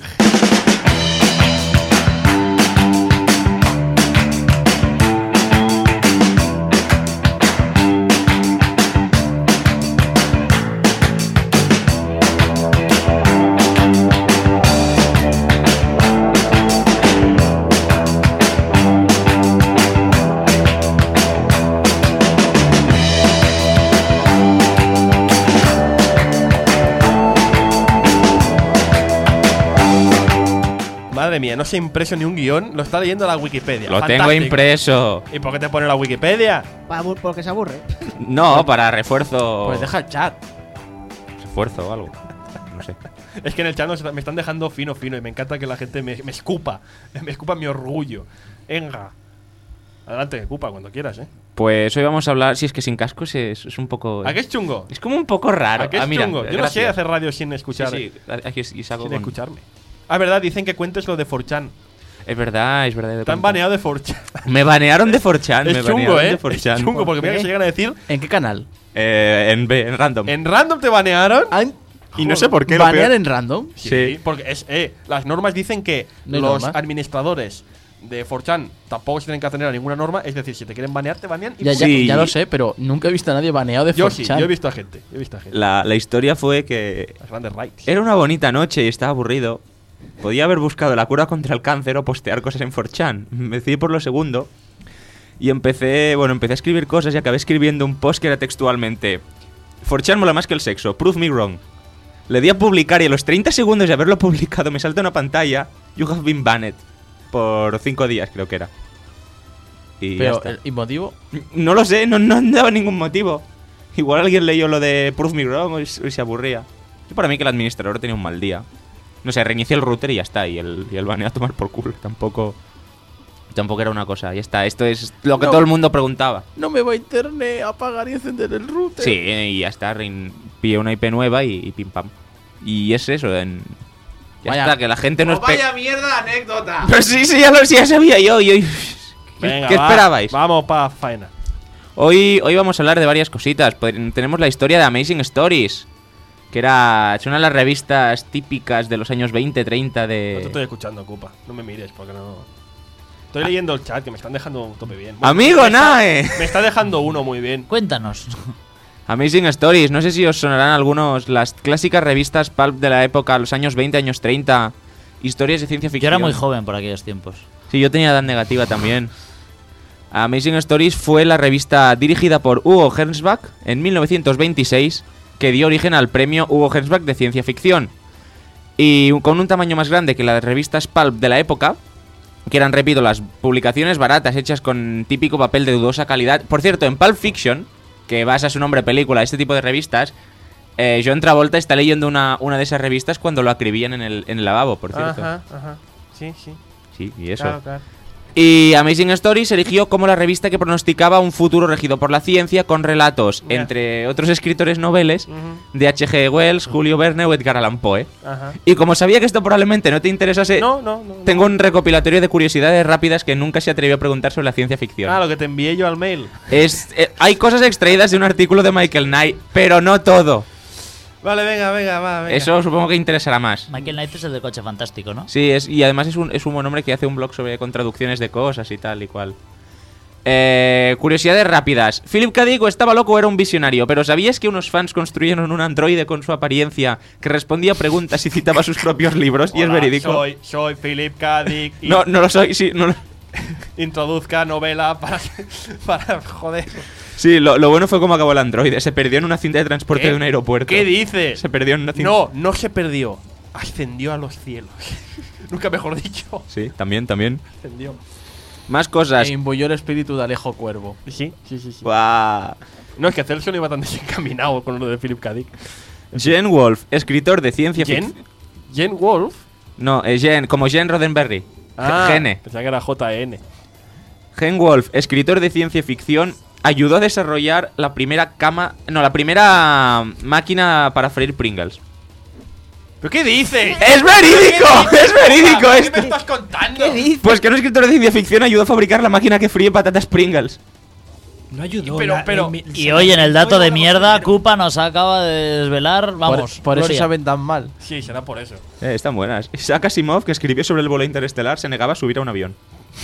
Madre mía, no se ha impreso ni un guión, lo está leyendo la Wikipedia. Lo tengo Fantástico. impreso. ¿Y por qué te pone la Wikipedia? Pa- Porque se aburre. No, para refuerzo. Pues deja el chat. Refuerzo o algo. No sé. Es que en el chat nos- me están dejando fino, fino y me encanta que la gente me, me escupa. Me escupa mi orgullo. Venga. Adelante, Cupa, cuando quieras, ¿eh? Pues hoy vamos a hablar. Si es que sin cascos es, es un poco. ¿A qué es chungo? Es como un poco raro. ¿A qué es Ah, mira, chungo? Yo no gracias. sé hacer radio sin escuchar. Sí, sí, aquí es- y saco sin con- escucharme. Ah, verdad, dicen que cuentes lo de four chan. Es verdad, es verdad. Te han baneado de four chan. Me banearon de four chan. Es me chungo, banearon ¿eh? de four Es chan. chungo, porque mira que se llegan a decir. ¿En qué canal? Eh, en B, en random. ¿En random te banearon? Y no sé por qué. lo ¿Banear peor- en random? Sí, Sí. porque es, eh, las normas dicen que No hay los normas. administradores de four chan tampoco se tienen que atener a ninguna norma. Es decir, si te quieren banear, te banean. Y Ya, ya, Sí. ya lo sé, pero nunca he visto a nadie baneado de yo four sí, chan. yo he visto a gente. Yo he visto a gente. La, la historia fue que Las grandes rights. era una bonita noche y estaba aburrido. Podía haber buscado la cura contra el cáncer o postear cosas en four chan. Me decidí por lo segundo. Y empecé, bueno, empecé a escribir cosas y acabé escribiendo un post que era textualmente: four chan mola más que el sexo, prove me wrong. Le di a publicar y a los treinta segundos de haberlo publicado me salta una pantalla: You have been banned. Por cinco días creo que era. Y ya Pero, está. ¿el- ¿y motivo? No lo sé, no, no daba ningún motivo. Igual alguien leyó lo de Prove Me Wrong y, s- y se aburría. Yo para mí que el administrador tenía un mal día. No sé, reinicié el router y ya está. Y el, y el baneo a tomar por culo. Tampoco. Tampoco era una cosa. Ya está. Esto es lo que No. todo el mundo preguntaba. No me va a internet, apagar y encender el router. Sí, y ya está. rein- Pillé una I P nueva y, y pim pam. Y es eso. En, ya Vaya. está, que la gente no Oh, espera. vaya mierda de anécdota. Pero sí, sí, ya lo ya sabía yo. y hoy- ¿Qué, Venga, qué va, esperabais? Vamos pa' faena. Hoy, hoy vamos a hablar de varias cositas. Pod- Tenemos la historia de Amazing Stories, que era es una de las revistas típicas de los años veinte, treinta No te de... estoy escuchando, Cupa. No me mires porque no. Estoy leyendo el chat que me están dejando un tope bien. Amigo, me está- Nae. Me está dejando uno muy bien. Cuéntanos. Amazing Stories, no sé si os sonarán algunos las clásicas revistas pulp de la época, los años veinte, años treinta, historias de ciencia Yo ficción. era muy joven por aquellos tiempos. Sí, yo tenía edad negativa también. Amazing Stories fue la revista dirigida por Hugo Gernsback en mil novecientos veintiséis, que dio origen al premio Hugo Gernsback de ciencia ficción. Y con un tamaño más grande que las revistas pulp de la época, que eran, repito, las publicaciones baratas hechas con típico papel de dudosa calidad. Por cierto, en Pulp Fiction, que basa su nombre película, este tipo de revistas, eh, John Travolta está leyendo una, una de esas revistas cuando lo acribillan en el, en el lavabo, por cierto. Ajá, ajá. Sí, sí. Sí, y eso. Claro, claro. Y Amazing Stories eligió como la revista que pronosticaba un futuro regido por la ciencia con relatos, yeah. entre otros escritores noveles, uh-huh. de H G Wells, Julio Verne o Edgar Allan Poe. Uh-huh. Y como sabía que esto probablemente no te interesase, no, no, no, tengo un recopilatorio de curiosidades rápidas que nunca se atrevió a preguntar sobre la ciencia ficción. Ah, lo que te envié yo al mail. Es, eh, hay cosas extraídas de un artículo de Michael Knight, pero no todo. Vale, venga, venga, va, venga. Eso supongo que interesará más. Michael Knight es el de Coche Fantástico, ¿no? Sí, es, y además es un, es un buen hombre que hace un blog sobre con traducciones de cosas y tal y cual. Eh, curiosidades rápidas. Philip K. Dick estaba loco o era un visionario, pero ¿sabías que unos fans construyeron un androide con su apariencia que respondía a preguntas y citaba sus propios libros? Hola, y es verídico. Soy, soy Philip K. Dick. No, no lo soy, sí, no lo... Introduzca novela para... para joder... Sí, lo, lo bueno fue cómo acabó el androide. Se perdió en una cinta de transporte ¿Qué? de un aeropuerto. ¿Qué dices? Se perdió en una cinta. No, no se perdió. Ascendió a los cielos. Nunca mejor dicho. Sí, también, también. Ascendió. Más cosas. E imbuyó el espíritu de Alejo Cuervo. Sí, sí, sí. sí. Buah. No, es que Celso no iba tan desencaminado con lo de Philip K. Dick. Jen Wolf, escritor de ciencia ficción. ¿Jen? ¿Jen Wolf? No, es Jen, como Jen Roddenberry. Ah, Gene. Pensaba que era J N. Jen Wolf, escritor de ciencia ficción, ayudó a desarrollar la primera cama... No, la primera máquina para freír Pringles. ¿Pero qué dices? ¡Es verídico! ¡Es verídico ¿Qué esto! me estás contando? ¿Qué dices? Pues que un escritor de ciencia ficción ayudó a fabricar la máquina que fríe patatas Pringles. No ayudó. Pero, la- pero- el- Y hoy en el dato de mierda, Koopa nos acaba de desvelar, vamos, Por, por eso gloria. saben tan mal. Sí, será por eso. Eh, están buenas. Isaac Asimov, que escribió sobre el vuelo interestelar, se negaba a subir a un avión.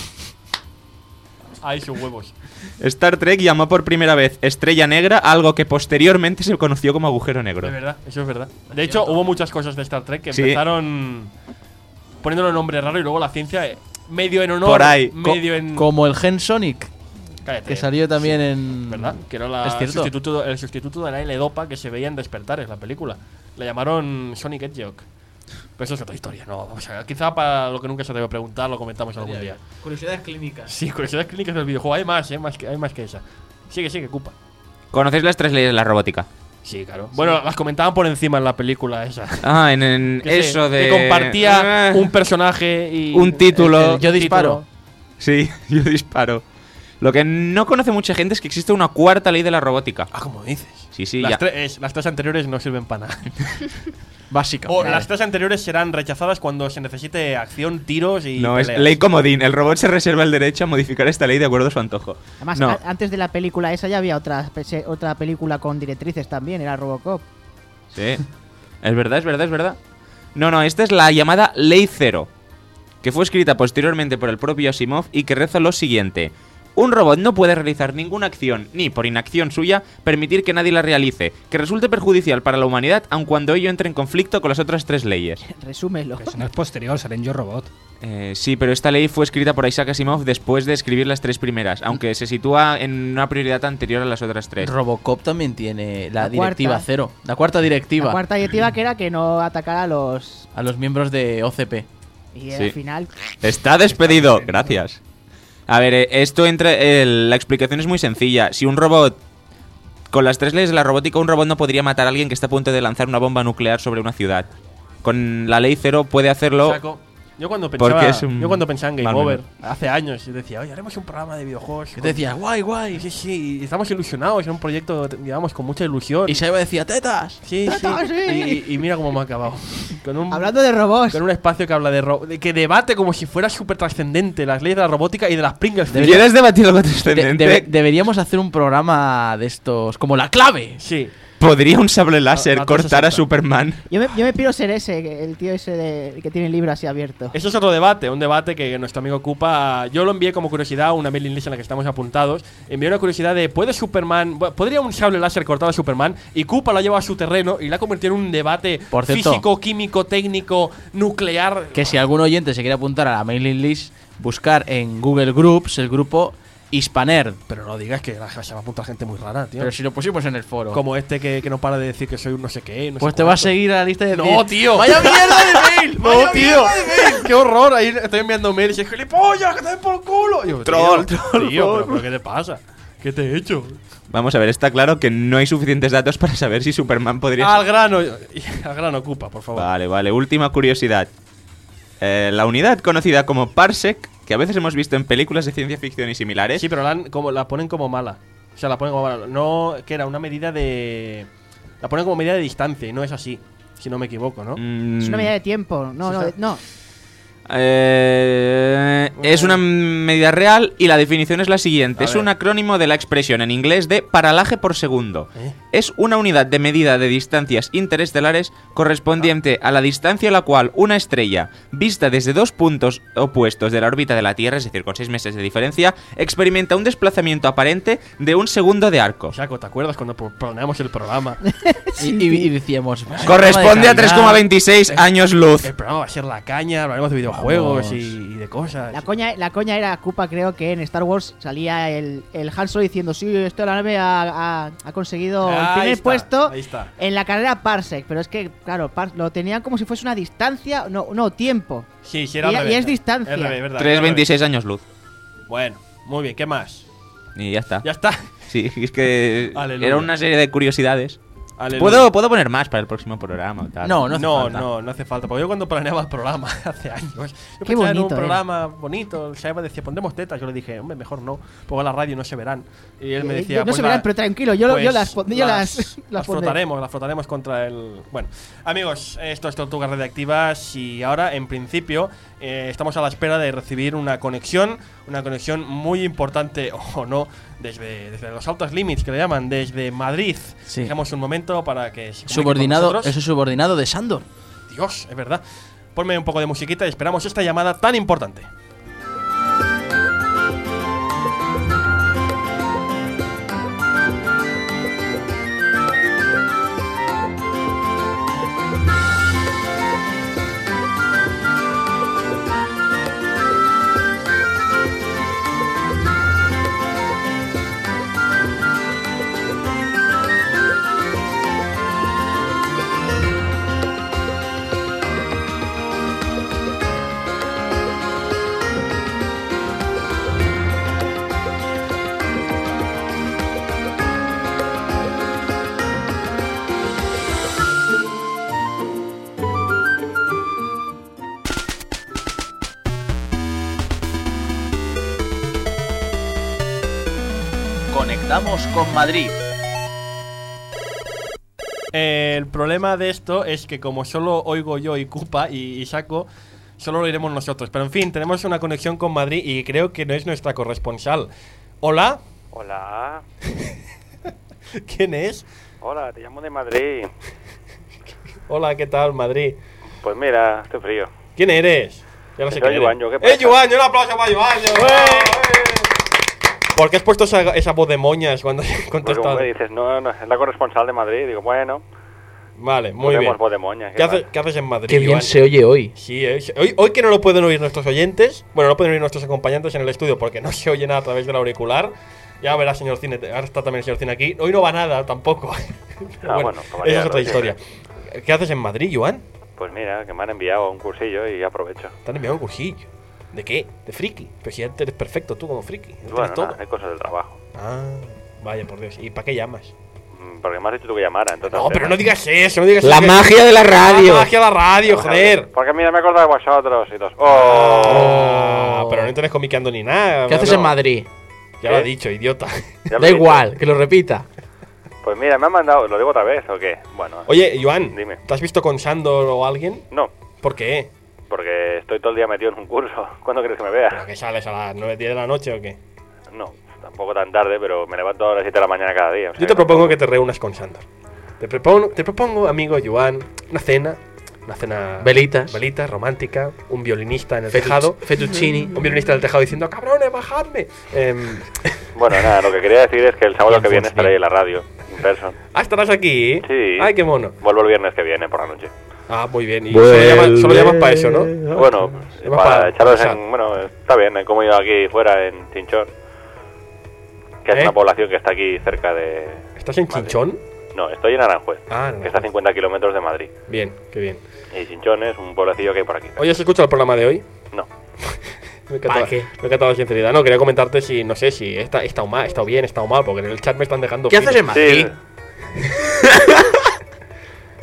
Ay, sus huevos. Star Trek llamó por primera vez Estrella Negra a algo que posteriormente se conoció como agujero negro. Es verdad, eso es verdad. De hecho, hubo muchas cosas de Star Trek que Sí. empezaron poniéndole nombre raro y luego la ciencia eh, medio en honor, Por ahí. medio en... Como el Gen Sonic, Cállate. que salió también en... ¿Verdad? Que era la Es cierto. sustituto, el sustituto de la L-Dopa que se veía en Despertares, la película. Le llamaron Sonic Hedgehog. Pero eso es otra historia, no. O sea, quizá para lo que nunca se te debe preguntar lo comentamos algún día. Curiosidades clínicas. Sí, curiosidades clínicas del videojuego. Hay más, ¿eh? Más que, hay más que esa. Sigue, sigue, Koopa. ¿Conocéis las tres leyes de la robótica? Sí, claro. Bueno, las comentaban por encima en la película esa. Ah, en, en Que se- eso de... Que compartía Ah, un personaje y... un título. el- yo disparo. Sí, yo disparo. Lo que no conoce mucha gente es que existe una cuarta ley de la robótica. Ah, como dices. Sí, sí, las, ya. tres, las tres anteriores no sirven para nada. Básica. O las tres anteriores serán rechazadas cuando se necesite acción, tiros y No, es peleas. ley comodín. El robot se reserva el derecho a modificar esta ley de acuerdo a su antojo. Además, No. a- antes de la película esa ya había otra, pese- otra película con directrices también, era Robocop. Sí. Es verdad, es verdad, es verdad. No, no, esta es la llamada Ley Cero, que fue escrita posteriormente por el propio Asimov y que reza lo siguiente. Un robot no puede realizar ninguna acción, ni por inacción suya, permitir que nadie la realice, que resulte perjudicial para la humanidad, aun cuando ello entre en conflicto con las otras tres leyes. Resúmelo. Eso no es posterior, será en Yo Robot. Eh, sí, pero esta ley fue escrita por Isaac Asimov después de escribir las tres primeras, aunque se sitúa en una prioridad anterior a las otras tres. Robocop también tiene la, La directiva cuarta. cero. La cuarta directiva. La cuarta directiva que era que no atacara a los... A los miembros de O C P. Y Sí. al final... Está despedido, gracias. A ver, eh, esto entre. eh, la explicación es muy sencilla. Si un robot. Con las tres leyes de la robótica, un robot no podría matar a alguien que está a punto de lanzar una bomba nuclear sobre una ciudad. Con la ley cero puede hacerlo. Saco. Yo cuando pensaba, Porque es un- yo cuando pensaba en Game mal Over, menor. hace años, yo decía, oye, haremos un programa de videojuegos. Yo te decía, guay, guay. Sí, sí, y estamos ilusionados, es un proyecto, digamos, con mucha ilusión. Y Saiba decía, tetas. Sí, ¡Tetas, sí. sí! Y, y mira cómo me ha acabado. Con un, Hablando de robots. con un espacio que habla de, ro- de que debate como si fuera súper trascendente las leyes de la robótica y de las Pringles. ¿Quieres debatir algo De- trascendente? debe- deberíamos hacer un programa de estos. Como la clave. Sí. ¿Podría un sable láser La- la cosa cortar a exacta. Superman? Yo me, yo me piro ser ese, que- el tío ese de, que tiene el libro así abierto. Eso es otro debate, un debate que nuestro amigo Koopa. Yo lo envié como curiosidad a una mailing list en la que estamos apuntados. Envié una curiosidad de: ¿puede Superman. bu- ¿Podría un sable láser cortar a Superman? Y Koopa la lleva a su terreno y la ha convertido en un debate Por cierto. físico, químico, técnico, nuclear. Que si algún oyente se quiere apuntar a la mailing list, buscar en Google Groups el grupo Hispanerd. Pero no digas que la- se va a apuntar gente muy rara, tío. Pero si lo pusimos en el foro. Como este que, que no para de decir que soy un no sé qué. No Pues sé te va a cuánto. seguir a la lista de No, diez. tío. ¡Vaya mierda de mail! No, ¡Vaya tío. mierda de mail! ¡Qué horror! Ahí estoy enviando mails y es gilipollas, que te den por culo. Y yo, Troll, tío, troll, Tío, troll. pero, pero ¿qué te pasa? ¿Qué te he hecho? Vamos a ver, está claro que no hay suficientes datos para saber si Superman podría. Al grano. Al grano, Koopa, por favor. Vale, vale. Última curiosidad. Eh, la unidad conocida como Parsec que a veces hemos visto en películas de ciencia ficción y similares. Sí, pero la, han- como, la ponen como mala. O sea, la ponen como mala. No, que era una medida de... La ponen como medida de distancia y no es así, si no me equivoco, ¿no? Mm, Es una medida de tiempo. No, no, Sí, no. Eh, es una medida real y la definición es la siguiente. A Es ver. un acrónimo de la expresión en inglés de paralaje por segundo. ¿Eh? Es una unidad de medida de distancias interestelares correspondiente a la distancia a la cual una estrella, vista desde dos puntos opuestos de la órbita de la Tierra, es decir, con seis meses de diferencia, experimenta un desplazamiento aparente de un segundo de arco. Saco, ¿te acuerdas cuando pro- planeamos el programa? Y, y- y decíamos... Corresponde a "Programa de tres calidad". coma veintiséis años luz. El programa va a ser la caña, hablaremos de videojuegos y, y de cosas. La coña, la coña era Koopa, creo que en Star Wars salía el, el Han Solo diciendo: sí, esta nave ha, ha- ha conseguido el Ahí primer está, puesto ahí está. en la carrera Parsec. Pero es que, claro, par- lo tenían como si fuese una distancia, no, no tiempo. Sí, sí, era y, al y revés. es distancia. Es revés, ¿verdad? tres Era al coma veintiséis años luz. revés. Bueno, muy bien, ¿qué más? Y ya está. Ya está. Sí, es que Aleluya. era una serie de curiosidades. Aleluya. ¿Puedo, puedo poner más para el próximo programa. o tal? No, no hace No, falta. no, no hace falta. Porque yo cuando planeaba el programa hace años, yo Qué pensaba en un bonito, eh. programa bonito. El Seba decía, pondremos tetas. Yo le dije, hombre, mejor no, porque en la radio no se verán. Y él me Eh, decía, no pues se verán, la- pero tranquilo, yo, lo- yo pues las, pon- yo las, las, las las pondré. frotaremos, las frotaremos contra el. Bueno, amigos, esto es Tortugas Radioactivas y ahora, en principio, eh, estamos a la espera de recibir una conexión, una conexión muy importante o no, desde, desde los altos límites que le llaman, desde Madrid. Sí. Dejamos un momento para que se comunique con Subordinado, nosotros. eso es subordinado de Sandor. Dios, es verdad. Ponme un poco de musiquita y esperamos esta llamada tan importante. Conectamos con Madrid. Eh, el problema de esto es que como solo oigo yo y Koopa y, y Saco, solo lo iremos nosotros. Pero en fin, tenemos una conexión con Madrid y creo que no es nuestra corresponsal. ¿Hola? Hola, ¿Quién es? hola, te llamo de Madrid. Hola, ¿qué tal, Madrid? Pues mira, estoy frío. ¿Quién eres? Ya no sé Soy quién Yuanyo, eres. ¿qué ¡Eh, pasa? Yuanyo! ¡Un aplauso para Yuanyo! ¿Por qué has puesto esa, esa voz de moñas cuando has Pues contestado? como me dices, no, no, es la corresponsal de Madrid. Digo, bueno, Vale, muy ponemos bien. voz de moña. ¿Qué, hace- qué haces en Madrid, Qué bien Yuanyo? se oye hoy. Sí, eh, hoy, hoy que no lo pueden oír nuestros oyentes, bueno, no pueden oír nuestros acompañantes en el estudio porque no se oye nada a través del auricular. Ya verás, señor Cine, ahora está también el señor Cine aquí. Hoy no va nada tampoco. Ah, bueno, como esa ya es lo otra dice. historia. ¿Qué haces en Madrid, Joan? Pues mira, que me han enviado a un cursillo y aprovecho. Te han enviado un cursillo. ¿De qué? ¿De friki? Pero si ya eres perfecto tú como friki. Lo Bueno, tienes todo. nada, hay cosas del trabajo. Ah, vaya por Dios. ¿Y para qué llamas? Mm, Porque me has dicho tú que llamara, entonces... No, pero no digas eso, no digas La eso. magia de la radio. La magia de la radio, joder. Porque mira, me he acordado de vosotros y los... ¡Oh! Ah, pero no te comiqueando ni nada. ¿Qué haces no. en Madrid? Ya lo ¿Qué? he dicho, idiota. Ya lo Da he dicho. igual, que lo repita. Pues mira, me han mandado... ¿Lo digo otra vez o qué? Bueno, Oye, Joan, Dime. ¿te has visto con Sandor o alguien? no, ¿Por qué? porque estoy todo el día metido en un curso. ¿Cuándo quieres que me vea? ¿Pero que sales a las nueve, diez de la noche o qué? No, tampoco tan tarde, pero me levanto a las siete de la mañana cada día. o sea Yo te que propongo que te reúnas con Sandor. Te propongo, te propongo, amigo Joan, una cena. Una cena. Velitas. Velitas, romántica. Un violinista en el Fetu- tejado. fettuccini. Un violinista en el tejado diciendo, cabrones, bajadme. Em, Bueno, nada, lo que quería decir es que el sábado Bien, que viene Fons, estaré bien. en la radio, in person. ah, estarás aquí. Sí. Ay, qué mono. Vuelvo el viernes que viene por la noche. Ah, muy bien. Y solo llamas, solo llamas para eso, ¿no? Bueno, Llamas para para echaros pasar. en... Bueno, está bien, he comido aquí fuera en Chinchón, que es ¿Eh? una población que está aquí cerca de... ¿Estás en Madrid. Chinchón? No, estoy en Aranjuez, Ah, que está a cincuenta kilómetros de Madrid. Bien, qué bien. Y Chinchón es un pueblecillo que hay por aquí. Oye, ¿has escuchado el programa de hoy? No. Me encanta, ¿Para la- qué? me encanta la sinceridad. No, quería comentarte si, no sé, si está, está mal, está bien, está mal, porque en el chat me están dejando. ¿Qué haces en Madrid? Sí,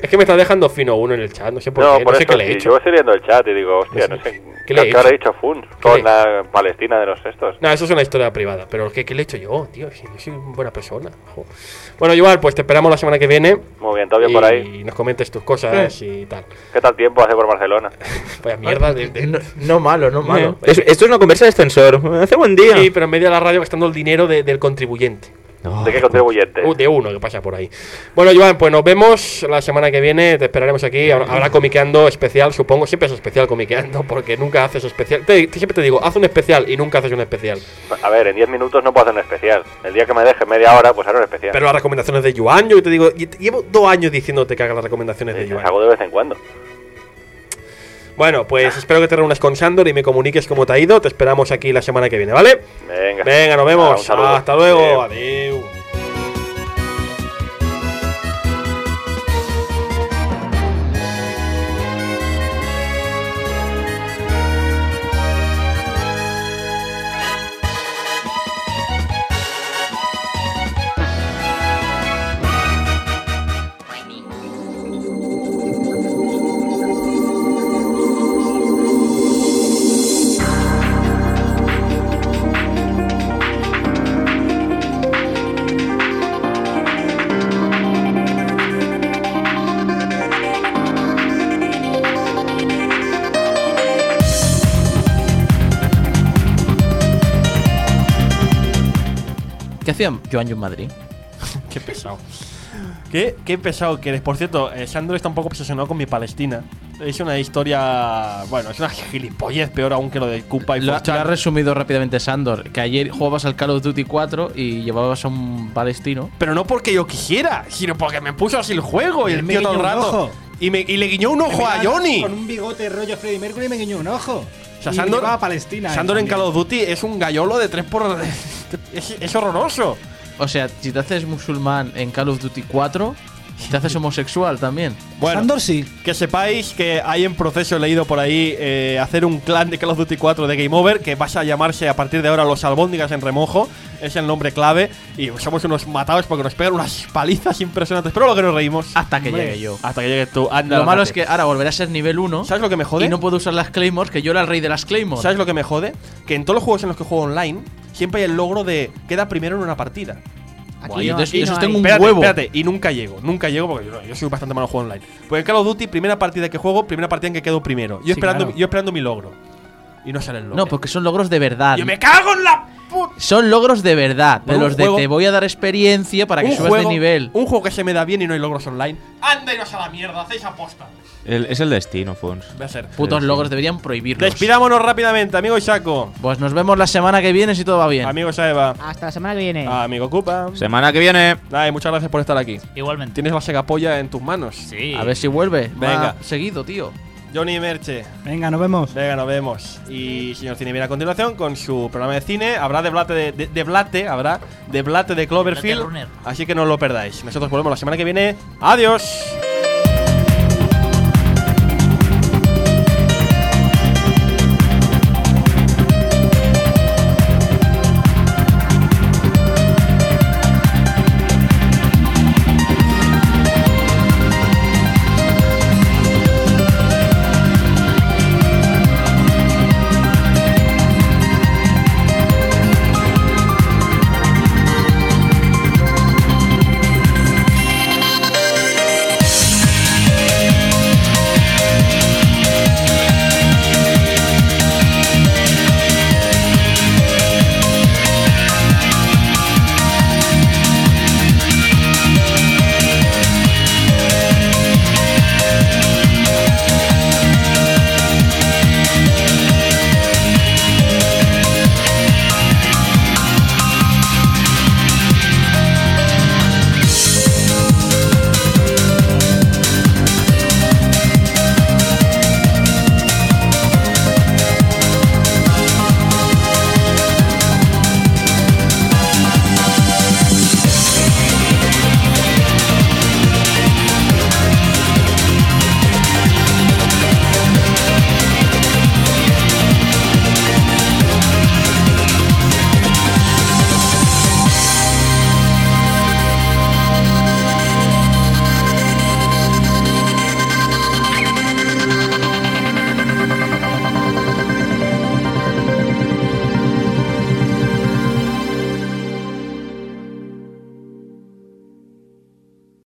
Es que me está dejando fino uno en el chat, no sé por no, qué, por no sé eso, qué le he sí, hecho. Yo estoy viendo el chat y digo, hostia, no sé. ¿Qué le he ¿Qué habrá hecho? dicho Funs ¿Qué con le- la Palestina de los estos? No, eso es una historia privada, pero ¿qué, qué le he hecho yo, tío? Si yo soy una buena persona. Jo. Bueno, igual, pues te esperamos la semana que viene. Muy bien, todo bien y por ahí. Y nos comentes tus cosas y tal. ¿Qué tal tiempo hace por Barcelona? Vaya mierda de... de- No, no malo, no malo. Eh. Es- esto es una conversa de ascensor. Hace buen día. Sí, pero en medio de la radio gastando el dinero de- del contribuyente. ¿De qué contribuyente? Uh, de uno que pasa por ahí. Bueno, Joan, pues nos vemos la semana que viene. Te esperaremos aquí. Habrá habrá comiqueando especial, supongo. Siempre es especial comiqueando porque nunca haces especial. Te- te- siempre te digo, haz un especial y nunca haces un especial. A ver, en diez minutos no puedo hacer un especial. El día que me deje media hora, pues haré un especial. Pero las recomendaciones de Joan, yo te digo, y- llevo dos años diciéndote que hagas las recomendaciones de Las Joan. hago de vez en cuando. Bueno, pues espero que te reúnas con Sandor y me comuniques cómo te ha ido. Te esperamos aquí la semana que viene, ¿vale? Venga. Venga, nos Nada, vemos. un saludo. Hasta luego. Adeu. Adiós. ¿Qué hacía Joan en Madrid? Qué pesado. Qué, qué pesado que eres. Por cierto, eh, Sandor está un poco obsesionado con mi Palestina. Es una historia. Bueno, es una gilipollez, peor aún que lo de Kupa y Lo, Forchan. lo ha resumido rápidamente Sandor, que ayer jugabas al Call of Duty cuatro y llevabas a un palestino. Pero no porque yo quisiera, sino porque me puso así el juego y Él el me tío todo el guiñó un rato. ojo. Y, me, y le guiñó un ojo a Johnny. Con un bigote rollo Freddie Mercury me guiñó un ojo. O sea, Y Sandor, llevaba a Palestina. Sandor en también. Call of Duty es un gallolo de tres por. es, es horroroso. O sea, si te haces musulmán en Call of Duty cuatro, te haces homosexual también. Bueno, Sandor sí. que sepáis que hay en proceso, he leído por ahí, eh, hacer un clan de Call of Duty cuatro de Game Over que vas a llamarse a partir de ahora los Albóndigas en Remojo. Es el nombre clave. Y somos unos matados porque nos pegan unas palizas impresionantes. Pero lo que nos reímos. Hasta que Hombre, llegue yo. Hasta que llegues tú. Anda, Lo malo lárgate. es que ahora volveré a ser nivel uno. ¿Sabes lo que me jode? Y no puedo usar las Claymores, que yo era el rey de las Claymores. ¿Sabes lo que me jode? Que en todos los juegos en los que juego online siempre hay el logro de queda primero en una partida. Buah, Aquí yo no, te- aquí eso no tengo hay. un Espérate, huevo. espérate, y nunca llego, nunca llego porque yo, yo soy bastante malo en juego online. Pues en Call of Duty, primera partida que juego, primera partida en que quedo primero. Yo Sí, esperando, claro. yo esperando mi logro. Y no sale el logro. No, porque son logros de verdad. ¡Yo me cago en la puta! Son logros de verdad. De Bueno, un los de juego- te voy a dar experiencia para que un subas juego, de nivel. Un juego que se me da bien y no hay logros online. ¡Anda, iros a la mierda! ¡Hacéis aposta! El- es el destino, Fons. Voy a ser. Putos logros deberían prohibirlos. Despidámonos rápidamente, amigo Isako. Pues nos vemos la semana que viene si todo va bien. Amigo Saeva. Hasta la semana que viene. Amigo Kupa. Semana que viene. Ay, muchas gracias por estar aquí. Igualmente. Tienes la segapolla en tus manos. Sí. A ver si vuelve. Venga. Va seguido, tío. Johnny Merche. Venga, nos vemos. Venga, nos vemos. Y señor Cine viene a continuación con su programa de cine. Habrá deblate de, de, deblate, habrá deblate de Cloverfield. Runner. Así que no lo perdáis. Nosotros volvemos la semana que viene. Adiós.